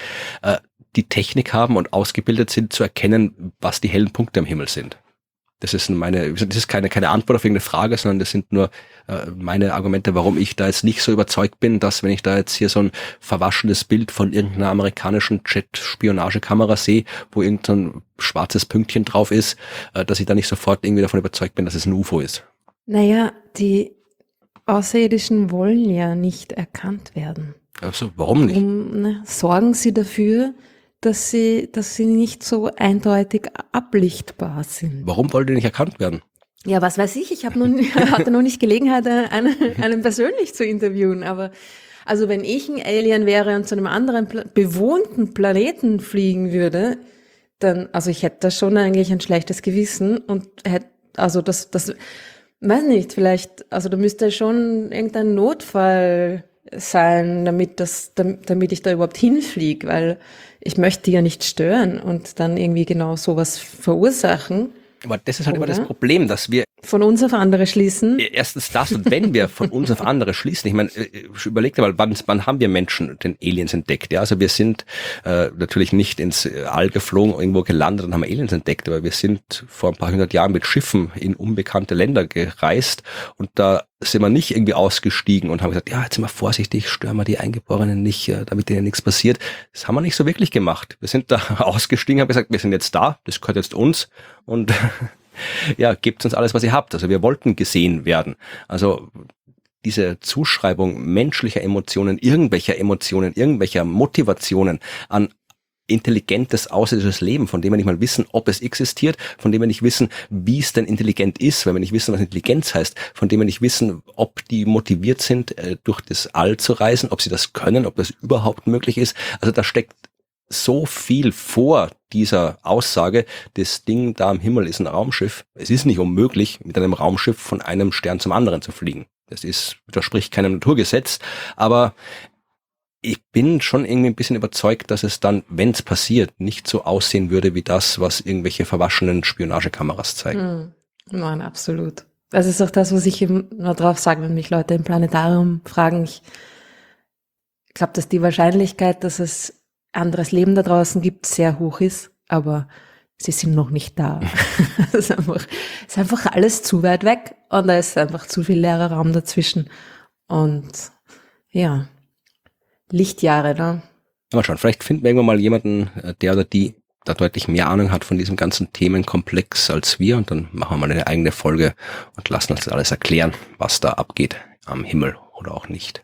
die Technik haben und ausgebildet sind, zu erkennen, was die hellen Punkte am Himmel sind? Das ist keine Antwort auf irgendeine Frage, sondern das sind nur meine Argumente, warum ich da jetzt nicht so überzeugt bin, dass wenn ich da jetzt hier so ein verwaschenes Bild von irgendeiner amerikanischen Jet-Spionagekamera sehe, wo irgendein schwarzes Pünktchen drauf ist, dass ich da nicht sofort irgendwie davon überzeugt bin, dass es ein UFO ist. Naja, die Außerirdischen wollen ja nicht erkannt werden. Also, warum nicht? Sorgen sie dafür, dass sie nicht so eindeutig ablichtbar sind. Warum wollen die nicht erkannt werden? Ja, was weiß ich. Hatte noch nicht Gelegenheit, einen persönlich zu interviewen. Aber also wenn ich ein Alien wäre und zu einem anderen bewohnten Planeten fliegen würde, dann, also ich hätte da schon eigentlich ein schlechtes Gewissen und hätte, also das, weiß nicht, vielleicht, also da müsste schon irgendein Notfall sein, damit ich da überhaupt hinfliege, weil ich möchte die ja nicht stören und dann irgendwie genau sowas verursachen. Aber das ist halt immer das Problem, dass wir von uns auf andere schließen. Erstens das, und wenn wir von uns auf andere schließen, ich meine, überleg dir mal, wann haben wir Menschen den Aliens entdeckt? Ja, also wir sind natürlich nicht ins All geflogen, irgendwo gelandet und haben Aliens entdeckt, aber wir sind vor ein paar hundert Jahren mit Schiffen in unbekannte Länder gereist und da sind wir nicht irgendwie ausgestiegen und haben gesagt, ja, jetzt sind wir vorsichtig, stören wir die Eingeborenen nicht, damit denen nichts passiert. Das haben wir nicht so wirklich gemacht. Wir sind da ausgestiegen, haben gesagt, wir sind jetzt da, das gehört jetzt uns und ja, gebt uns alles, was ihr habt. Also wir wollten gesehen werden. Also diese Zuschreibung menschlicher Emotionen, irgendwelcher Motivationen an intelligentes außerirdisches Leben, von dem wir nicht mal wissen, ob es existiert, von dem wir nicht wissen, wie es denn intelligent ist, weil wir nicht wissen, was Intelligenz heißt, von dem wir nicht wissen, ob die motiviert sind, durch das All zu reisen, ob sie das können, ob das überhaupt möglich ist. Also da steckt so viel vor dieser Aussage, das Ding da am Himmel ist ein Raumschiff. Es ist nicht unmöglich, mit einem Raumschiff von einem Stern zum anderen zu fliegen. Das widerspricht keinem Naturgesetz, aber ich bin schon irgendwie ein bisschen überzeugt, dass es dann, wenn es passiert, nicht so aussehen würde wie das, was irgendwelche verwaschenen Spionagekameras zeigen. Nein, absolut. Das ist auch das, was ich immer drauf sage, wenn mich Leute im Planetarium fragen. Ich glaube, dass die Wahrscheinlichkeit, dass es anderes Leben da draußen gibt, sehr hoch ist, aber sie sind noch nicht da. Es ist einfach alles zu weit weg und da ist einfach zu viel leerer Raum dazwischen. Und ja, Lichtjahre, ne? Mal schauen, vielleicht finden wir irgendwann mal jemanden, der oder die da deutlich mehr Ahnung hat von diesem ganzen Themenkomplex als wir und dann machen wir mal eine eigene Folge und lassen uns alles erklären, was da abgeht am Himmel oder auch nicht.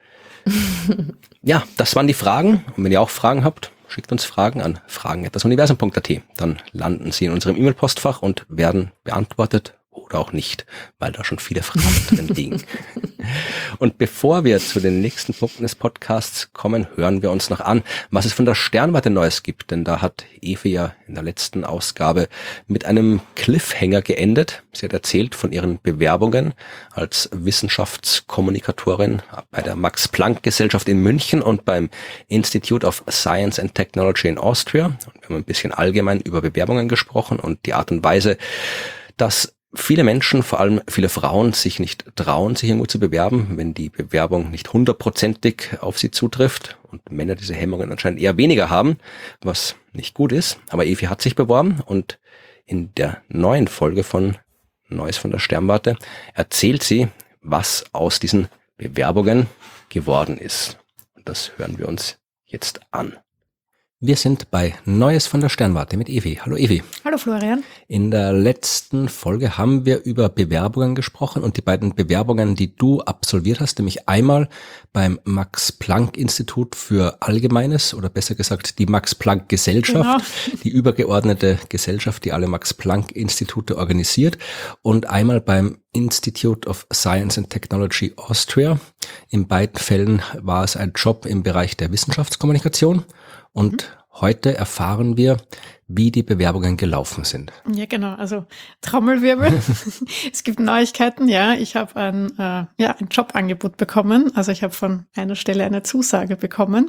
Ja, das waren die Fragen. Und wenn ihr auch Fragen habt, schickt uns Fragen an fragen@dasuniversum.at. Dann landen sie in unserem E-Mail-Postfach und werden beantwortet oder auch nicht, weil da schon viele Fragen drin liegen. Und bevor wir zu den nächsten Punkten des Podcasts kommen, hören wir uns noch an, was es von der Sternwarte Neues gibt. Denn da hat Evi ja in der letzten Ausgabe mit einem Cliffhanger geendet. Sie hat erzählt von ihren Bewerbungen als Wissenschaftskommunikatorin bei der Max-Planck-Gesellschaft in München und beim Institute of Science and Technology in Austria. Und wir haben ein bisschen allgemein über Bewerbungen gesprochen und die Art und Weise, dass viele Menschen, vor allem viele Frauen, sich nicht trauen, sich irgendwo zu bewerben, wenn die Bewerbung nicht 100%ig auf sie zutrifft und Männer diese Hemmungen anscheinend eher weniger haben, was nicht gut ist. Aber Evi hat sich beworben und in der neuen Folge von Neues von der Sternwarte erzählt sie, was aus diesen Bewerbungen geworden ist. Und das hören wir uns jetzt an. Wir sind bei Neues von der Sternwarte mit Evi. Hallo Evi. Hallo Florian. In der letzten Folge haben wir über Bewerbungen gesprochen und die beiden Bewerbungen, die du absolviert hast, nämlich einmal beim Max-Planck-Institut für Allgemeines oder besser gesagt die Max-Planck-Gesellschaft, genau. Die übergeordnete Gesellschaft, die alle Max-Planck-Institute organisiert und einmal beim Institute of Science and Technology Austria. In beiden Fällen war es ein Job im Bereich der Wissenschaftskommunikation. Und Heute erfahren wir, wie die Bewerbungen gelaufen sind. Ja, genau. Also Trommelwirbel. Es gibt Neuigkeiten. Ja, ich habe ein Jobangebot bekommen. Also ich habe von einer Stelle eine Zusage bekommen.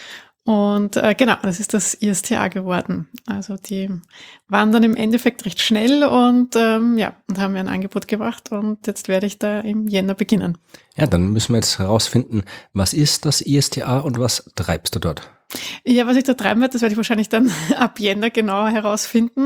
Und genau, das ist das ISTA geworden. Also die waren dann im Endeffekt recht schnell und und haben mir ein Angebot gemacht und jetzt werde ich da im Jänner beginnen. Ja, dann müssen wir jetzt herausfinden, was ist das ISTA und was treibst du dort? Ja, was ich da treiben werde, das werde ich wahrscheinlich dann ab Jänner genauer herausfinden.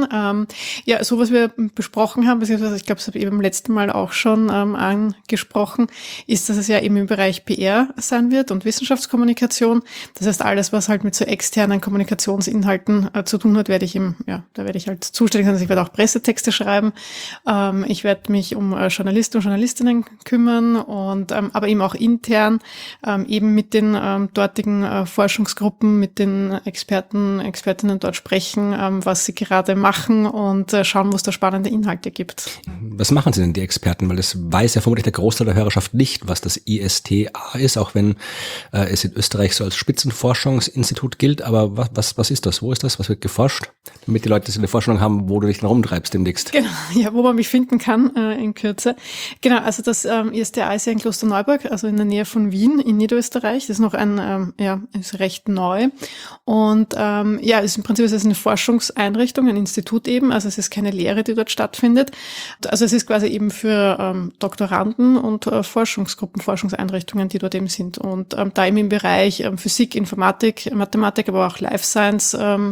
So was wir besprochen haben, beziehungsweise ich glaube, das habe ich eben beim letzten Mal auch schon angesprochen, ist, dass es ja eben im Bereich PR sein wird und Wissenschaftskommunikation. Das heißt, alles, was halt mit so externen Kommunikationsinhalten zu tun hat, da werde ich halt zuständig sein. Also ich werde auch Pressetexte schreiben. Ich werde mich um Journalisten und Journalistinnen kümmern und aber eben auch intern eben mit den dortigen Forschungsgruppen, mit den Expertinnen dort sprechen, was sie gerade machen und schauen, wo es da spannende Inhalte gibt. Was machen Sie denn, die Experten? Weil das weiß ja vermutlich der Großteil der Hörerschaft nicht, was das ISTA ist, auch wenn es in Österreich so als Spitzenforschungsinstitut gilt. Aber was ist das? Wo ist das? Was wird geforscht? Damit die Leute eine Vorstellung haben, wo du dich dann rumtreibst demnächst. Genau, ja, wo man mich finden kann in Kürze. Genau, also das ISTA ist ja in Klosterneuburg, also in der Nähe von Wien in Niederösterreich. Das ist noch ist recht neu. Und ist im Prinzip eine Forschungseinrichtung, ein Institut eben, also es ist keine Lehre, die dort stattfindet. Also es ist quasi eben für Doktoranden und Forschungsgruppen, Forschungseinrichtungen, die dort eben sind. Und da eben im Bereich Physik, Informatik, Mathematik, aber auch Life Science,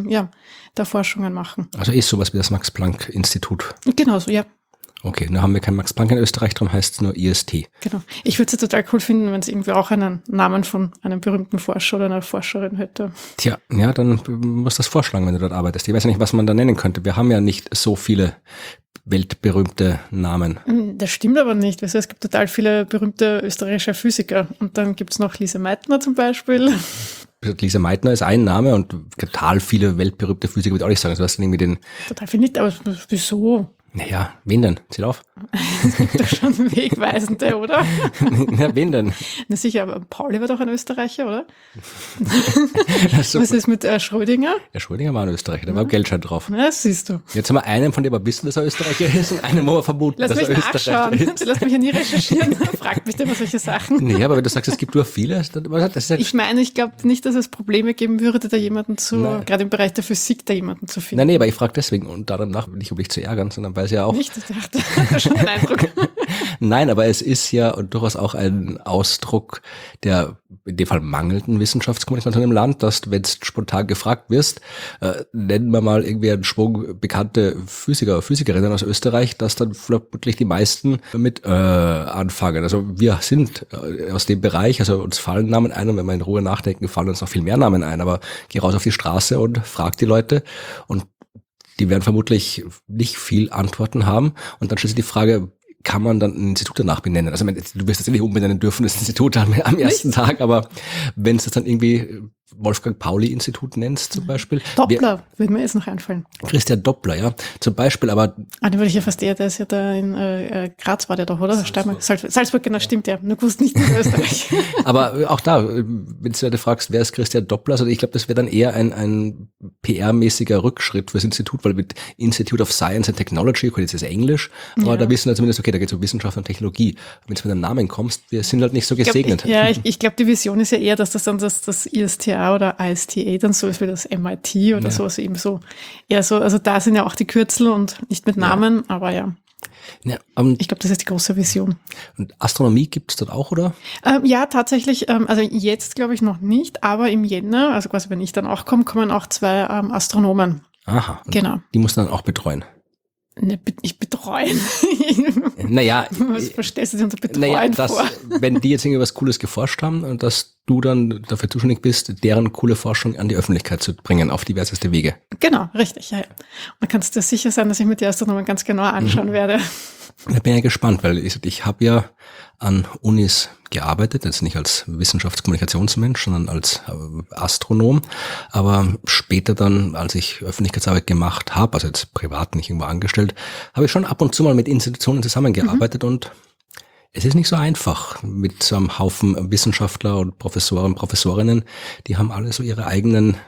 da Forschungen machen. Also ist sowas wie das Max-Planck-Institut. Genau so, ja. Okay, da haben wir kein Max Planck in Österreich, darum heißt es nur IST. Genau. Ich würde es ja total cool finden, wenn es irgendwie auch einen Namen von einem berühmten Forscher oder einer Forscherin hätte. Tja, ja, dann musst du das vorschlagen, wenn du dort arbeitest. Ich weiß ja nicht, was man da nennen könnte. Wir haben ja nicht so viele weltberühmte Namen. Das stimmt aber nicht. Also es gibt total viele berühmte österreichische Physiker. Und dann gibt's noch Lise Meitner zum Beispiel. Lise Meitner ist ein Name und total viele weltberühmte Physiker, würde ich auch nicht sagen. Also du hast irgendwie den... Total viel nicht, aber wieso? Naja, wen denn? Zähl auf. Es gibt doch schon Wegweisende, oder? Ja, wen denn? Na sicher, aber Pauli war doch ein Österreicher, oder? So. Was ist mit Schrödinger? Ja, Schrödinger war ein Österreicher, da war Geldschein drauf. Ja, das siehst du. Jetzt haben wir einen, von dem wir wissen, dass er Österreicher ist und einen, wo wir vermuten, Lass dass er mich Österreicher nachschauen. ist. Lass mich ja nie recherchieren. Fragt mich immer solche Sachen. Nee, aber wenn du sagst, es gibt nur viele, das ist ja... Ich meine, ich glaube nicht, dass es Probleme geben würde, da jemanden gerade im Bereich der Physik, da jemanden zu finden. Nee, aber ich frage deswegen und danach nicht, um dich zu ärgern, sondern weil es ja auch... Nicht, ich dachte, schon den Eindruck. Nein, aber es ist ja durchaus auch ein Ausdruck der in dem Fall mangelnden Wissenschaftskommunikation im Land, dass wenn du spontan gefragt wirst, nennen wir mal irgendwie einen Schwung bekannte Physiker, Physikerinnen aus Österreich, dass dann wirklich die meisten mit anfangen. Also wir sind aus dem Bereich, also uns fallen Namen ein und wenn wir in Ruhe nachdenken, fallen uns noch viel mehr Namen ein, aber geh raus auf die Straße und frag die Leute und die werden vermutlich nicht viel Antworten haben und dann stellt sich die Frage, kann man dann ein Institut danach benennen? Also du wirst das nicht umbenennen dürfen, das Institut am ersten Tag, aber wenn es das dann irgendwie Wolfgang-Pauli-Institut nennst zum Beispiel. Doppler, würde mir jetzt noch einfallen. Christian Doppler, ja, zum Beispiel, aber... Den würde ich ja fast eher, der ist ja da in Graz war der doch, oder? Salzburg, genau, stimmt, ja. Nur gewusst nicht in Österreich. Aber auch da, wenn du dich fragst, wer ist Christian Doppler, also ich glaube, das wäre dann eher ein PR-mäßiger Rückschritt fürs Institut, weil mit Institute of Science and Technology, gut, jetzt ist es Englisch, aber da wissen wir zumindest, okay, da geht es um Wissenschaft und Technologie. Wenn du mit einem Namen kommst, wir sind halt nicht so gesegnet. Ich glaube, die Vision ist ja eher, dass das dann das ISTA oder ISTA dann so ist wie das MIT oder sowas eben so. Eher so, also da sind ja auch die Kürzel und nicht mit Namen, aber ja. Ja, ich glaube, das ist die große Vision. Und Astronomie gibt es dort auch, oder? Ja, tatsächlich, also jetzt glaube ich noch nicht, aber im Jänner, also quasi wenn ich dann auch komme, kommen auch 2 Astronomen. Aha. Genau. Die muss dann auch betreuen. Ich betreuen. Naja. Was verstehst du dir unter betreuen vor? Wenn die jetzt irgendwie was Cooles geforscht haben und dass du dann dafür zuständig bist, deren coole Forschung an die Öffentlichkeit zu bringen, auf diverseste Wege. Genau, richtig, ja. Man kann dir sicher sein, dass ich mir die Astronomen ganz genau anschauen werde. Da bin ich ja gespannt, weil ich habe ja an Unis gearbeitet, jetzt nicht als Wissenschaftskommunikationsmensch, sondern als Astronom, aber später dann, als ich Öffentlichkeitsarbeit gemacht habe, also jetzt privat nicht irgendwo angestellt, habe ich schon ab und zu mal mit Institutionen zusammengearbeitet und es ist nicht so einfach mit so einem Haufen Wissenschaftler und Professoren, Professorinnen, die haben alle so ihre eigenen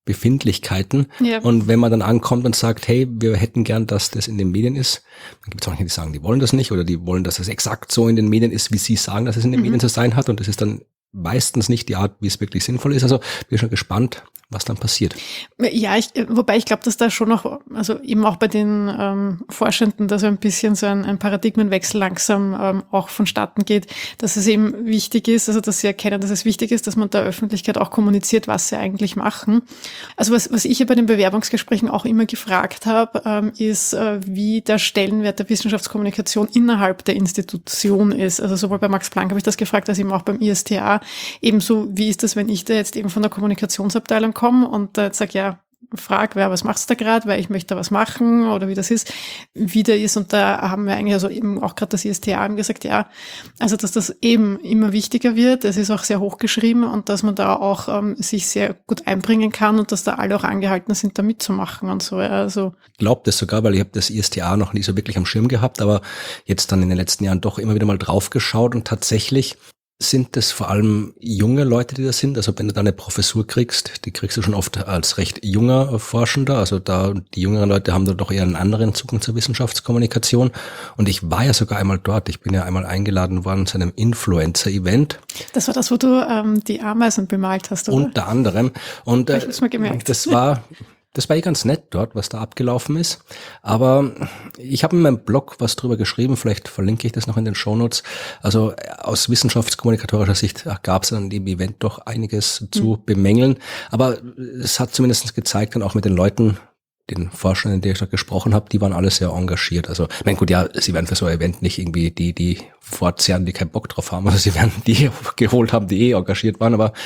Befindlichkeiten. Ja. Und wenn man dann ankommt und sagt, hey, wir hätten gern, dass das in den Medien ist, dann gibt es auch manche, die sagen, die wollen das nicht oder die wollen, dass es exakt so in den Medien ist, wie sie sagen, dass es in den Medien zu sein hat. Und das ist dann meistens nicht die Art, wie es wirklich sinnvoll ist. Also bin schon gespannt, was dann passiert. Ja, wobei ich glaube, dass da schon noch, also eben auch bei den Forschenden, da so ein bisschen so ein Paradigmenwechsel langsam auch vonstatten geht, dass es eben wichtig ist, also dass sie erkennen, dass es wichtig ist, dass man der Öffentlichkeit auch kommuniziert, was sie eigentlich machen. Also was ich ja bei den Bewerbungsgesprächen auch immer gefragt habe, ist, wie der Stellenwert der Wissenschaftskommunikation innerhalb der Institution ist. Also sowohl bei Max Planck habe ich das gefragt, als eben auch beim ISTA. Ebenso, wie ist das, wenn ich da jetzt eben von der Kommunikationsabteilung komme und jetzt sage, ja, frag, was machst du da gerade, weil ich möchte da was machen oder wie das ist, wie der ist. Und da haben wir eigentlich also eben auch gerade das ISTA gesagt, ja, also dass das eben immer wichtiger wird, es ist auch sehr hochgeschrieben und dass man da auch sich sehr gut einbringen kann und dass da alle auch angehalten sind, da mitzumachen und so. Also Ich glaube das sogar, weil ich habe das ISTA noch nie so wirklich am Schirm gehabt, aber jetzt dann in den letzten Jahren doch immer wieder mal drauf geschaut und tatsächlich sind das vor allem junge Leute, die das sind? Also wenn du da eine Professur kriegst, die kriegst du schon oft als recht junger Forschender. Also da die jüngeren Leute haben da doch eher einen anderen Zugang zur Wissenschaftskommunikation. Und ich war ja sogar einmal dort. Ich bin ja einmal eingeladen worden zu einem Influencer-Event. Das war das, wo du die Ameisen bemalt hast, oder? Unter anderem. Und ich hab's mal gemerkt. Das war ganz nett dort, was da abgelaufen ist. Aber ich habe in meinem Blog was drüber geschrieben, vielleicht verlinke ich das noch in den Shownotes. Also aus wissenschaftskommunikatorischer Sicht gab es an dem Event doch einiges zu bemängeln. Aber es hat zumindest gezeigt, dann auch mit den Leuten, den Forschern, in denen ich da gesprochen habe, die waren alle sehr engagiert. Also, ich meine, gut, ja, sie werden für so ein Event nicht irgendwie die fortzehren, die keinen Bock drauf haben. Also sie werden die geholt haben, die engagiert waren. Aber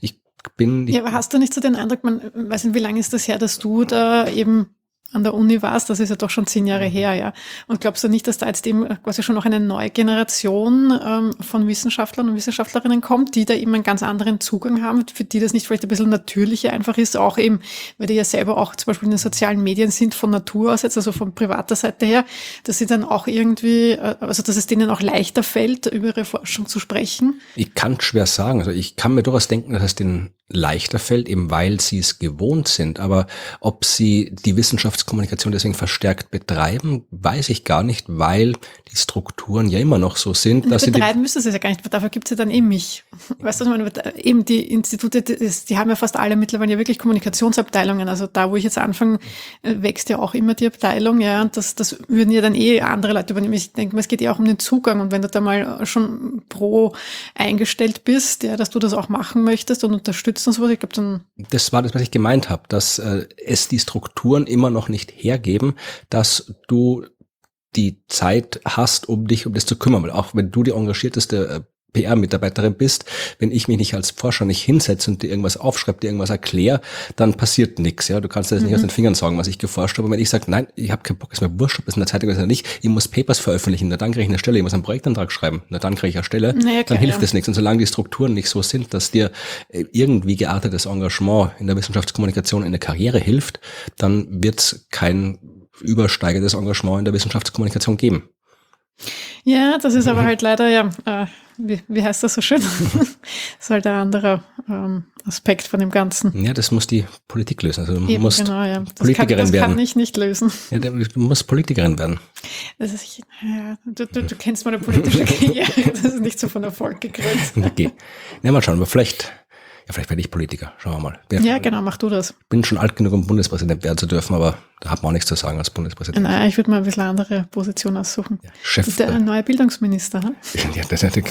aber hast du nicht so den Eindruck, man weiß nicht, wie lange ist das her, dass du da eben an der Uni warst, das ist ja doch schon 10 Jahre her, ja. Und glaubst du nicht, dass da jetzt eben quasi schon noch eine neue Generation von Wissenschaftlern und Wissenschaftlerinnen kommt, die da eben einen ganz anderen Zugang haben, für die das nicht vielleicht ein bisschen natürlicher einfach ist, auch eben, weil die ja selber auch zum Beispiel in den sozialen Medien sind von Natur aus jetzt, also von privater Seite her, dass sie dann auch irgendwie, also dass es denen auch leichter fällt, über ihre Forschung zu sprechen? Ich kann schwer sagen. Also ich kann mir durchaus denken, dass es denen leichter fällt, eben weil sie es gewohnt sind. Aber ob sie die Wissenschaftskommunikation deswegen verstärkt betreiben, weiß ich gar nicht, weil die Strukturen ja immer noch so sind, dass betreiben müssen sie es ja gar nicht, dafür gibt es ja dann eben mich. Weißt du, eben die Institute, die haben ja fast alle mittlerweile ja wirklich Kommunikationsabteilungen. Also da, wo ich jetzt anfange, wächst ja auch immer die Abteilung, ja, und das würden ja dann andere Leute übernehmen. Ich denke mal, es geht ja auch um den Zugang, und wenn du da mal schon pro eingestellt bist, ja, dass du das auch machen möchtest und unterstützt und so was, ich glaube dann... Das war das, was ich gemeint habe, dass es die Strukturen immer noch nicht hergeben, dass du die Zeit hast, um dich um das zu kümmern. Weil auch wenn du die engagierteste PR-Mitarbeiterin bist, wenn ich mich nicht als Forscher nicht hinsetze und dir irgendwas aufschreibe, dir irgendwas erkläre, dann passiert nichts. Ja, du kannst das nicht aus den Fingern sagen, was ich geforscht habe. Und wenn ich sage, nein, ich habe keinen Bock, ist mir wurscht, ob es in der Zeitung ist oder nicht, ich muss Papers veröffentlichen, na dann kriege ich eine Stelle, ich muss einen Projektantrag schreiben, na dann kriege ich eine Stelle, dann hilft das nichts. Und solange die Strukturen nicht so sind, dass dir irgendwie geartetes Engagement in der Wissenschaftskommunikation in der Karriere hilft, dann wird es kein übersteigendes Engagement in der Wissenschaftskommunikation geben. Ja, das ist aber halt leider, ja, wie heißt das so schön? Das ist halt ein anderer Aspekt von dem Ganzen. Ja, das muss die Politik lösen. Also du musst genau, ja. Politikerin werden. Das kann ich nicht lösen. Ja, du musst Politikerin werden. Das ist, ja, du kennst meine politische Karriere, das ist nicht so von Erfolg gekrönt. Okay. Ja, mal schauen, aber vielleicht werde ich Politiker. Schauen wir mal. Ja, genau, mach du das. Bin schon alt genug, um Bundespräsident werden zu dürfen, aber da hat man auch nichts zu sagen als Bundespräsident. Nein, ich würde mal ein bisschen andere Position aussuchen. Ja, Chef. Der neue Bildungsminister, ha? Ja, das ist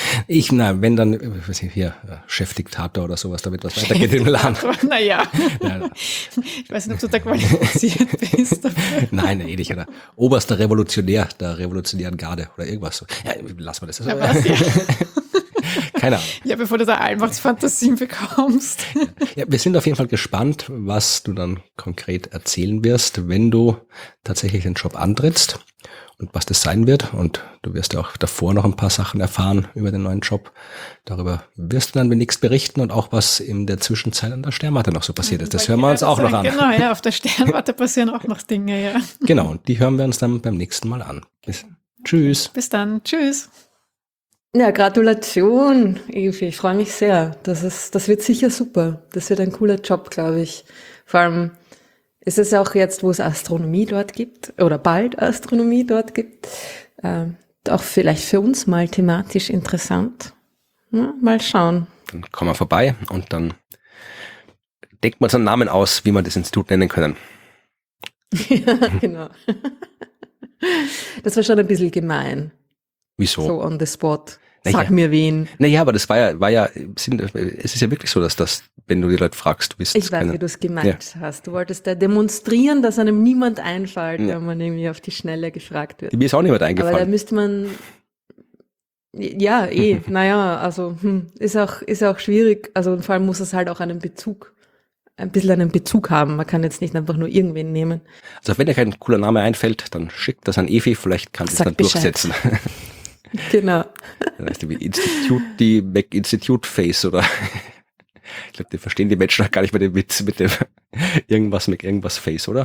wenn dann, weiß ich, hier, Chefdiktator oder sowas, damit was weitergeht im Land. Naja. Ich weiß nicht, ob du da qualifiziert bist dafür. Nein, nicht. Oder oberster Revolutionär der revolutionären Garde oder irgendwas so. Ja, lassen wir das. Ja, was, ja. Keine Ahnung. Ja, bevor du da Allmachtsfantasien bekommst. Ja, wir sind auf jeden Fall gespannt, was du dann konkret erzählen wirst, wenn du tatsächlich den Job antrittst und was das sein wird. Und du wirst ja auch davor noch ein paar Sachen erfahren über den neuen Job. Darüber wirst du dann demnächst berichten und auch, was in der Zwischenzeit an der Sternwarte noch so passiert ist. Das hören wir uns auch noch an. Genau, ja, auf der Sternwarte passieren auch noch Dinge, ja. Genau, und die hören wir uns dann beim nächsten Mal an. Tschüss. Bis dann. Tschüss. Ja, Gratulation, Evi. Ich freue mich sehr. Das wird sicher super. Das wird ein cooler Job, glaube ich. Vor allem ist es auch jetzt, wo es Astronomie dort gibt, oder bald Astronomie dort gibt, auch vielleicht für uns mal thematisch interessant. Ja, mal schauen. Dann kommen wir vorbei und dann denkt man uns einen Namen aus, wie wir das Institut nennen können. Ja, genau. Das war schon ein bisschen gemein. Wieso? So on the spot. Naja. Sag mir wen. Naja, aber das war ja, es ist ja wirklich so, dass das, wenn du die Leute fragst, du bist Ich weiß, wie du es gemeint hast. Du wolltest da demonstrieren, dass einem niemand einfällt, wenn man irgendwie auf die Schnelle gefragt wird. Mir ist auch niemand Aber da eingefallen. müsste man, ja, naja, also ist auch schwierig. Also vor allem muss es halt auch ein bisschen einen Bezug haben. Man kann jetzt nicht einfach nur irgendwen nehmen. Also wenn dir kein cooler Name einfällt, dann schickt das an Evi, vielleicht kann sie es Sag dann Bescheid. durchsetzen. Genau. Dann heißt die wie die Mac Institute Face oder ich glaube, die verstehen die Menschen auch gar nicht mehr den Witz mit dem irgendwas Mac irgendwas Face, oder?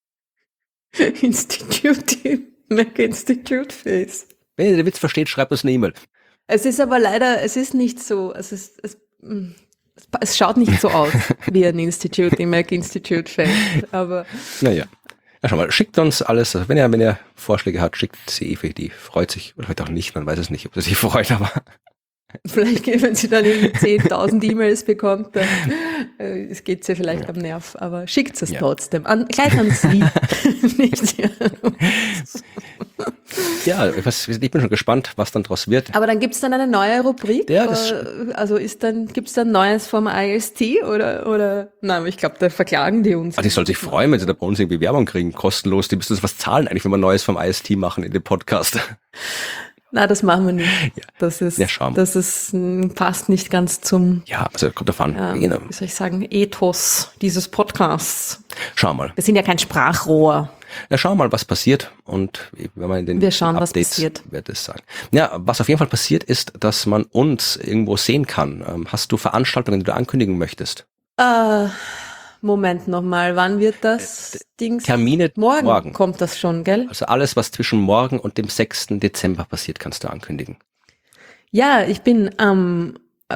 Mac Institute Face. Wenn ihr den Witz versteht, schreibt uns eine E-Mail. Es ist aber leider, es ist nicht so, es schaut nicht so aus wie ein Institute, die Mac Institute Face, aber Naja. Ja, schau mal, schickt uns alles, also wenn ihr Vorschläge habt, schickt sie Evi, die freut sich, oder vielleicht auch nicht, man weiß es nicht, ob sie sich freut, aber vielleicht, wenn sie dann irgendwie 10.000 E-Mails bekommt, dann es geht sie vielleicht am Nerv, aber schickt es trotzdem, gleich an sie, nicht an uns. ja, ich bin schon gespannt, was dann draus wird. Aber dann gibt's dann eine neue Rubrik? Ja, also gibt's dann Neues vom IST oder nein, ich glaube, da verklagen die uns. Also ich soll sich freuen, wenn sie da bei uns irgendwie Werbung kriegen, kostenlos. Die müssen uns was zahlen eigentlich, wenn wir Neues vom IST machen in dem Podcast. Na, das machen wir nicht. Ja. Das ist, schauen. das ist, passt nicht ganz zum, Ja, also kommt davon. Genau. wie soll ich sagen, Ethos dieses Podcasts. Schau mal. Wir sind ja kein Sprachrohr. Ja, schau mal, was passiert und wenn man in den Wir schauen, was Updates passiert. wird es sagen. Ja, was auf jeden Fall passiert ist, dass man uns irgendwo sehen kann. Hast du Veranstaltungen, die du ankündigen möchtest? Moment nochmal, wann wird das Ding? Termine morgen. Kommt das schon, gell? Also alles, was zwischen morgen und dem 6. Dezember passiert, kannst du ankündigen. Ja, ich bin am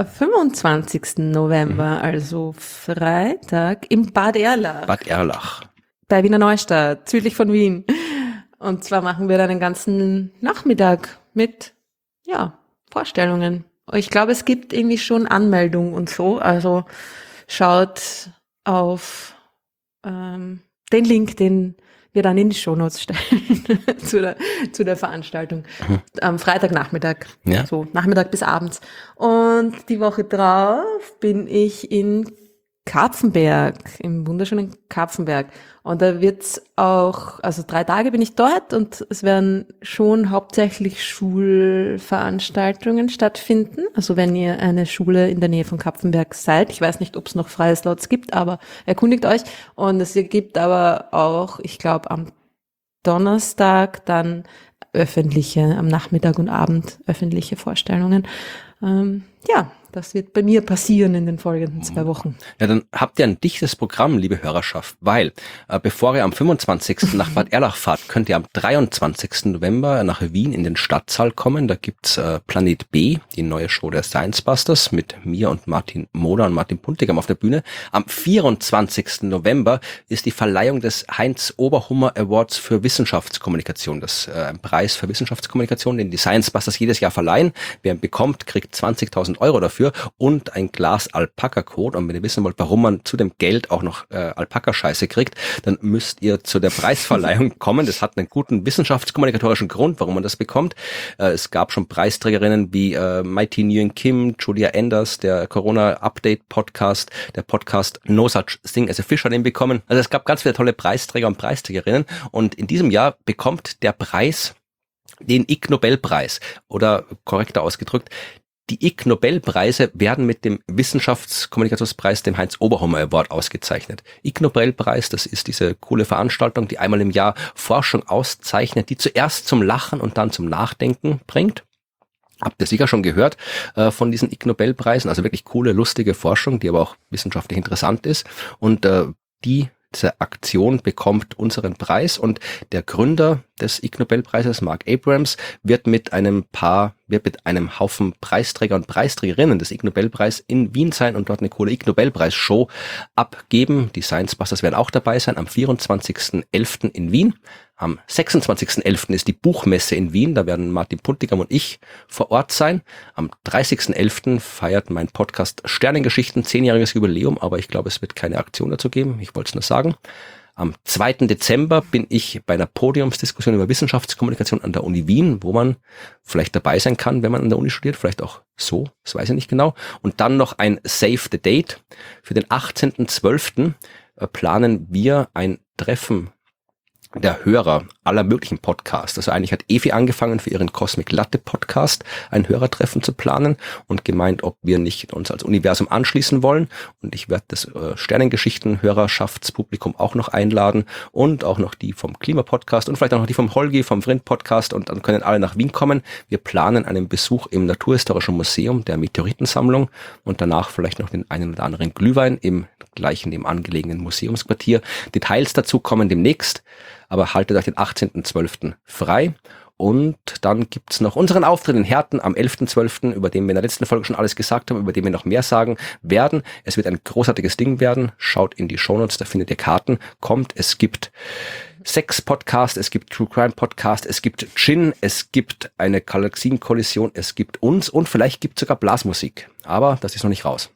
25. November, also Freitag, im Bad Erlach. Bad Erlach. Bei Wiener Neustadt, südlich von Wien. Und zwar machen wir dann einen ganzen Nachmittag mit, Vorstellungen. Ich glaube, es gibt irgendwie schon Anmeldung und so. Also schaut auf den Link, den wir dann in die Shownotes stellen zu der Veranstaltung. Am Freitagnachmittag. Ja. So, Nachmittag bis abends. Und die Woche drauf bin ich in Kapfenberg, im wunderschönen Kapfenberg. Und da wird's auch, also 3 Tage bin ich dort und es werden schon hauptsächlich Schulveranstaltungen stattfinden. Also wenn ihr eine Schule in der Nähe von Kapfenberg seid, ich weiß nicht, ob es noch freie Slots gibt, aber erkundigt euch. Und es gibt aber auch, ich glaube, am Donnerstag dann am Nachmittag und Abend öffentliche Vorstellungen. Das wird bei mir passieren in den folgenden 2 Wochen. Ja, dann habt ihr ein dichtes Programm, liebe Hörerschaft, weil bevor ihr am 25. nach Bad Erlach fahrt, könnt ihr am 23. November nach Wien in den Stadtsaal kommen. Da gibt's Planet B, die neue Show der Science Busters mit mir und Martin Moder und Martin Puntigam auf der Bühne. Am 24. November ist die Verleihung des Heinz Oberhummer Awards für Wissenschaftskommunikation. Das ein Preis für Wissenschaftskommunikation, den die Science Busters jedes Jahr verleihen. Wer ihn bekommt, kriegt 20.000 € dafür und ein Glas Alpaka-Code. Und wenn ihr wissen wollt, warum man zu dem Geld auch noch Alpaka-Scheiße kriegt, dann müsst ihr zu der Preisverleihung kommen. Das hat einen guten wissenschaftskommunikatorischen Grund, warum man das bekommt. Es gab schon Preisträgerinnen wie Mighty Nguyen Kim, Julia Enders, der Corona-Update-Podcast, der Podcast No Such Thing as a Fish hat ihn bekommen. Also es gab ganz viele tolle Preisträger und Preisträgerinnen. Und in diesem Jahr bekommt der Preis den Ig Nobelpreis oder korrekter ausgedrückt, die Ig Nobelpreise werden mit dem Wissenschaftskommunikationspreis, dem Heinz Oberhummer Award, ausgezeichnet. Ig Nobelpreis, das ist diese coole Veranstaltung, die einmal im Jahr Forschung auszeichnet, die zuerst zum Lachen und dann zum Nachdenken bringt. Habt ihr sicher schon gehört von diesen Ig Nobelpreisen, also wirklich coole, lustige Forschung, die aber auch wissenschaftlich interessant ist. Und diese Aktion bekommt unseren Preis und der Gründer des Ig Nobelpreises, Mark Abrams, wird mit einem paar wird mit einem Haufen Preisträger und Preisträgerinnen des Ig Nobelpreis in Wien sein und dort eine coole Ig Nobelpreis-Show abgeben. Die Science Busters werden auch dabei sein am 24.11. in Wien. Am 26.11. ist die Buchmesse in Wien, da werden Martin Puntigam und ich vor Ort sein. Am 30.11. feiert mein Podcast Sternengeschichten 10-jähriges Jubiläum, aber ich glaube, es wird keine Aktion dazu geben, ich wollte es nur sagen. Am 2. Dezember bin ich bei einer Podiumsdiskussion über Wissenschaftskommunikation an der Uni Wien, wo man vielleicht dabei sein kann, wenn man an der Uni studiert, vielleicht auch so, das weiß ich nicht genau. Und dann noch ein Save the Date. Für den 18.12. planen wir ein Treffen der Hörer aller möglichen Podcasts. Also eigentlich hat Evi angefangen, für ihren Cosmic Latte Podcast ein Hörertreffen zu planen und gemeint, ob wir nicht uns als Universum anschließen wollen. Und ich werde das Sternengeschichten-Hörerschaftspublikum auch noch einladen und auch noch die vom Klima-Podcast und vielleicht auch noch die vom Holgi, vom Vrind-Podcast, und dann können alle nach Wien kommen. Wir planen einen Besuch im Naturhistorischen Museum der Meteoritensammlung und danach vielleicht noch den einen oder anderen Glühwein im gleichen, dem angelegenen Museumsquartier. Details dazu kommen demnächst. Aber haltet euch den 18.12. frei. Und dann gibt's noch unseren Auftritt in Herten am 11.12., über den wir in der letzten Folge schon alles gesagt haben, über den wir noch mehr sagen werden. Es wird ein großartiges Ding werden. Schaut in die Shownotes, da findet ihr Karten. Kommt, es gibt Sex-Podcast, es gibt True Crime Podcast, es gibt Gin, es gibt eine Galaxienkollision, es gibt uns und vielleicht gibt's sogar Blasmusik. Aber das ist noch nicht raus.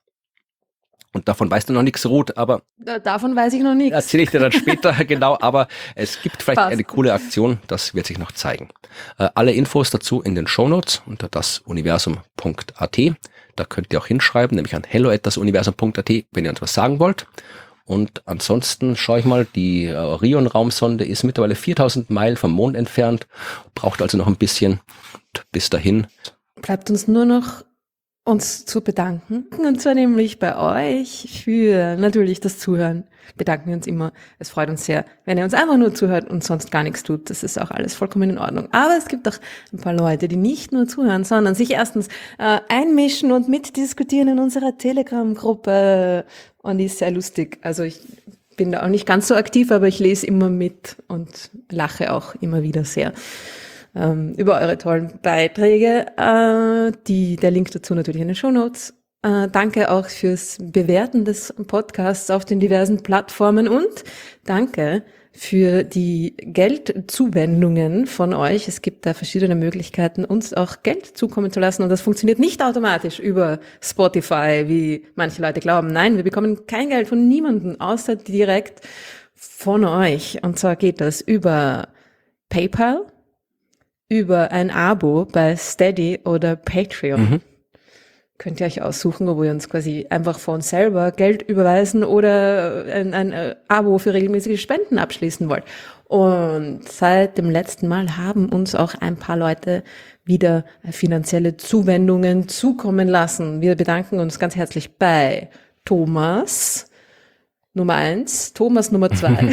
Und davon weißt du noch nichts, Ruth, aber davon weiß ich noch nichts. Erzähle ich dir dann später genau, aber es gibt vielleicht eine coole Aktion, das wird sich noch zeigen. Alle Infos dazu in den Shownotes unter dasuniversum.at. Da könnt ihr auch hinschreiben, nämlich an hello@dasuniversum.at, wenn ihr uns was sagen wollt. Und ansonsten schaue ich mal, die Orion-Raumsonde ist mittlerweile 4000 Meilen vom Mond entfernt, braucht also noch ein bisschen. Bis dahin bleibt uns nur noch uns zu bedanken, und zwar nämlich bei euch für natürlich das Zuhören. Bedanken wir uns immer. Es freut uns sehr, wenn ihr uns einfach nur zuhört und sonst gar nichts tut. Das ist auch alles vollkommen in Ordnung. Aber es gibt auch ein paar Leute, die nicht nur zuhören, sondern sich erstens einmischen und mitdiskutieren in unserer Telegram-Gruppe. Und die ist sehr lustig. Also ich bin da auch nicht ganz so aktiv, aber ich lese immer mit und lache auch immer wieder sehr über eure tollen Beiträge. Der Link dazu natürlich in den Shownotes. Danke auch fürs Bewerten des Podcasts auf den diversen Plattformen und danke für die Geldzuwendungen von euch. Es gibt da verschiedene Möglichkeiten, uns auch Geld zukommen zu lassen, und das funktioniert nicht automatisch über Spotify, wie manche Leute glauben. Nein, wir bekommen kein Geld von niemandem, außer direkt von euch. Und zwar geht das über PayPal, über ein Abo bei Steady oder Patreon. Könnt ihr euch aussuchen, wo wir uns quasi einfach von uns selber Geld überweisen oder ein Abo für regelmäßige Spenden abschließen wollt. Und seit dem letzten Mal haben uns auch ein paar Leute wieder finanzielle Zuwendungen zukommen lassen. Wir bedanken uns ganz herzlich bei Thomas Nummer 1, Thomas Nummer 2,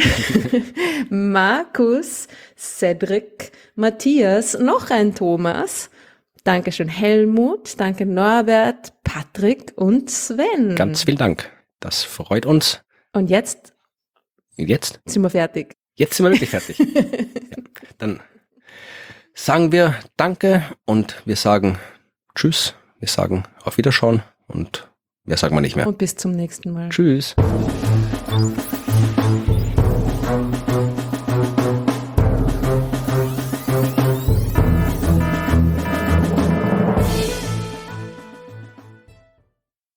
Markus, Cedric, Matthias, noch ein Thomas, Dankeschön Helmut, danke Norbert, Patrick und Sven. Ganz vielen Dank, das freut uns. Und jetzt sind wir fertig. Jetzt sind wir wirklich fertig. Ja, dann sagen wir Danke und wir sagen Tschüss, wir sagen auf Wiederschauen und mehr sagen wir nicht mehr. Und bis zum nächsten Mal. Tschüss. Thank you.